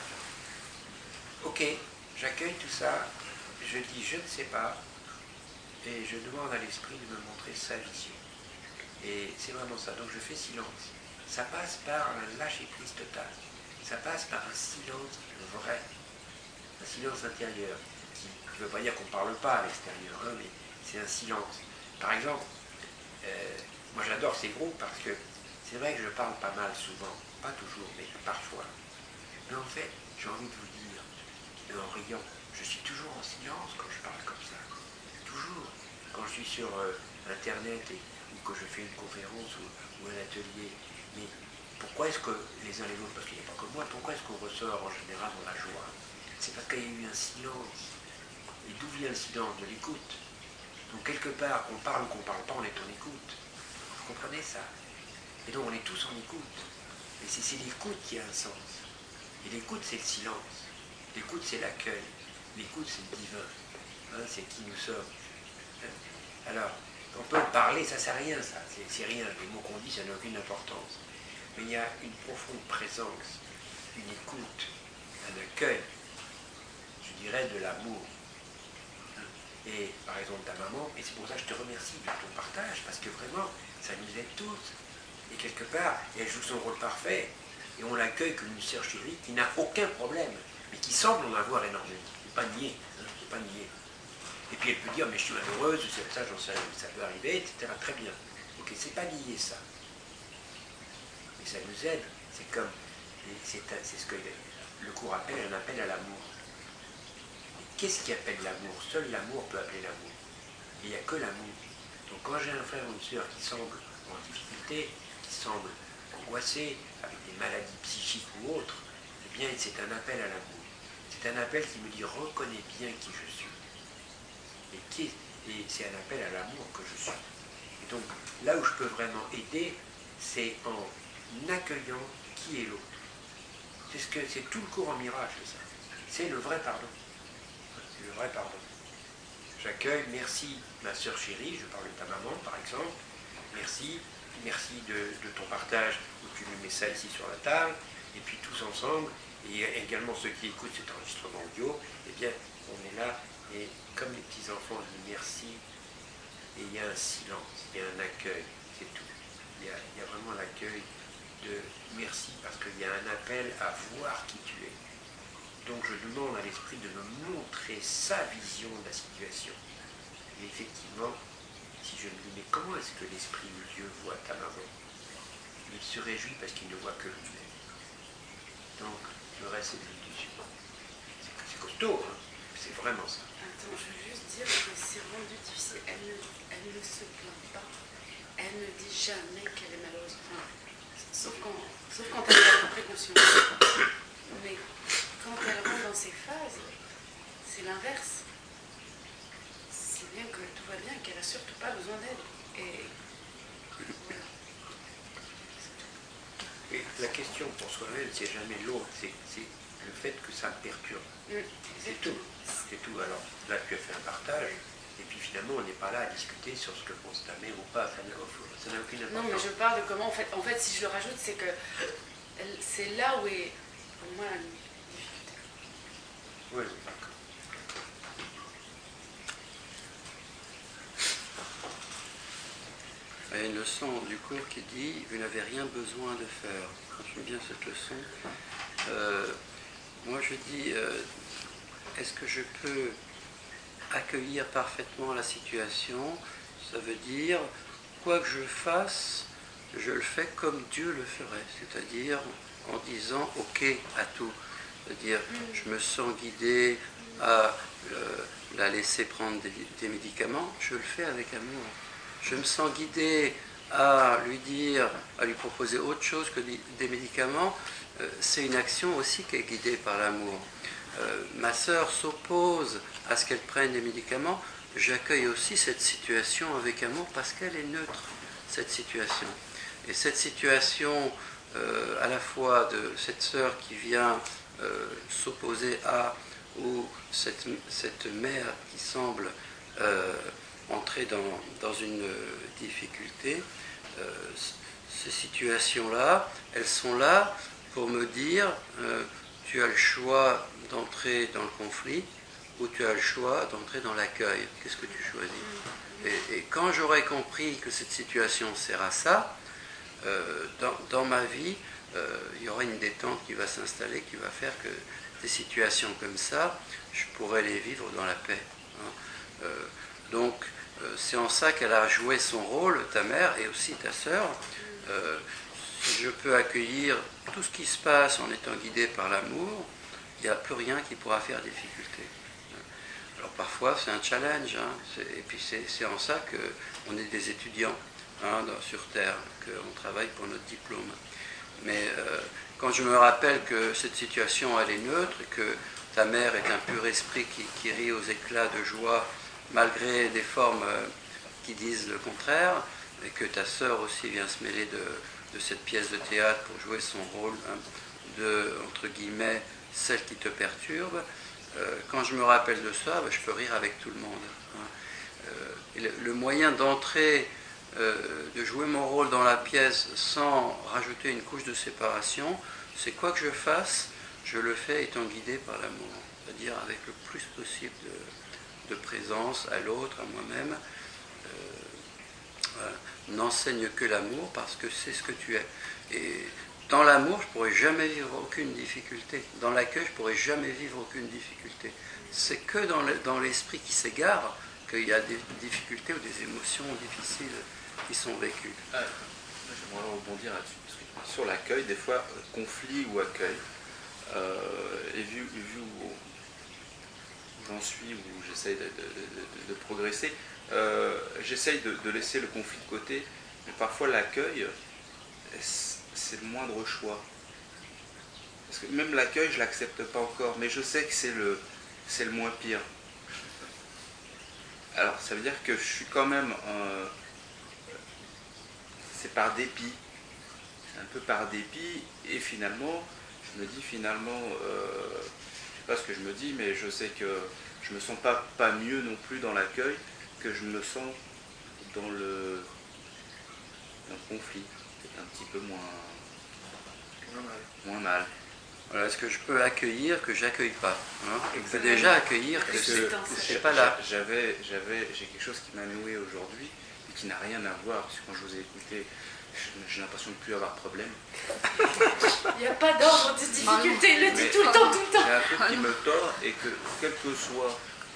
C: ok, j'accueille tout ça, je dis je ne sais pas, et je demande à l'esprit de me montrer sa vision. Et c'est vraiment ça, donc je fais silence. Ça passe par un lâcher-prise total. Ça passe par un silence vrai, un silence intérieur, qui ne veut pas dire qu'on ne parle pas à l'extérieur, hein, mais c'est un silence. Par exemple, euh, moi j'adore ces groupes parce que c'est vrai que je parle pas mal souvent, pas toujours, mais parfois. Mais en fait, j'ai envie de vous dire, en riant, je suis toujours en silence quand je parle comme ça. Toujours. Quand je suis sur euh, Internet et ou que je fais une conférence ou, ou un atelier, mais pourquoi est-ce que les uns les autres, parce qu'il n'y a pas que moi, pourquoi est-ce qu'on ressort en général dans la joie? C'est parce qu'il y a eu un silence. Et d'où vient le silence? De l'écoute. Donc quelque part, qu'on parle ou qu'on ne parle pas, on est en écoute. Vous comprenez ça? Et donc on est tous en écoute. Et c'est l'écoute qui a un sens. Et l'écoute, c'est le silence. L'écoute, c'est l'accueil. L'écoute, c'est le divin. Hein, c'est qui nous sommes. Alors, on peut parler, ça ne sert à rien, ça. C'est rien. Les mots qu'on dit, ça n'a aucune importance. Mais il y a une profonde présence, une écoute, un accueil, je dirais de l'amour. Et par exemple, ta maman, et c'est pour ça que je te remercie de ton partage, parce que vraiment, ça nous aide tous. Et quelque part, elle joue son rôle parfait, et on l'accueille comme une sœur chérie qui n'a aucun problème, mais qui semble en avoir énormément. Il ne faut pas nier, hein, il faut pas nier. Et puis elle peut dire, mais je suis malheureuse, ça, j'en sais, ça peut arriver, et cetera. Très bien. Ok, c'est pas nier ça. Mais ça nous aide. C'est comme, c'est ce que le cours appelle un appel à l'amour. Qu'est-ce qui appelle l'amour? Seul l'amour peut appeler l'amour. Et il n'y a que l'amour. Donc quand j'ai un frère ou une sœur qui semble en difficulté, qui semble angoissé, avec des maladies psychiques ou autres, eh bien c'est un appel à l'amour. C'est un appel qui me dit reconnais bien qui je suis. Et, qui, et c'est un appel à l'amour que je suis. Et donc là où je peux vraiment aider, c'est en accueillant qui est l'autre. C'est ce que c'est tout le cours en mirage, c'est ça. C'est le vrai pardon. C'est le vrai pardon. J'accueille, merci ma sœur chérie, je parle de ta maman par exemple, merci, merci de, de ton partage où tu nous mets ça ici sur la table, et puis tous ensemble, et également ceux qui écoutent cet enregistrement audio, eh bien on est là, et comme les petits enfants, on dit merci, et il y a un silence, il y a un accueil, c'est tout. Il y a, il y a vraiment l'accueil de merci, parce qu'il y a un appel à voir qui tu es. Donc je demande à l'esprit de me montrer sa vision de la situation. Et effectivement, si je me dis, mais comment est-ce que l'esprit de Dieu voit ta maman? Il se réjouit parce qu'il ne voit que lui-même. Donc le reste c'est de l'illusion. C'est costaud, hein, c'est vraiment ça.
D: Attends, je veux juste dire que c'est rendu difficile. Elle ne, elle ne se plaint pas. Elle ne dit jamais qu'elle est malheureuse. Enfin, sauf quand, sauf quand elle a pris conscience. Mais quand elle rentre dans ces phases, c'est l'inverse. C'est bien que tout va bien, qu'elle n'a surtout pas besoin d'aide. Et voilà.
C: Et la question pour soi-même, c'est jamais l'autre, c'est le fait que ça me perturbe.
D: Mmh,
C: c'est tout. C'est tout. Alors là, tu as fait un partage, et puis finalement, on n'est pas là à discuter sur ce que pense ta mère ou pas. Ça n'a aucune importance.
D: Non, mais je parle de comment, en fait, en fait si je le rajoute, c'est que c'est là où est, pour moi, la difficulté.
C: Oui, oui, d'accord.
A: Il y a une leçon du cours qui dit « Vous n'avez rien besoin de faire ». J'aime bien cette leçon. Euh, moi, je dis euh, « Est-ce que je peux accueillir parfaitement la situation ?» Ça veut dire « Quoi que je fasse, je le fais comme Dieu le ferait ». C'est-à-dire en disant « Ok à tout ». C'est-à-dire je me sens guidé à euh, la laisser prendre des, des médicaments, je le fais avec amour. Je me sens guidé à lui dire, à lui proposer autre chose que des médicaments, euh, c'est une action aussi qui est guidée par l'amour. Euh, ma sœur s'oppose à ce qu'elle prenne des médicaments, j'accueille aussi cette situation avec amour parce qu'elle est neutre, cette situation. Et cette situation, euh, à la fois de cette sœur qui vient euh, s'opposer à, ou cette, cette mère qui semble euh, entrer dans, dans une difficulté, euh, ces situations-là, elles sont là pour me dire euh, tu as le choix d'entrer dans le conflit ou tu as le choix d'entrer dans l'accueil. Qu'est-ce que tu choisis? et, et quand j'aurai compris que cette situation sert à ça, euh, dans, dans ma vie, euh, il y aura une détente qui va s'installer, qui va faire que des situations comme ça, je pourrai les vivre dans la paix. Hein. Euh, donc, c'est en ça qu'elle a joué son rôle, ta mère et aussi ta sœur. Euh, si je peux accueillir tout ce qui se passe en étant guidé par l'amour, il n'y a plus rien qui pourra faire difficulté. Alors parfois c'est un challenge, hein, et puis c'est en ça qu'on est des étudiants hein, dans, sur Terre, qu'on travaille pour notre diplôme. Mais euh, quand je me rappelle que cette situation elle est neutre, que ta mère est un pur esprit qui, qui rit aux éclats de joie, malgré des formes qui disent le contraire, et que ta sœur aussi vient se mêler de, de cette pièce de théâtre pour jouer son rôle hein, de, entre guillemets, celle qui te perturbe, euh, quand je me rappelle de ça, ben, je peux rire avec tout le monde. Hein. Euh, et le, le moyen d'entrer, euh, de jouer mon rôle dans la pièce sans rajouter une couche de séparation, c'est quoi que je fasse, je le fais étant guidé par l'amour, c'est-à-dire avec le plus possible de de présence à l'autre, à moi-même, euh, voilà. N'enseigne que l'amour parce que c'est ce que tu es. Et dans l'amour, je ne pourrais jamais vivre aucune difficulté. Dans l'accueil, je ne pourrais jamais vivre aucune difficulté. C'est que dans l'esprit qui s'égare qu'il y a des difficultés ou des émotions difficiles qui sont vécues.
F: Ah, j'aimerais rebondir là-dessus. Sur l'accueil, des fois, conflit ou accueil, euh, et vu, vu où j'en suis, où j'essaye de, de, de, de progresser, euh, j'essaye de, de laisser le conflit de côté, mais parfois l'accueil, c'est le moindre choix. Parce que même l'accueil, je ne l'accepte pas encore, mais je sais que c'est le, c'est le moins pire. Alors, ça veut dire que je suis quand même euh, c'est par dépit. C'est un peu par dépit, et finalement, je me dis finalement, euh, je sais pas ce que je me dis, mais je sais que je me sens pas, pas mieux non plus dans l'accueil que je me sens dans le, dans le conflit. C'est un petit peu moins,
E: Moins mal.
F: moins mal.
A: Voilà, est-ce que je peux accueillir que j'accueille pas, hein? Je peux
F: Exactement.
A: déjà accueillir que
F: Parce
A: c'est
F: que
A: que c'est pas là.
F: J'avais, j'avais, j'ai quelque chose qui m'a noué aujourd'hui et qui n'a rien à voir, parce que quand je vous ai écouté, j'ai l'impression de ne plus avoir de problème.
D: Il n'y a pas d'ordre de difficulté, il le dit
F: Mais-
D: tout le temps, tout le temps.
F: J'ai un truc qui me tord, et que quelle que soit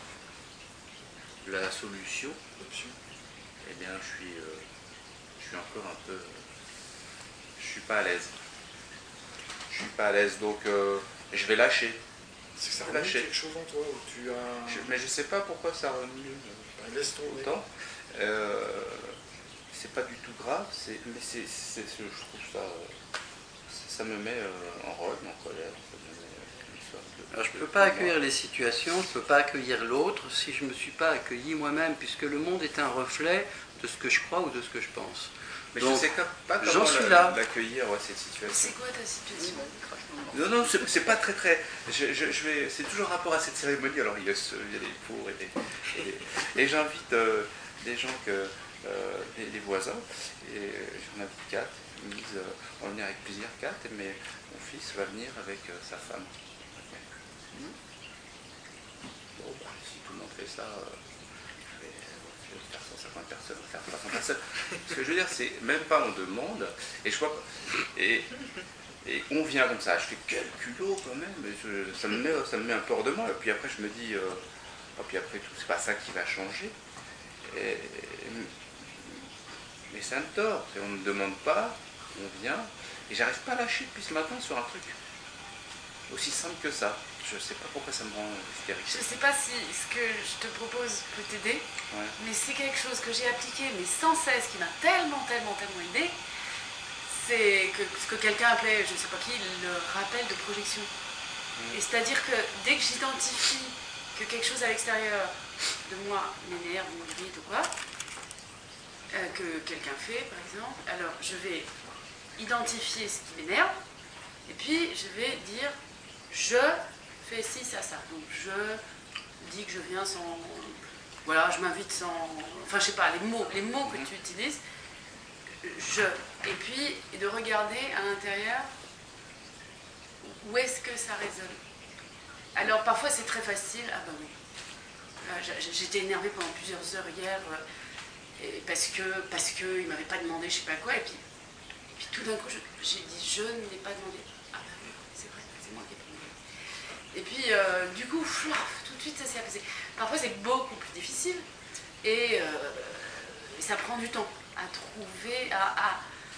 F: la solution, eh bien je suis, euh, je suis encore un peu, je suis pas à l'aise. Je suis pas à l'aise, donc euh, je vais lâcher.
E: C'est que ça
F: Je vais
E: remet
F: lâcher.
E: quelque chose en toi où tu as...
F: Je- mais je sais pas pourquoi ça remue
E: Bah, laisse tomber.
F: autant. Euh, c'est pas du tout grave, c'est, mais c'est, c'est- je trouve ça, euh, ça me met euh, en rôle, en colère. Ça me met, euh, une sorte de-
A: Alors, je ne peux pas accueillir les situations, je ne peux pas accueillir l'autre si je ne me suis pas accueilli moi-même, puisque le monde est un reflet de ce que je crois ou de ce que je pense.
F: Mais
A: Donc,
F: je sais pas comment
A: j'en suis
F: la-
A: là.
F: l'accueillir, ouais, cette situation.
D: C'est quoi ta situation?
F: Non, non, c'est, c'est pas très très. Je, je- je vais, c'est toujours rapport à cette cérémonie. Alors il y a, ce- il y a des pour et des. Et, des- et j'invite euh, des gens, que, euh, des, des voisins, et euh, j'en invite quatre. Ils me disent euh, on va venir avec plaisir, quatre, mais mon fils va venir avec euh, sa femme. Ok. Bon, bah, si tout le monde fait ça, euh, je vais, je vais faire cent cinquante personnes, on va faire trois cents personnes. Ce que je veux dire, c'est même pas on demande, et je vois. Et, Et on vient comme ça, je fais quel culot quand même, et je- ça, me met, ça me met un peu hors de moi, et puis après je me dis, euh, oh, puis après tout, c'est pas ça qui va changer. Et- mais ça me tord, c'est on ne demande pas, on vient, et j'arrive pas à lâcher depuis ce matin sur un truc aussi simple que ça. Je sais pas pourquoi ça me rend hystérique.
D: Je sais pas si ce que je te propose peut t'aider,
F: Ouais.
D: mais c'est quelque chose que j'ai appliqué, mais sans cesse, qui m'a tellement, tellement, tellement aidé. C'est que ce que quelqu'un appelait, je ne sais pas qui, le rappel de projection. Et c'est-à-dire que dès que j'identifie que quelque chose à l'extérieur de moi m'énerve, m'irrite ou quoi, euh, que quelqu'un fait par exemple, alors je vais identifier ce qui m'énerve, et puis je vais dire je fais ci, ça, ça. Donc je dis que je viens sans. Voilà, je m'invite sans. Enfin, je sais pas, les mots, les mots que tu utilises. Je. Et puis, de regarder à l'intérieur où est-ce que ça résonne. Alors, parfois, c'est très facile. Ah ben oui. Euh, j'ai- J'étais énervée pendant plusieurs heures hier euh, et parce que parce que il m'avait pas demandé je sais pas quoi. Et puis, et puis tout d'un coup, je- j'ai dit je ne l'ai pas demandé. Ah ben oui, c'est vrai, c'est moi qui ai pas demandé. Et puis, euh, du coup, flaf, tout de suite, ça s'est apaisé. Parfois, c'est beaucoup plus difficile et euh, ça prend du temps à trouver, à, à,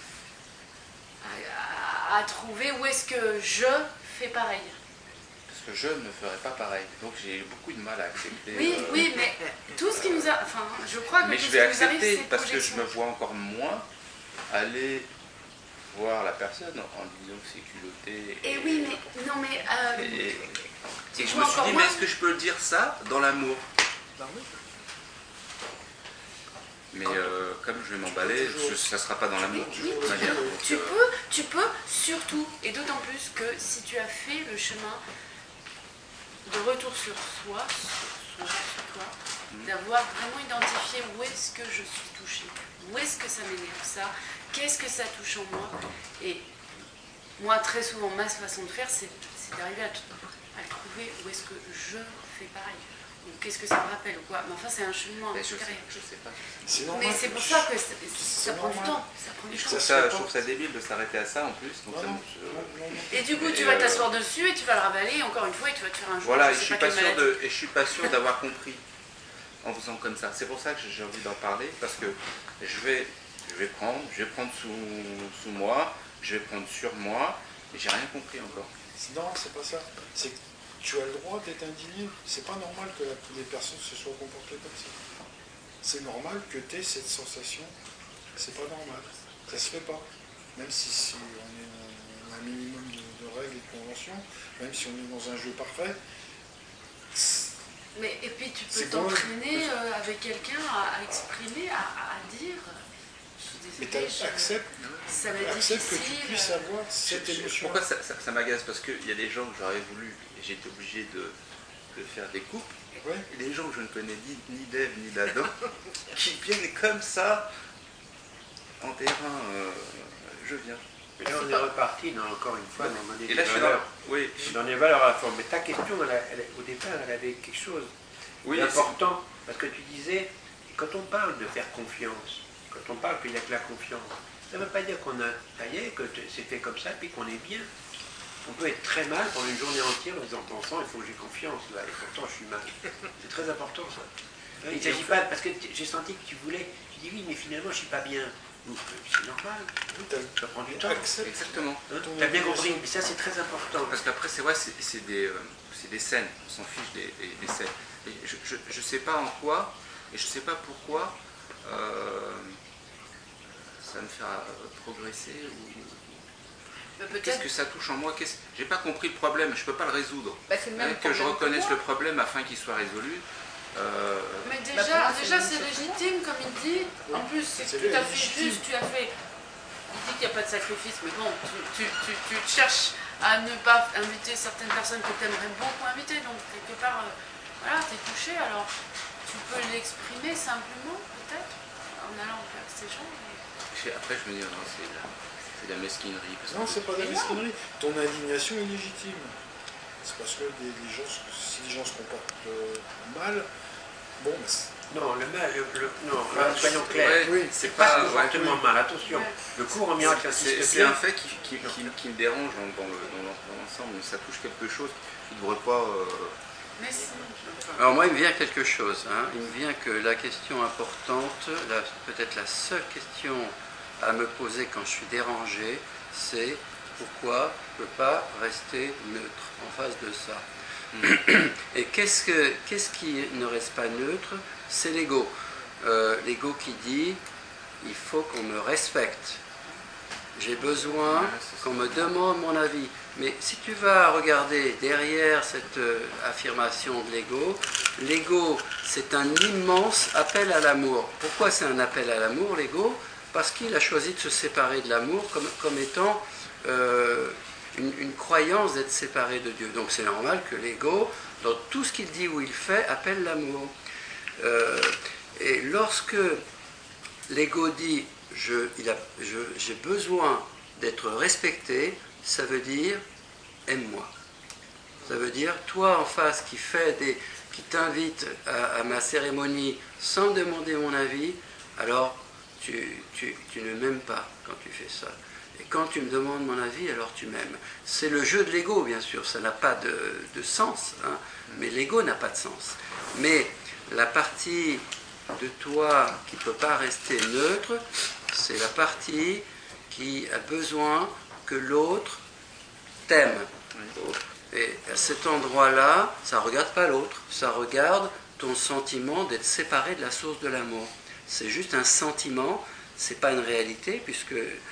D: à, à trouver où est-ce que je fais pareil.
F: Parce que je ne ferai pas pareil, donc j'ai beaucoup de mal à accepter.
D: Oui,
F: euh,
D: oui, mais tout ce qui nous a... Enfin, je crois que
F: Mais
D: tout
F: je
D: ce
F: vais
D: qui nous arrive,
F: accepter
D: c'est
F: parce que je
D: projection.
F: me vois encore moins aller voir la personne en disant que c'est culotté.
D: Et oui, mais... Non, mais... euh,
F: Et,
D: tu
F: et je
D: vois
F: me suis
D: encore
F: dit,
D: moins.
F: mais est-ce que je peux dire ça dans l'amour? Mais euh, comme je vais m'emballer, je- ça ne sera pas dans l'amour.
D: Oui,
F: de toute manière.
D: tu
F: Donc, euh,
D: peux, tu peux surtout, et d'autant plus que si tu as fait le chemin de retour sur soi, sur, sur toi, d'avoir vraiment identifié où est-ce que je suis touchée, où est-ce que ça m'énerve ça, qu'est-ce que ça touche en moi. Et moi, très souvent, ma façon de faire, c'est c'est d'arriver à, t- à trouver où est-ce que je fais pareil. Ou qu'est-ce que ça me rappelle ou quoi. Mais enfin, c'est un cheminement
F: mais je sais,
D: intérieur.
F: je sais pas.
E: C'est
D: Mais
E: normal
D: c'est
E: que
D: pour
E: tu-
D: ça que ça,
E: c'est
D: ça prend du
E: normal.
D: temps. Ça prend du
F: Je
D: temps.
F: trouve ça, je trouve ça débile de s'arrêter à ça en plus. Donc
E: Non,
F: ça
E: non,
F: me-
E: non, non, non.
D: Et du coup, tu
F: Et
D: vas
F: euh,
D: t'asseoir dessus et tu vas le ravaler encore une fois et tu vas te faire un jour.
F: Voilà, et
D: je
F: je
D: sais
F: suis
D: pas
F: pas
D: quelle
F: sûr
D: maladie.
F: de, et je suis pas sûr d'avoir compris en faisant comme ça. C'est pour ça que j'ai envie d'en parler, parce que je vais, je vais prendre, je vais prendre sous, sous moi, je vais prendre sur moi, et j'ai rien compris encore.
E: Non, c'est pas ça. C'est que tu as le droit d'être indigné. C'est pas normal que la- les personnes se soient comportées comme ça. C'est normal que tu aies cette sensation. C'est pas normal. Ça se fait pas. Même si, si on est dans un minimum de, de règles et de conventions, même si on est dans un jeu parfait, c'est-
D: Mais, et puis tu peux
E: C'est bon,
D: t'entraîner
E: parce-
D: euh, avec quelqu'un à, à exprimer, à, à dire suis
E: Mais
D: désolée, je-
E: accepte,
D: ça va être
E: accepte que tu
D: difficile.
E: puisses avoir cette
F: Je- je-
E: émotion.
F: Pourquoi ça, ça- ça m'agace? Parce qu'il y a des gens que j'aurais voulu, et j'ai été obligé de, de faire des coupes,
E: Ouais.
F: et des gens que je ne connais ni, ni d'Ève ni d'Adam, qui viennent comme ça, en terrain, euh, je viens.
C: Mais là, on est reparti, dans, encore une fois, dans, dans
F: Et
C: des
F: là, je suis
C: valeurs.
F: dans, oui, je-
C: Dans les valeurs à la forme. Mais ta question, elle a- elle a- au départ, elle avait quelque chose
F: oui,
C: d'important. Parce que tu disais, quand on parle de faire confiance, quand on parle qu'il n'y a que la confiance, ça ne veut pas dire qu'on a taillé, que c'est fait comme ça, puis qu'on est bien. On peut être très mal pendant une journée entière en pensant, il faut que j'ai confiance, là, et pourtant je suis mal. C'est très important, ça. Il ne s'agit pas, parce que j'ai senti que tu voulais, tu dis oui, mais finalement je ne suis pas bien. C'est normal, ça prend du temps.
E: Accepte.
F: exactement.
C: Hein, tu as bien compris, mais ça c'est très important.
F: Parce qu'après, c'est vrai, c'est c'est des, euh, c'est des scènes, on s'en fiche des, des- des scènes. Et je ne sais pas en quoi, et je ne sais pas pourquoi, euh, ça me fait euh, progresser, ou
D: Mais
F: qu'est-ce
D: peut-être
F: que ça touche en moi. Qu'est-ce- J'ai pas compris le problème, je peux pas le résoudre.
B: Bah, c'est le même
F: Hein, que je
B: problème
F: reconnaisse
B: moi.
F: le problème afin qu'il soit résolu. euh,
D: Mais
B: Bah,
D: déjà,
B: pour moi, c'est
D: déjà
B: une
D: c'est
B: initiative.
D: légitime, comme il dit. En plus, c'est
E: C'est
D: tout à fait
E: légitime.
D: juste. Tu as fait. Il dit qu'il n'y a pas de sacrifice, mais bon, tu, tu, tu, tu cherches à ne pas inviter certaines personnes que tu aimerais beaucoup inviter. Donc, quelque part, euh, voilà, tu es touché. Alors, tu peux l'exprimer simplement, peut-être, en allant vers ces gens. et-
F: je- après, je me dis, non, c'est de la, c'est de la mesquinerie. Parce
E: Non,
F: que-
E: c'est pas de la
D: Mais non.
E: mesquinerie. Ton indignation est légitime. C'est parce que des, des gens, se- si les gens se comportent euh, mal, bon, bah, c'est-
C: Non, le mal, le, le- non,
E: Ah,
C: soyons
F: Ouais,
C: clairs.
E: oui,
F: c'est
C: Pas
F: pas.
C: ce comportement
F: ouais,
C: mal, attention.
D: Ouais.
C: Le cours en miracle
F: c'est
C: insiste
F: c'est
C: bien.
F: un fait qui, qui, qui, qui me dérange dans, dans le- dans l'en- dans l'ensemble, ça touche quelque chose qui ne devrait pas. euh,
D: Mais si.
A: Alors moi, il me vient quelque chose. hein. Il me vient que la question importante, la- peut-être la seule question à me poser quand je suis dérangé, c'est pourquoi je ne peux pas rester neutre en face de ça. Et qu'est-ce, que, qu'est-ce qui ne reste pas neutre? C'est l'ego. Euh, l'ego qui dit, il faut qu'on me respecte. J'ai besoin qu'on me demande mon avis. Mais si tu vas regarder derrière cette euh, affirmation de l'ego, l'ego, c'est un immense appel à l'amour. Pourquoi c'est un appel à l'amour, l'ego? Parce qu'il a choisi de se séparer de l'amour comme, comme étant euh, une, une croyance d'être séparé de Dieu. Donc c'est normal que l'ego, dans tout ce qu'il dit ou il fait, appelle l'amour. Euh, et lorsque l'ego dit je, il a, je, j'ai besoin d'être respecté, ça veut dire aime-moi. Ça veut dire toi en face qui fait des, qui t'invite à, à ma cérémonie sans demander mon avis, alors tu, tu, tu ne m'aimes pas quand tu fais ça. Et quand tu me demandes mon avis, alors tu m'aimes. C'est le jeu de l'ego, bien sûr, ça n'a pas de, de sens, hein, mais l'ego n'a pas de sens. Mais la partie de toi qui ne peut pas rester neutre, c'est la partie qui a besoin que l'autre t'aime. Et à cet endroit-là, ça ne regarde pas l'autre, ça regarde ton sentiment d'être séparé de la source de l'amour. C'est juste un sentiment, c'est pas une réalité, puisque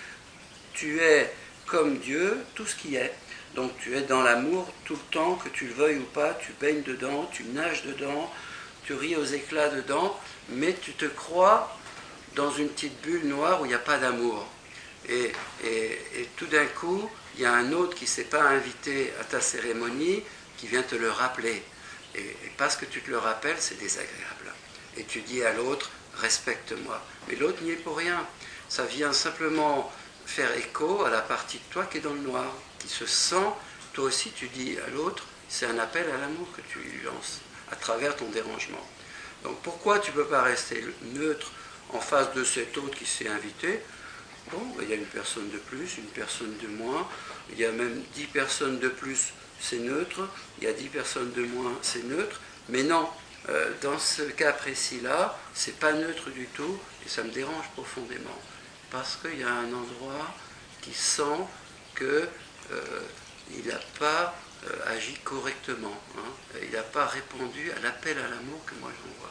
A: tu es comme Dieu, tout ce qui est. Donc tu es dans l'amour tout le temps, que tu le veuilles ou pas, tu baignes dedans, tu nages dedans, tu ris aux éclats dedans, mais tu te crois dans une petite bulle noire où il n'y a pas d'amour. Et, et, et tout d'un coup, il y a un autre qui ne s'est pas invité à ta cérémonie, qui vient te le rappeler. Et, et parce que tu te le rappelles, c'est désagréable. Et tu dis à l'autre, respecte-moi. Mais l'autre n'y est pour rien. Ça vient simplement faire écho à la partie de toi qui est dans le noir, qui se sent, toi aussi tu dis à l'autre, c'est un appel à l'amour que tu lui lances à travers ton dérangement. Donc pourquoi tu ne peux pas rester neutre en face de cet autre qui s'est invité? Bon, il y a une personne de plus, une personne de moins, il y a même dix personnes de plus, c'est neutre, il y a dix personnes de moins, c'est neutre, mais non, euh, dans ce cas précis-là, c'est pas neutre du tout, et ça me dérange profondément, parce qu'il y a un endroit qui sent que euh, il n'a pas euh, agi correctement, hein, il n'a pas répondu à l'appel à l'amour que moi j'envoie.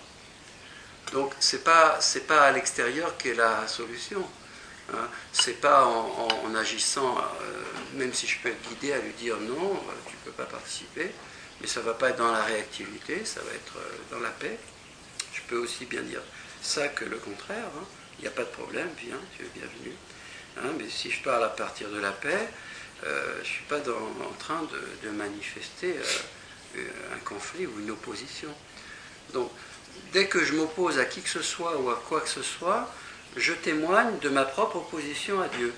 A: Donc c'est pas, c'est pas à l'extérieur qu'est la solution. Hein, c'est pas en, en, en agissant, euh, même si je peux être guidé à lui dire non, euh, tu ne peux pas participer, mais ça ne va pas être dans la réactivité, ça va être euh, dans la paix. Je peux aussi bien dire ça que le contraire. Hein. il n'y a pas de problème, viens, tu es bienvenu. Hein, mais si je parle à partir de la paix, euh, je ne suis pas dans, en train de, de manifester euh, un conflit ou une opposition. Donc, dès que je m'oppose à qui que ce soit ou à quoi que ce soit, je témoigne de ma propre opposition à Dieu.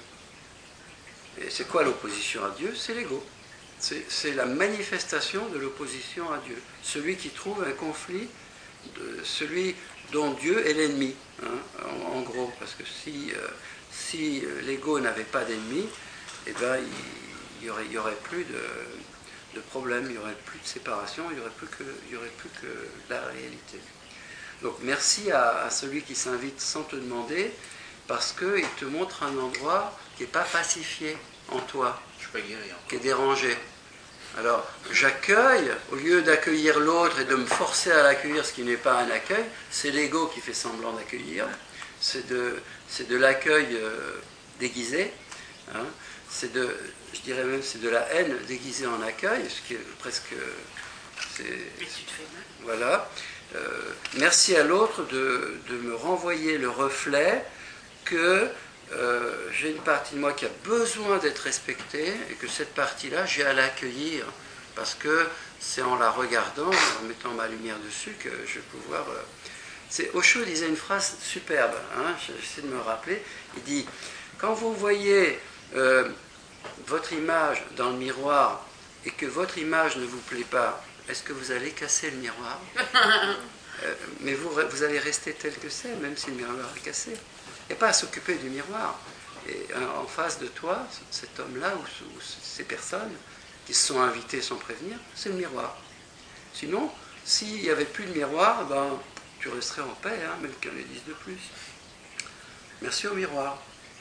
A: Et c'est quoi l'opposition à Dieu? C'est l'ego. C'est la manifestation de l'opposition à Dieu. Celui qui trouve un conflit, de, celui dont Dieu est l'ennemi, hein, en, en gros. Parce que si, euh, si l'ego n'avait pas d'ennemi, eh ben, il n'y aurait, il y aurait plus de, de problème, il n'y aurait plus de séparation, il n'y aurait, aurait plus que la réalité. Donc merci à, à celui qui s'invite sans te demander, parce qu'il te montre un endroit qui n'est pas pacifié en toi,
F: Je suis pas guéri encore.
A: qui est dérangé. Alors, j'accueille, au lieu d'accueillir l'autre et de me forcer à l'accueillir, ce qui n'est pas un accueil, c'est l'ego qui fait semblant d'accueillir, c'est de, c'est de l'accueil euh, déguisé, hein. C'est de, je dirais même, c'est de la haine déguisée en accueil, ce qui est presque... C'est,
D: Et tu te fais mal.
A: voilà. Euh, merci à l'autre de, de me renvoyer le reflet que euh, j'ai une partie de moi qui a besoin d'être respectée et que cette partie-là, j'ai à l'accueillir parce que c'est en la regardant, en mettant ma lumière dessus que je vais pouvoir... Euh, c'est, Osho disait une phrase superbe, hein, j'essaie de me rappeler, il dit, quand vous voyez euh, votre image dans le miroir et que votre image ne vous plaît pas, est-ce que vous allez casser le miroir? euh, Mais vous, vous allez rester tel que c'est, même si le miroir est cassé. Il n'y a pas à s'occuper du miroir. Et hein, en face de toi, cet homme-là ou, ou ces personnes qui se sont invitées sans prévenir, c'est le miroir. Sinon, s'il n'y avait plus de miroir, ben, tu resterais en paix, hein, même qu'un les dise de plus. Merci au miroir.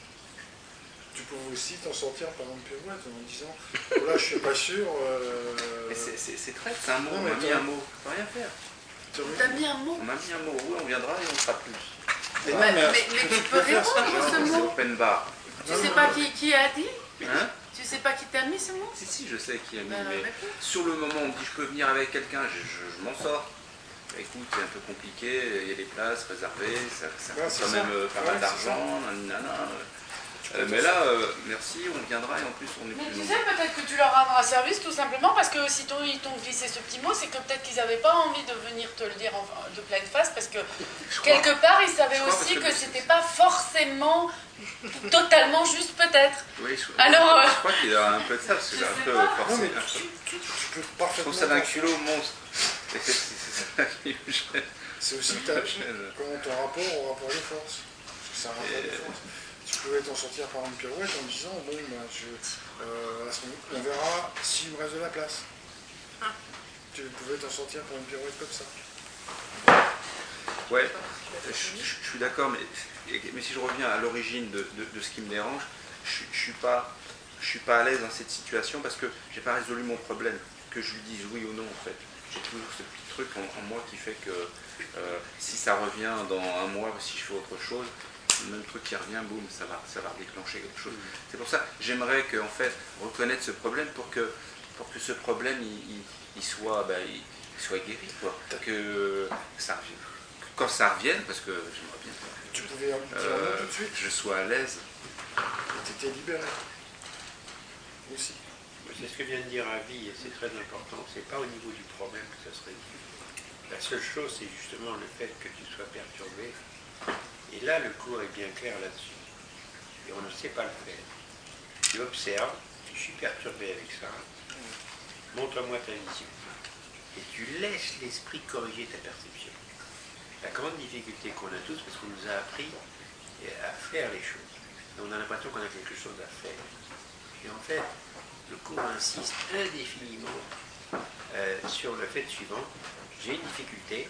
E: Tu peux aussi t'en sortir par une pirouette en disant oh là je suis pas sûr. Euh...
F: Mais c'est, c'est, c'est très, c'est un mot,
E: Non,
F: on
E: mais
F: m'a mis
E: toi-
F: un mot, on peut rien faire.
D: T'as mis un mot.
F: On m'a mis un mot, oui, on viendra et on fera plus.
E: Mais
D: Mais,
E: non, mais-
D: mais- mais tu peux répondre ce
F: C'est
D: mot.
F: open bar.
D: Tu sais pas qui, qui a dit?
F: Hein?
D: Tu sais pas qui t'a mis ce mot?
F: Si, si, je sais qui a mis,
D: Ben,
F: mais
D: réponds.
F: sur le moment, on me dit je peux venir avec quelqu'un, je, je- je m'en sors. Bah, écoute, c'est un peu compliqué, il y a des places réservées, ça, ça
E: Ouais,
F: coûte
E: c'est
F: quand
E: ça.
F: même euh, pas
E: Ouais,
F: mal
E: c'est
F: d'argent, nanana.
E: peux
F: Euh,
E: t'en
F: mais là, euh, merci, on viendra et en plus on est
G: Mais
F: plus
G: tu
F: nombreux.
G: sais, peut-être que tu leur rendras service tout simplement parce que si t'ont- ils t'ont glissé ce petit mot, c'est que peut-être qu'ils n'avaient pas envie de venir te le dire en- de pleine face parce que
F: Je crois.
G: quelque part ils savaient
F: Je crois
G: aussi
F: parce
G: que
F: que-
G: c'était pas forcément totalement juste peut-être.
F: Oui, je,
G: Alors,
F: je
G: euh,
F: crois qu'il y a un peu de ça, parce que
G: je
F: j'ai un
G: sais
F: peu
G: pas.
F: forcé.
E: Non, mais
F: un peu.
E: tu, tu- tu peux
F: Je
E: parfaitement.
F: trouve ça d'un culot monstre. Et c'est, c'est, c'est ça qui me gêne.
E: C'est aussi ta, comment ton rapport au rapport de force. Parce que c'est un rapport de
F: Et-
E: force. Tu pouvais t'en sortir par une pirouette en disant bon, bah, je, euh, à ce moment- on verra s'il me reste de la place.
D: Ah.
E: Tu pouvais t'en sortir par une pirouette comme ça.
F: Ouais, je, je- je suis d'accord, mais, mais si je reviens à l'origine de, de- de ce qui me dérange, je ne suis pas, je suis pas à l'aise dans cette situation parce que j'ai pas résolu mon problème. Que je lui dise oui ou non, en fait. J'ai toujours ce petit truc en, en moi qui fait que euh, si ça revient dans un mois, si je fais autre chose, le même truc qui revient, boum, ça va, ça va déclencher quelque chose. C'est pour ça que j'aimerais que, en fait, reconnaître ce problème pour que, pour que ce problème il, il- il soit, ben, il, il soit guéri, quoi. Que ça revienne. Que quand ça revienne, parce que j'aimerais bien
E: Tu pouvais dire non
F: euh,
E: tout de suite.
F: je sois à l'aise.
E: Tu étais libéré. Aussi.
C: C'est ce que vient de dire Avi, et c'est très important. C'est pas au niveau du problème que ça se résout. La seule chose, c'est justement le fait que tu sois perturbé. Et là, le cours est bien clair là-dessus. Et on ne sait pas le faire. Tu observes, je suis perturbé avec ça. Montre-moi ta vision. Et tu laisses l'esprit corriger ta perception. La grande difficulté qu'on a tous, parce qu'on nous a appris à faire les choses. Et on a l'impression qu'on a quelque chose à faire. Et en fait, le cours insiste indéfiniment euh, sur le fait suivant. J'ai une difficulté,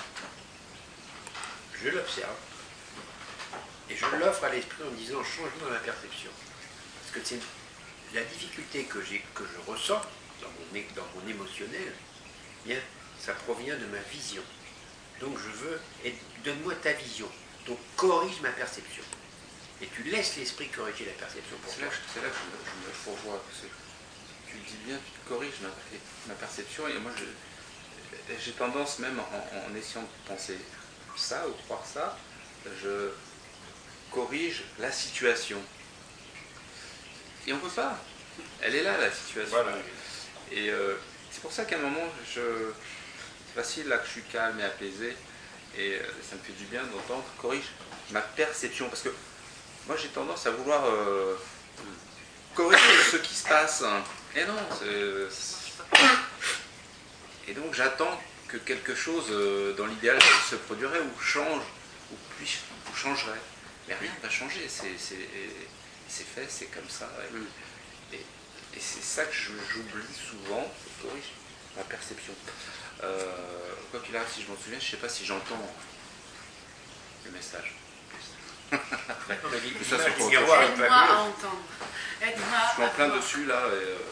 C: je l'observe, et je l'offre à l'esprit en disant change-moi dans ma perception. Parce que c'est la difficulté que, j'ai, que je ressens dans mon, é- dans mon émotionnel, eh bien, ça provient de ma vision. Donc je veux, et donne-moi ta vision. Donc corrige ma perception. Et tu laisses l'esprit corriger la perception pour
F: C'est
C: toi.
F: là, que- c'est là que je me, je me fourvoie. Parce que tu le dis bien, tu te corriges ma, ma perception. Et moi, je, j'ai tendance, même en, en essayant de penser ça ou de croire ça, je, corrige la situation. Et on ne peut pas. Elle est là, la situation.
C: Voilà.
F: Et euh, c'est pour ça qu'à un moment, je... c'est facile là que je suis calme et apaisé. Et euh, ça me fait du bien d'entendre corrige ma perception. Parce que moi, j'ai tendance à vouloir euh, corriger ce qui se passe. Et non, c'est... Et donc j'attends que quelque chose euh, dans l'idéal se produirait ou change, ou, puis, ou changerait. Mais rien ne va changer, c'est, c'est, c'est fait, c'est comme ça. Et, et, et c'est ça que je, j'oublie souvent, c'est corrige ma perception. Euh, quoi qu'il arrive, si je m'en souviens, je ne sais pas si j'entends le message.
C: Après,
F: ça, c'est pour
D: Aide-moi à entendre. Aide-moi
F: je suis en
D: à
F: plein
D: voir.
F: dessus là, et euh,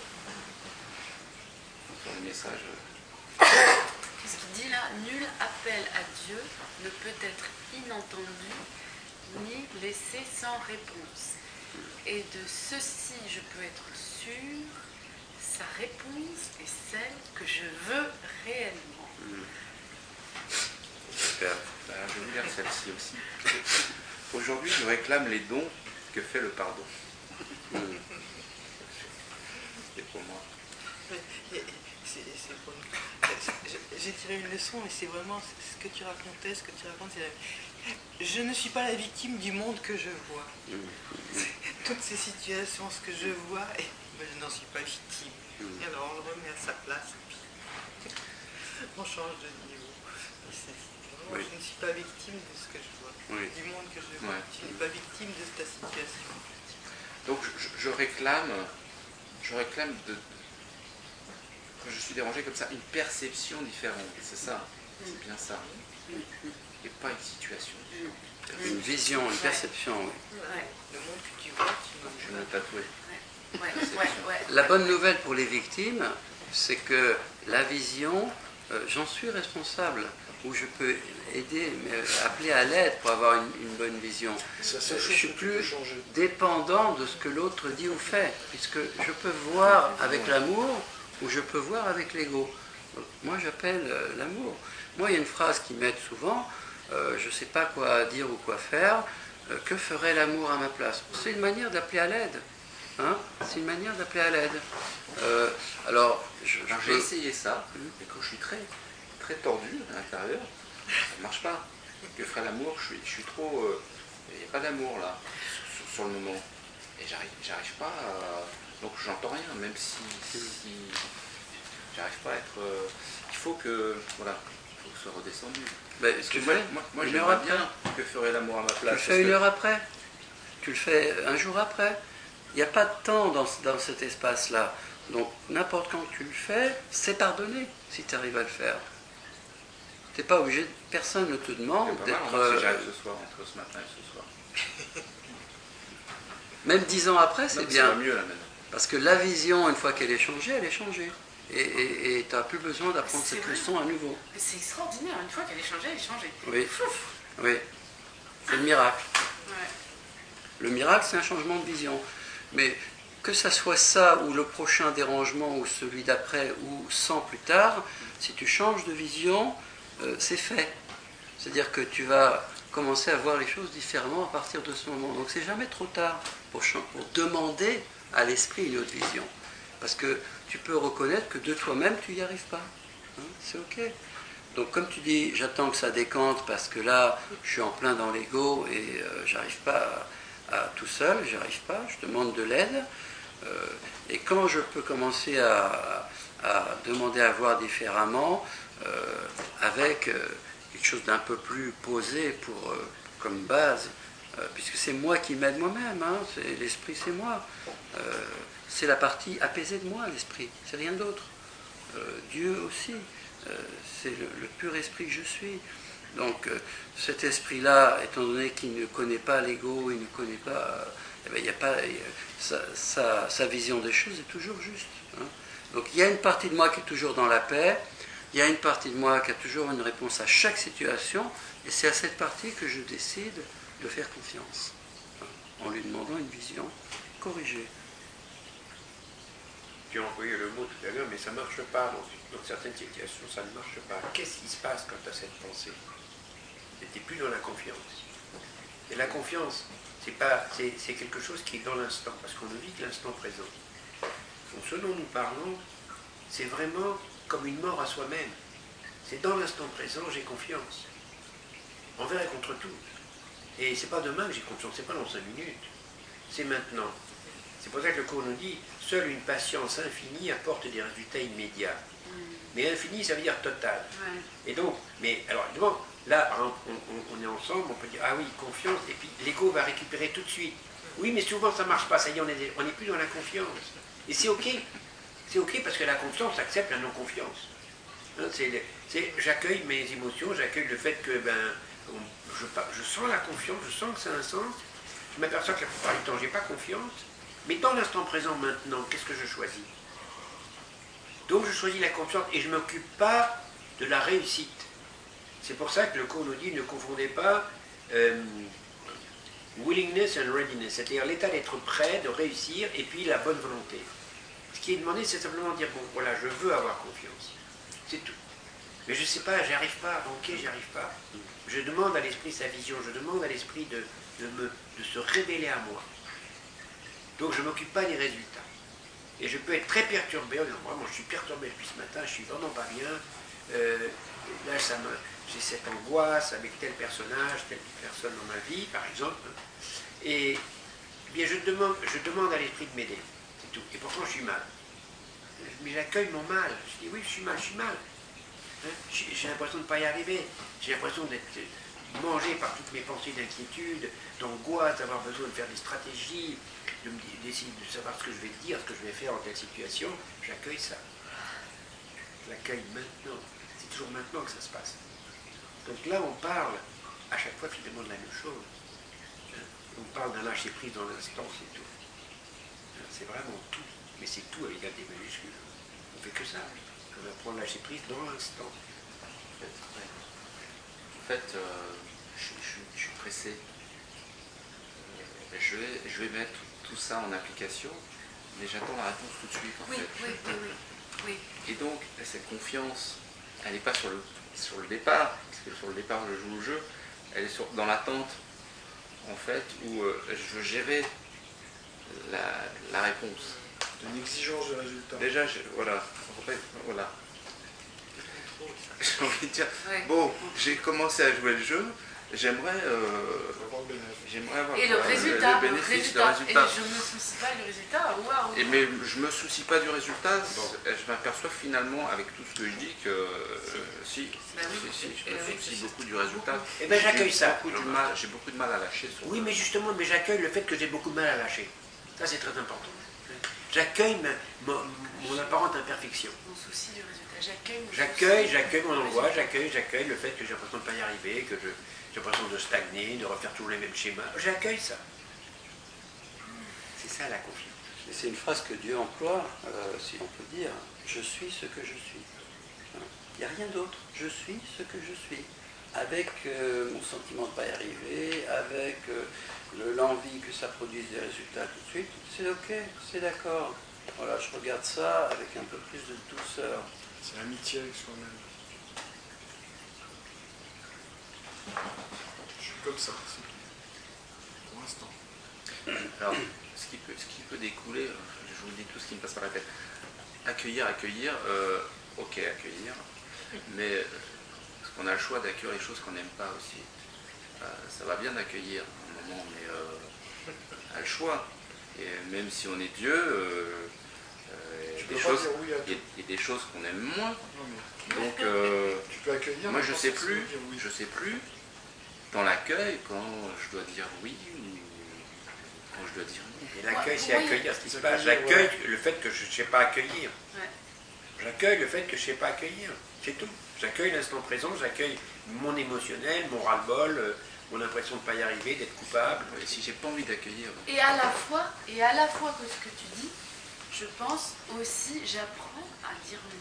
F: sur le message.
D: Ce qu'il dit là, nul appel à Dieu ne peut être inentendu ni laissé sans réponse. Et de ceci, je peux être sûr, sa réponse est celle que je veux réellement.
F: Super. Ben, je vais vous lire celle-ci aussi. Aujourd'hui, je réclame les dons que fait le pardon. C'est pour moi.
H: C'est- c'est pour nous. J'ai tiré une leçon et c'est vraiment ce que tu racontais, ce que tu racontes. c'est- Je ne suis pas la victime du monde que je vois. Toutes ces situations, ce que je vois, et ben, je n'en suis pas victime. Et alors on le remet à sa place et puis on change de niveau. C'est- vraiment,
F: Oui.
H: Je ne suis pas victime de ce que je vois,
F: Oui.
H: du monde que je vois.
F: Ouais.
H: Je n'ai pas victime de ta situation.
F: Donc je, je réclame, je réclame de, quand je suis dérangé comme ça, une perception différente. C'est ça, c'est bien ça. Et pas une situation.
A: Une vision, une perception, oui.
D: Ouais,
H: Le monde que tu vois, tu
F: Je vais me le tatouer.
D: ouais, ouais, ouais.
A: La bonne nouvelle pour les victimes, c'est que la vision, euh, j'en suis responsable, où je peux aider, mais appeler à l'aide pour avoir une, une bonne vision.
E: C'est la
A: Euh,
E: seule
A: je
E: chose
A: suis
E: que tu peux
A: plus
E: changer.
A: dépendant de ce que l'autre dit ou fait, puisque je peux voir avec l'amour ou je peux voir avec l'ego. Donc, moi, j'appelle euh, l'amour. Moi, il y a une phrase qui m'aide souvent, euh, je ne sais pas quoi dire ou quoi faire, euh, que ferait l'amour à ma place? C'est une manière d'appeler à l'aide. Hein, c'est une manière d'appeler à l'aide. Euh, alors, je,
F: Alors,
A: je
F: j'ai
A: peux-
F: essayé ça, mais quand je suis très, très tordu à l'intérieur, ça ne marche pas. Que ferait l'amour? Je suis, je suis trop... euh, il n'y a pas d'amour là, sur, sur le moment. Et j'arrive, j'arrive pas à... Donc j'entends rien, même si... si j'arrive pas à être... euh, il faut que... Voilà, il faut que ce soit redescendu.
A: ben,
F: Parce
A: tu
F: que
A: le
F: moi,
A: fais
F: moi, moi
A: une
F: j'aimerais
A: heure après.
F: bien que ferait l'amour à ma
A: Tu
F: place.
A: le
F: parce
A: fais une
F: que-
A: heure après. Tu le fais un jour après. Il n'y a pas de temps dans, ce- dans cet espace-là. Donc n'importe quand tu le fais, c'est pardonné si tu arrives à le faire. Tu n'es pas obligé, personne ne te demande
F: C'est pas mal,
A: d'être...
F: on va voir si
A: euh,
F: j'arrive ce soir, entre ce matin et ce soir.
A: même dix ans après, c'est
F: Non, mais
A: bien.
F: Ça va mieux là maintenant.
A: Parce que la vision, une fois qu'elle est changée, elle est changée. Et tu n'as plus besoin d'apprendre
D: C'est
A: cette
D: vrai.
A: leçon à nouveau.
D: Mais c'est extraordinaire, une fois qu'elle est changée, elle est changée.
A: Oui, oui. C'est le miracle.
D: Ouais.
A: Le miracle, c'est un changement de vision. Mais que ça soit ça, ou le prochain dérangement, ou celui d'après, ou cent plus tard, si tu changes de vision, euh, c'est fait. C'est-à-dire que tu vas commencer à voir les choses différemment à partir de ce moment. Donc c'est jamais trop tard pour, chan- pour demander à l'esprit une autre vision. Parce que tu peux reconnaître que de toi-même, tu n'y arrives pas. Hein, c'est OK. Donc comme tu dis, j'attends que ça décante parce que là, je suis en plein dans l'ego et euh, j'arrive pas à, à tout seul, j'arrive pas, je demande de l'aide. Euh, et quand je peux commencer à, à demander à voir différemment, euh, avec euh, quelque chose d'un peu plus posé pour, euh, comme base, euh, puisque c'est moi qui m'aide moi-même, hein, c'est, l'esprit c'est moi. Euh, c'est la partie apaisée de moi, l'esprit, c'est rien d'autre. Euh, Dieu aussi. Euh, c'est le, le pur esprit que je suis. Donc euh, cet esprit-là, étant donné qu'il ne connaît pas l'ego, il ne connaît pas, euh, eh ben, il y a pas il y a- sa, sa- sa vision des choses est toujours juste. Hein. Donc il y a une partie de moi qui est toujours dans la paix, il y a une partie de moi qui a toujours une réponse à chaque situation, et c'est à cette partie que je décide de faire confiance, hein, en lui demandant une vision corrigée.
C: Tu as employé le mot tout à l'heure, mais ça ne marche pas. Dans, dans certaines situations, ça ne marche pas. Qu'est-ce qui se passe quand tu as cette pensée? Tu n'es plus dans la confiance. Et la confiance, c'est pas, c'est, c'est quelque chose qui est dans l'instant, parce qu'on ne vit que l'instant présent. Donc ce dont nous parlons, c'est vraiment comme une mort à soi-même. C'est dans l'instant présent, j'ai confiance. Envers et contre tout. Et c'est pas demain que j'ai confiance, c'est pas dans cinq minutes. C'est maintenant. C'est pour ça que le cours nous dit, seule une patience infinie apporte des résultats immédiats. Mm. Mais infini, ça veut dire total. Ouais. Et donc, mais alors, évidemment, là, on, on, on est ensemble, on peut dire, ah oui, confiance, et puis l'ego va récupérer tout de suite. Oui, mais souvent ça ne marche pas, ça y est, on n'est on est plus dans la confiance. Et c'est ok. C'est ok parce que la confiance accepte la non-confiance. Hein, c'est, c'est, j'accueille mes émotions, j'accueille le fait que ben, on, je, je sens la confiance, je sens que ça a un sens. Je m'aperçois que la plupart du temps, je n'ai pas confiance. Mais dans l'instant présent, maintenant, qu'est-ce que je choisis? Donc je choisis la confiance et je ne m'occupe pas de la réussite. C'est pour ça que le cours nous dit, ne confondez pas euh, willingness and readiness, c'est-à-dire l'état d'être prêt, de réussir, et puis la bonne volonté. Ce qui est demandé, c'est simplement de dire, bon, voilà, je veux avoir confiance. C'est tout. Mais je ne sais pas, j'y arrive pas, ok, j'y arrive pas. Je demande à l'esprit sa vision, je demande à l'esprit de, de, me, de se révéler à moi. Donc je ne m'occupe pas des résultats. Et je peux être très perturbé en disant, moi, moi je suis perturbé depuis ce matin, je suis vraiment pas bien. Euh, là, ça me, j'ai cette angoisse avec tel personnage, telle personne dans ma vie, par exemple. Et eh bien, je demande, je demande à l'esprit de m'aider. C'est tout. Et pourtant, je suis mal. Mais j'accueille mon mal. Je dis, oui, je suis mal, je suis mal. Hein, j'ai, j'ai l'impression de ne pas y arriver. J'ai l'impression d'être mangé par toutes mes pensées d'inquiétude, d'angoisse, d'avoir besoin de faire des stratégies, de me, d'essayer de savoir ce que je vais dire, ce que je vais faire en telle situation. J'accueille ça. Je l'accueille maintenant. C'est toujours maintenant que ça se passe. Donc là, on parle à chaque fois finalement de la même chose. On parle d'un lâcher prise dans l'instant, c'est tout. C'est vraiment tout. Mais c'est tout avec un D majuscule. On fait que ça. On va prendre lâcher prise dans l'instant.
F: En fait, euh, je, je, je suis pressé. Je vais, je vais mettre tout, tout ça en application, mais j'attends la réponse tout de suite. En
D: oui,
F: fait.
D: oui, oui, oui, oui.
F: Et donc, cette confiance, elle n'est pas sur le, sur le départ, parce que sur le départ, je joue le jeu, elle est sur, dans l'attente, en fait, où euh, je veux gérer la, la réponse.
E: Une exigence de résultat.
F: Déjà, je, voilà, en fait, voilà. J'ai envie de dire,
D: ouais.
F: Bon, j'ai commencé à jouer le jeu, j'aimerais, euh, j'aimerais avoir
D: et le,
F: euh,
D: résultat,
F: le bénéfice,
D: le résultat.
F: le résultat.
D: Et je ne me soucie pas du résultat, waouh.
F: Et mais je me soucie pas du résultat, bon. Je m'aperçois finalement avec tout ce que je dis que euh, si,
D: bah oui.
F: si, si, je me
D: et
F: soucie
D: oui,
F: beaucoup du résultat.
C: Eh bien j'accueille ça.
F: Beaucoup de mal, j'ai beaucoup de mal à lâcher. Sur
C: oui, mais justement, mais j'accueille le fait que j'ai beaucoup de mal à lâcher. Ça c'est très important. J'accueille ma, mon, mon apparente imperfection.
D: Mon souci du résultat. J'accueille mon
C: J'accueille,
D: souci.
C: j'accueille mon angoisse, j'accueille, j'accueille le fait que j'ai l'impression de ne pas y arriver, que je, j'ai l'impression de stagner, de refaire toujours les mêmes schémas. J'accueille ça. C'est ça la confiance.
A: Et c'est une phrase que Dieu emploie, euh, si on peut dire, je suis ce que je suis. Il n'y a rien d'autre. Je suis ce que je suis. Avec euh, mon sentiment de ne pas y arriver, avec euh, le, l'envie que ça produise des résultats tout de suite, c'est ok, c'est d'accord. Voilà, je regarde ça avec un peu plus de douceur.
E: C'est l'amitié avec soi-même. Je suis comme ça, c'est tout. Pour l'instant.
F: Alors, ce qui peut, ce qui peut découler, je vous dis tout ce qui me passe par la tête. Accueillir, accueillir, euh, ok, accueillir, mais euh, parce qu'on a le choix d'accueillir les choses qu'on n'aime pas aussi. Euh, ça va bien d'accueillir un moment, mais euh, on a le choix. Et même si on est Dieu, euh, euh, il y a des choses,
E: oui
F: il y a, il y a des choses qu'on aime moins.
E: Non, mais
F: Donc, euh,
E: tu peux accueillir.
F: moi je sais plus,
E: oui.
F: je sais plus dans l'accueil quand je dois dire oui ou quand je dois dire non.
C: Et l'accueil, c'est
D: Oui.
C: accueillir ce qui se
E: C'est
C: passe.
E: accueillir,
C: J'accueille
E: ouais.
C: le fait que je ne sais pas accueillir.
D: Ouais.
C: J'accueille le fait que je ne sais pas accueillir. C'est tout. J'accueille l'instant présent, j'accueille mon émotionnel, mon ras-le-bol, euh, mon impression de ne pas y arriver, d'être coupable.
F: Et si j'ai pas envie d'accueillir,
D: Et à la fois, et à la fois que ce que tu dis, je pense aussi, j'apprends à dire non.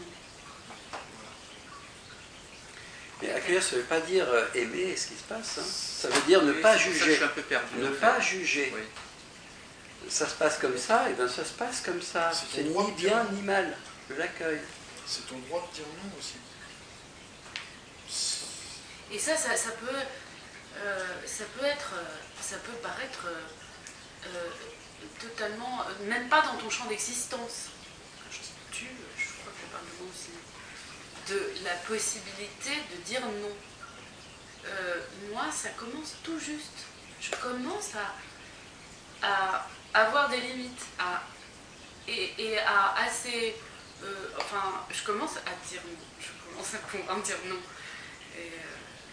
A: Mais accueillir, ça ne veut pas dire euh, aimer ce qui se passe. Hein. Ça veut dire ne
F: oui,
A: pas
F: c'est pour ça que je
A: juger.
F: suis un peu perdu.
A: Ne
F: en fait.
A: pas juger.
F: Oui.
A: Ça se passe comme ça, et bien ça se passe comme ça.
E: C'est ton
A: C'est
E: droit
A: ni
E: de dire
A: bien
E: non.
A: ni mal. Je l'accueille.
E: C'est ton droit de dire non aussi.
D: Et ça, ça, ça peut euh, ça peut être, ça peut paraître euh, totalement, même pas dans ton champ d'existence. Quand je dis tu, je crois que je parle de moi aussi, de la possibilité de dire non. Euh, moi, ça commence tout juste. Je commence à, à avoir des limites, à, et, et à assez... Euh, enfin, je commence à dire non. Je commence à pouvoir dire non. Et, euh...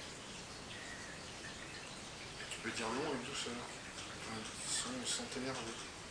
E: Tu peux dire non avec douceur, enfin, sans, sans t'énerver.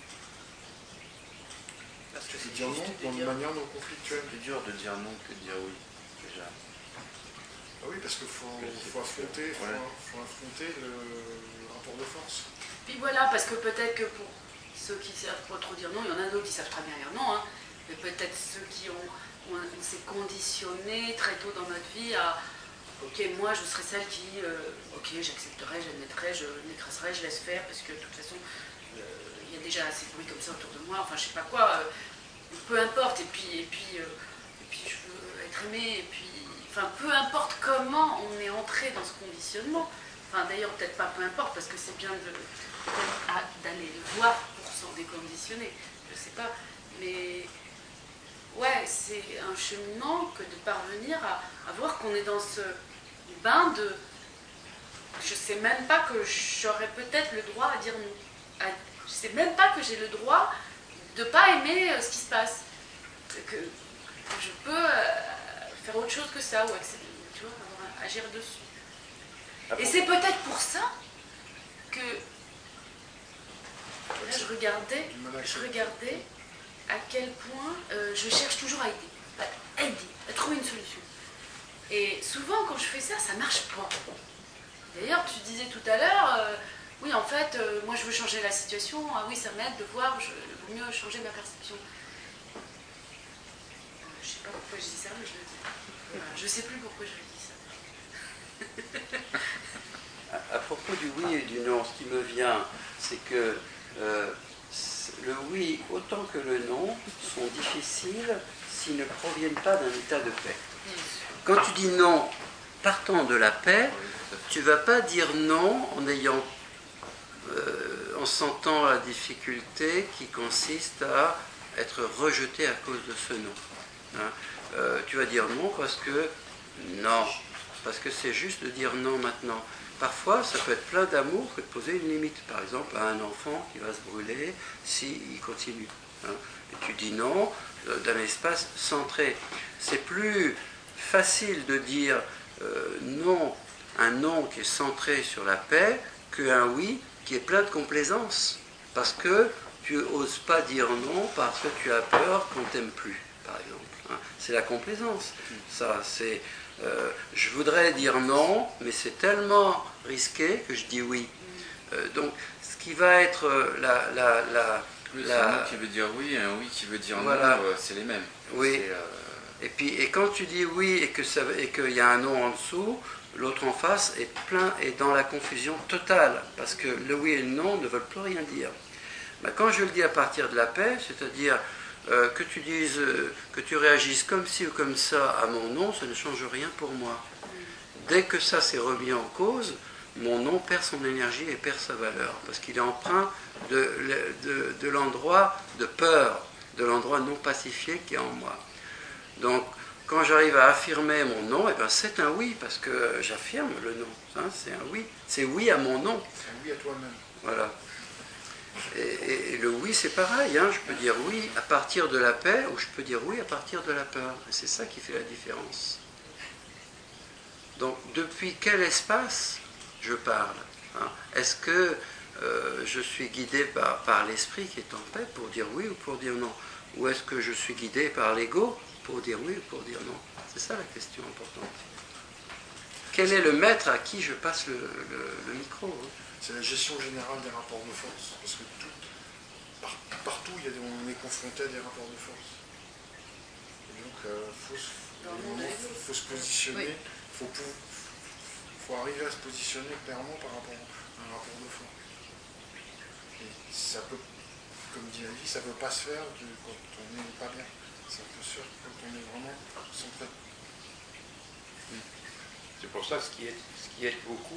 F: Parce que
E: Tu peux
F: c'est
E: dire non
F: juste de
E: dans une
F: dire-
E: manière non conflictuelle.
F: C'est plus dur de dire non que de dire oui, déjà.
E: Ah oui, parce qu'il faut,
F: Que c'est
E: faut,
F: parce que-
E: affronter, faut,
F: ouais.
E: faut affronter le, le rapport de force.
D: Puis voilà, parce que peut-être que pour ceux qui savent pas trop dire non, il y en a d'autres qui savent très bien dire non, hein, mais peut-être ceux qui ont, on, on s'est conditionné très tôt dans notre vie à ok, moi je serai celle qui, euh, ok, j'accepterai, j'admettrai, je m'écraserai, je laisse faire, parce que de toute façon, euh, il y a déjà assez de bruit comme ça autour de moi, enfin je sais pas quoi, euh, peu importe, et puis, et puis, euh, et puis je veux être aimée, et puis, enfin peu importe comment on est entré dans ce conditionnement, enfin d'ailleurs peut-être pas peu importe, parce que c'est bien de, d'aller le voir pour s'en déconditionner, je sais pas, mais ouais, c'est un cheminement que de parvenir à, à voir qu'on est dans ce bain de... Je sais même pas que j'aurais peut-être le droit à dire non. À, je sais même pas que j'ai le droit de pas aimer euh, ce qui se passe. Que, que je peux euh, faire autre chose que ça, ou accepter, tu vois, avoir, agir dessus.
F: Ah,
D: Et
F: pour-
D: c'est peut-être pour ça que... Là, je regardais,
E: Du mal à
D: je
E: accepter.
D: regardais à quel point euh, je cherche toujours à aider, à aider, à trouver une solution. Et souvent, quand je fais ça, ça marche pas. D'ailleurs, tu disais tout à l'heure, euh, oui, en fait, euh, moi, je veux changer la situation. Ah oui, ça m'aide de voir, je, il vaut mieux changer ma perception. Euh, je sais pas pourquoi je dis ça, mais je le dis. Voilà, je sais plus pourquoi je le dis ça.
A: À, à propos du oui et du non, ce qui me vient, c'est que euh, le oui autant que le non sont difficiles s'ils ne proviennent pas d'un état de paix. Quand tu dis non partant de la paix, tu ne vas pas dire non en ayant euh, en sentant la difficulté qui consiste à être rejeté à cause de ce non. Hein. Euh, tu vas dire non parce que non, parce que c'est juste de dire non maintenant. Parfois, ça peut être plein d'amour que de poser une limite. Par exemple, à un enfant qui va se brûler s'il continue. Hein. Et tu dis non euh, d'un espace centré. C'est plus facile de dire euh, non, un non qui est centré sur la paix, qu'un oui qui est plein de complaisance. Parce que tu n'oses pas dire non parce que tu as peur qu'on t'aime plus, par exemple. Hein. C'est la complaisance. Ça, c'est... Euh, je voudrais dire non, mais c'est tellement risqué que je dis oui. Euh, donc, ce qui va être euh, la... la, la,
F: Oui,
A: la
F: c'est un non qui veut dire oui et un oui qui veut dire
A: Voilà.
F: non, euh, c'est les mêmes.
A: Oui.
F: C'est, euh,
A: Et puis, et quand tu dis oui et que ça, et qu'il y a un non en dessous, l'autre en face est plein est dans la confusion totale, parce que le oui et le non ne veulent plus rien dire. Ben, quand je le dis à partir de la paix, c'est-à-dire euh, que tu dises, euh, que tu réagisses comme ci ou comme ça à mon non, ça ne change rien pour moi. Dès que ça s'est remis en cause, mon non perd son énergie et perd sa valeur, parce qu'il est empreint de, de, de l'endroit de peur, de l'endroit non pacifié qui est en moi. Donc, quand j'arrive à affirmer mon non, eh ben, c'est un oui, parce que j'affirme le non. Hein, c'est un oui. C'est oui à mon non.
E: C'est un oui à toi-même.
A: Voilà. Et, et, et le oui, c'est pareil. Hein, je peux dire oui à partir de la paix, ou je peux dire oui à partir de la peur. Et c'est ça qui fait la différence. Donc, depuis quel espace je parle, hein? Est-ce que euh, je suis guidé par, par l'esprit qui est en paix pour dire oui ou pour dire non? Ou est-ce que je suis guidé par l'ego pour dire oui ou pour dire non? C'est ça la question importante. Quel est le maître à qui je passe le, le, le micro? Hein?
E: C'est la gestion générale des rapports de force. Parce que tout, par, partout, il y a des, on est confronté à des rapports de force. Et donc, il euh, faut, faut, faut se positionner, il oui. faut, faut arriver à se positionner clairement par rapport à un rapport de force. Et ça peut, comme dit la vie, ça ne peut pas se faire de, quand on n'est pas bien. C'est un peu sûr quand on est vraiment centré.
C: C'est pour ça ce qui aide, ce qui aide beaucoup,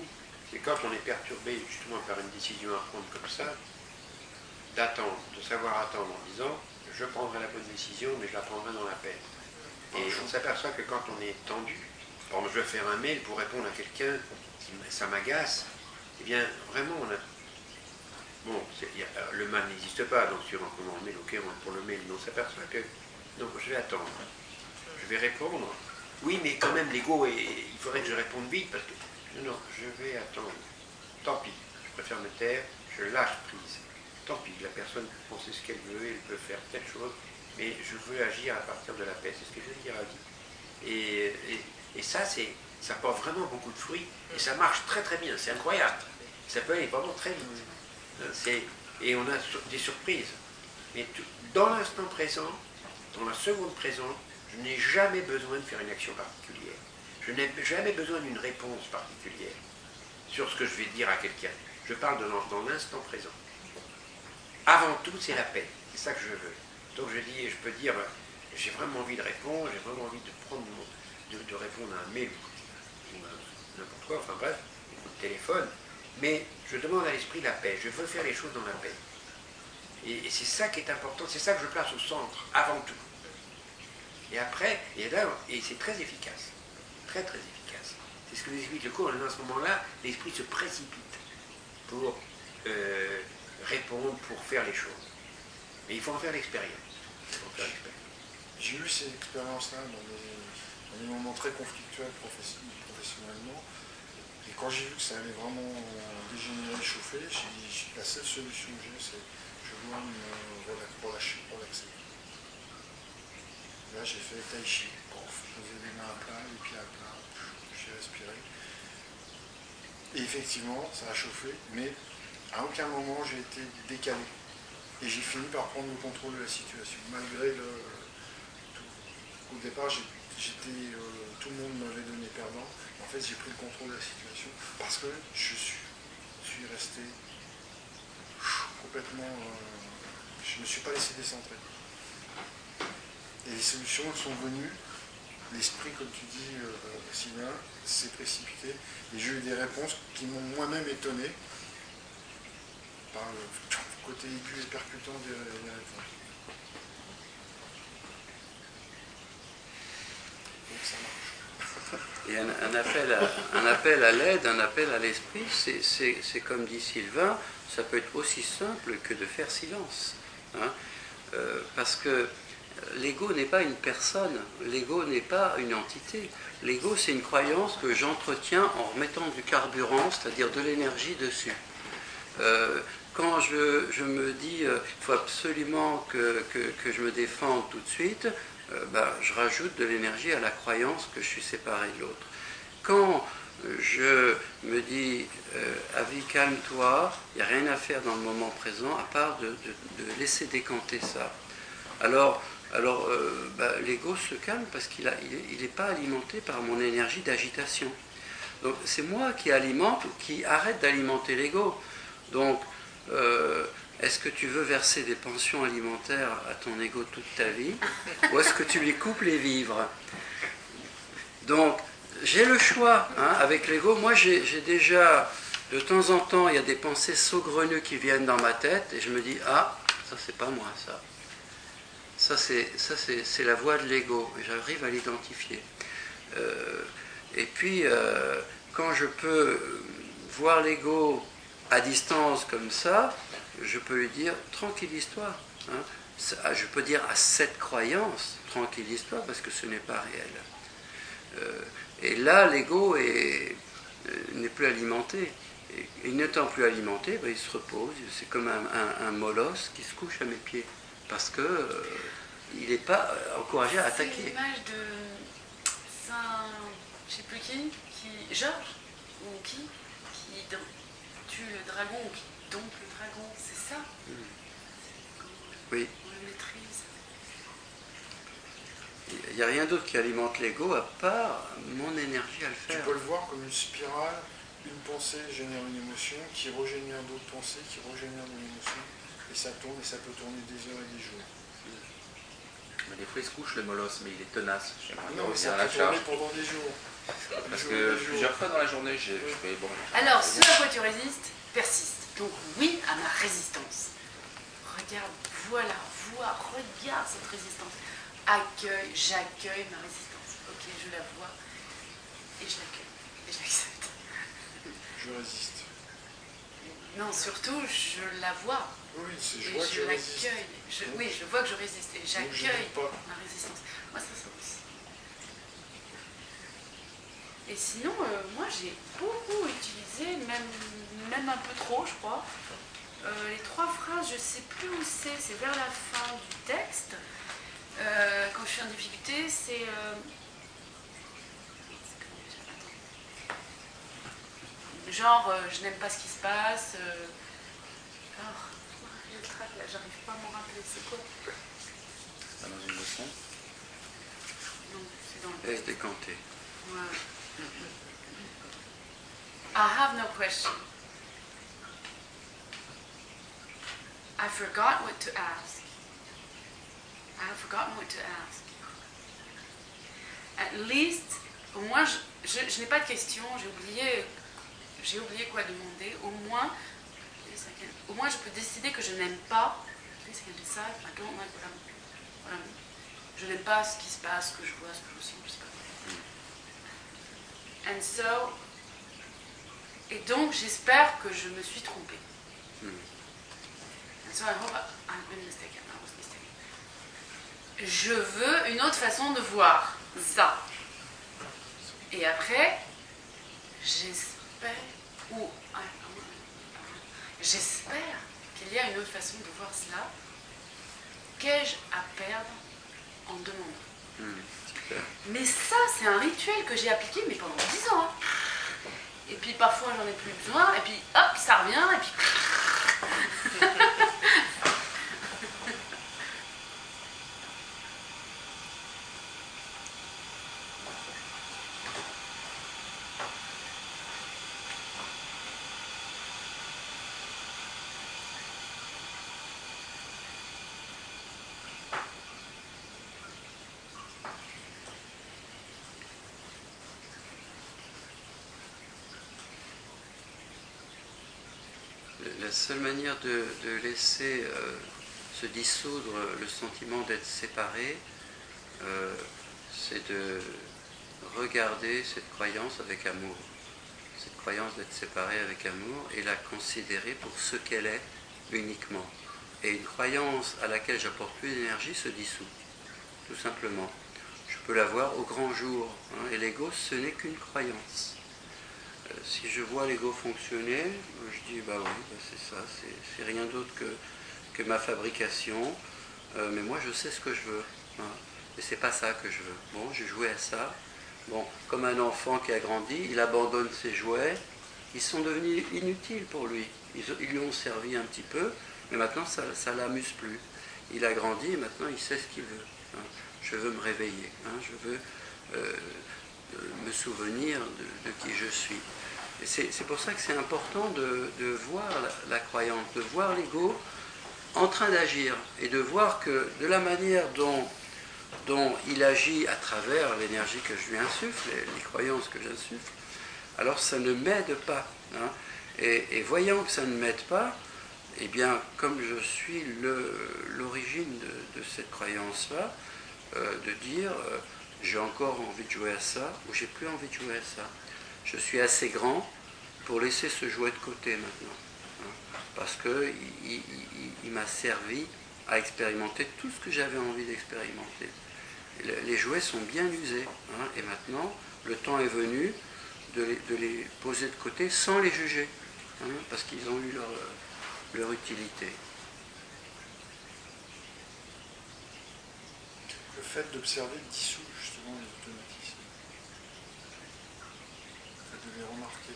C: c'est quand on est perturbé justement par une décision à prendre comme ça, d'attendre, de savoir attendre en disant je prendrai la bonne décision, mais je la prendrai dans la paix. Et on s'aperçoit que quand on est tendu, par exemple, je vais faire un mail pour répondre à quelqu'un, ça m'agace, eh bien vraiment on a. Bon, y a, le mal n'existe pas, donc si on recommande le mail, ok, on pour le mail, mais on s'aperçoit que non, je vais attendre, je vais répondre. Oui, mais quand même l'ego, il faudrait que je réponde vite parce que non, non, je vais attendre. Tant pis, je préfère me taire, je lâche prise. Tant pis, la personne pense ce qu'elle veut, elle peut faire telle chose, mais je veux agir à partir de la paix, c'est ce que je veux dire à vie. Et, et, et ça, c'est, ça porte vraiment beaucoup de fruits, et ça marche très très bien, c'est incroyable. Ça peut aller vraiment très vite. C'est, et on a des surprises. Mais tout, dans l'instant présent, dans la seconde présente, je n'ai jamais besoin de faire une action particulière. Je n'ai jamais besoin d'une réponse particulière sur ce que je vais dire à quelqu'un. Je parle de, dans l'instant présent. Avant tout, c'est la paix. C'est ça que je veux. Donc je dis, je peux dire, j'ai vraiment envie de répondre, j'ai vraiment envie de prendre mon, de, de répondre à un mail ou n'importe quoi, enfin bref, un coup de téléphone. Mais je demande à l'esprit la paix. Je veux faire les choses dans la paix. Et, et c'est ça qui est important. C'est ça que je place au centre, avant tout. Et après, et là, et c'est très efficace. Très très efficace. C'est ce que nous explique le cours. À ce moment-là, l'esprit se précipite pour euh, répondre, pour faire les choses. Mais il faut en faire l'expérience.
E: J'ai eu ces expériences-là dans des, dans des moments très conflictuels professionnellement. Et quand j'ai vu que ça allait vraiment dégénérer, chauffer, j'ai dit la seule solution que j'ai, c'est je dois me relâcher, relaxer. Là, j'ai fait tai chi, pour poser les mains à plat, les pieds à plat, j'ai respiré. Et effectivement, ça a chauffé, mais à aucun moment j'ai été décalé. Et j'ai fini par prendre le contrôle de la situation, malgré le... Tout. Au départ, j'étais, euh, tout le monde m'avait donné perdant. En fait, j'ai pris le contrôle de la situation parce que je suis, suis resté complètement... Euh, je ne me suis pas laissé décentrer. Et les solutions sont venues. L'esprit, comme tu dis, euh, Sylvain, s'est précipité. Et j'ai eu des réponses qui m'ont moi-même étonné par le côté aigu et percutant des, des réponses. Donc ça marche.
A: Et un, un, appel à, un appel à l'aide, un appel à l'esprit, c'est comme dit Sylvain, ça peut être aussi simple que de faire silence. Hein, euh, parce que l'ego n'est pas une personne, l'ego n'est pas une entité. L'ego, c'est une croyance que j'entretiens en remettant du carburant, c'est-à-dire de l'énergie dessus. Euh, quand je, je me dis il euh, faut absolument que, que, que je me défende tout de suite, euh, ben, je rajoute de l'énergie à la croyance que je suis séparé de l'autre. Quand je me dis euh, Avi, calme-toi, il n'y a rien à faire dans le moment présent à part de, de, de laisser décanter ça. Alors, alors euh, ben, l'ego se calme parce qu'il n'est pas alimenté par mon énergie d'agitation. Donc c'est moi qui alimente ou qui arrête d'alimenter l'ego. Donc, euh, est-ce que tu veux verser des pensions alimentaires à ton ego toute ta vie, ou est-ce que tu lui coupes les vivres? Donc, j'ai le choix, hein, avec l'ego. Moi, j'ai déjà, de temps en temps, il y a des pensées saugrenues qui viennent dans ma tête, et je me dis, ah, ça c'est pas moi, ça. Ça, c'est la voix de l'ego, et j'arrive à l'identifier. Euh, et puis, euh, quand je peux voir l'ego à distance comme ça, je peux lui dire tranquillise-toi. Hein. Je peux dire à cette croyance tranquillise-toi parce que ce n'est pas réel. Euh, et là, l'ego n'est plus alimenté. Et n'étant plus alimenté, ben, il se repose. C'est comme un, un, un molosse qui se couche à mes pieds parce que euh, il n'est pas encouragé à attaquer.
D: C'est l'image de Saint, je ne sais plus qui, qui Georges ou qui, qui tue le dragon ou qui dompte le dragon, c'est ça. Mmh.
A: Oui.
D: On le maîtrise.
A: Il n'y a rien d'autre qui alimente l'ego à part mon énergie à le faire.
E: Tu peux le voir comme une spirale, une pensée génère une émotion, qui régénère d'autres pensées, qui régénère une émotion, et ça tourne, et ça peut tourner des heures et des jours.
F: Mais des fois il se couche le molosse, mais il est tenace.
E: Non, mais ça peut tourner pendant des jours.
F: Parce que plusieurs fois dans la journée, j'ai... Bon,
D: alors, ce à quoi tu résistes persiste. Donc oui à ma résistance. Regarde, voilà, vois, regarde cette résistance. Accueille, j'accueille ma résistance. Ok, je la vois et je l'accueille et je l'accepte.
E: Je résiste.
D: Non, surtout, je la vois.
E: Oui, c'est je
D: et
E: vois que
D: je
E: je résiste.
D: l'accueille. Je, oui, je vois que je résiste et
E: Donc, je
D: j'accueille
E: n'aime pas.
D: ma résistance. Moi, ça, ça aussi. Et sinon, euh, moi, j'ai beaucoup utilisé, même, même un peu trop, je crois. Euh, les trois phrases, je ne sais plus où c'est, c'est vers la fin du texte. Euh, quand je suis en difficulté, c'est... Euh, genre, euh, je n'aime pas ce qui se passe. Euh, alors, j'ai le trac là, j'arrive pas à m'en rappeler, c'est quoi?
F: c'est pas dans une leçon.
D: Non, c'est dans le
A: Laisse décanter.
D: Ouais. I have no question. I forgot what to ask. I have forgotten what to ask. At least, au moins, je, je, je n'ai pas de questions, j'ai oublié, j'ai oublié quoi demander. Au moins, au moins, je peux décider que je n'aime pas. I don't like what I'm, what I'm, je n'aime pas ce qui se passe, ce que je vois, ce que je sens, je sais pas. And so, et donc, j'espère que je me suis trompée.
A: Mm.
D: And so, I hope I, I've been mistaken. I was mistaken. Je veux une autre façon de voir ça. Et après, j'espère, ou j'espère qu'il y a une autre façon de voir cela. Qu'ai-je à perdre en demandant?
A: Mm, super.
D: Mais ça, c'est un rituel que j'ai appliqué mais pendant dix ans. Hein. Et puis parfois, j'en ai plus besoin, et puis hop, ça revient, et puis...
A: La seule manière de, de laisser euh, se dissoudre le sentiment d'être séparé, euh, c'est de regarder cette croyance avec amour. Cette croyance d'être séparé avec amour et la considérer pour ce qu'elle est uniquement. Et une croyance à laquelle j'apporte plus d'énergie se dissout, tout simplement. Je peux la voir au grand jour. Hein, et l'ego, ce n'est qu'une croyance. Si je vois l'ego fonctionner, je dis bah oui, bah c'est ça, c'est, c'est rien d'autre que, que ma fabrication, euh, mais moi je sais ce que je veux, hein, et c'est pas ça que je veux. Bon, j'ai joué à ça, bon, comme un enfant qui a grandi, il abandonne ses jouets, ils sont devenus inutiles pour lui, ils, ils lui ont servi un petit peu, mais maintenant ça ne l'amuse plus. Il a grandi et maintenant il sait ce qu'il veut. Hein. Je veux me réveiller, hein, je veux euh, me souvenir de, de qui je suis. Et c'est, c'est pour ça que c'est important de, de voir la, la croyance, de voir l'ego en train d'agir et de voir que de la manière dont, dont il agit à travers l'énergie que je lui insuffle, les, les croyances que j'insuffle, alors ça ne m'aide pas. Hein. Et, et voyant que ça ne m'aide pas, eh bien, comme je suis le, l'origine de, de cette croyance-là, euh, de dire euh, j'ai encore envie de jouer à ça ou j'ai plus envie de jouer à ça. Je suis assez grand pour laisser ce jouet de côté maintenant, hein, parce qu'il il, il, il m'a servi à expérimenter tout ce que j'avais envie d'expérimenter. Les jouets sont bien usés, hein, et maintenant le temps est venu de les, de les poser de côté sans les juger, hein, parce qu'ils ont eu leur, leur utilité.
E: Le fait d'observer dissout justement les automatismes. Le fait de les remarquer.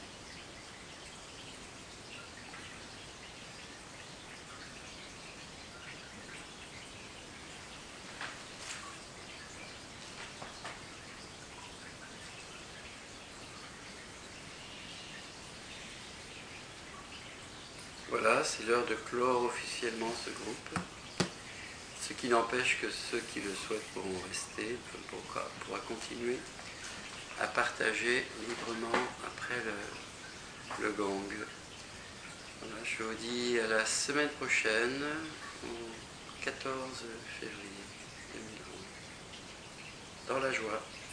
A: Voilà, c'est l'heure de clore officiellement ce groupe. Ce qui n'empêche que ceux qui le souhaitent pourront rester, pourra, pourra continuer à partager librement après le, le gong. Voilà, je vous dis à la semaine prochaine, au quatorze février deux mille onze, dans la joie.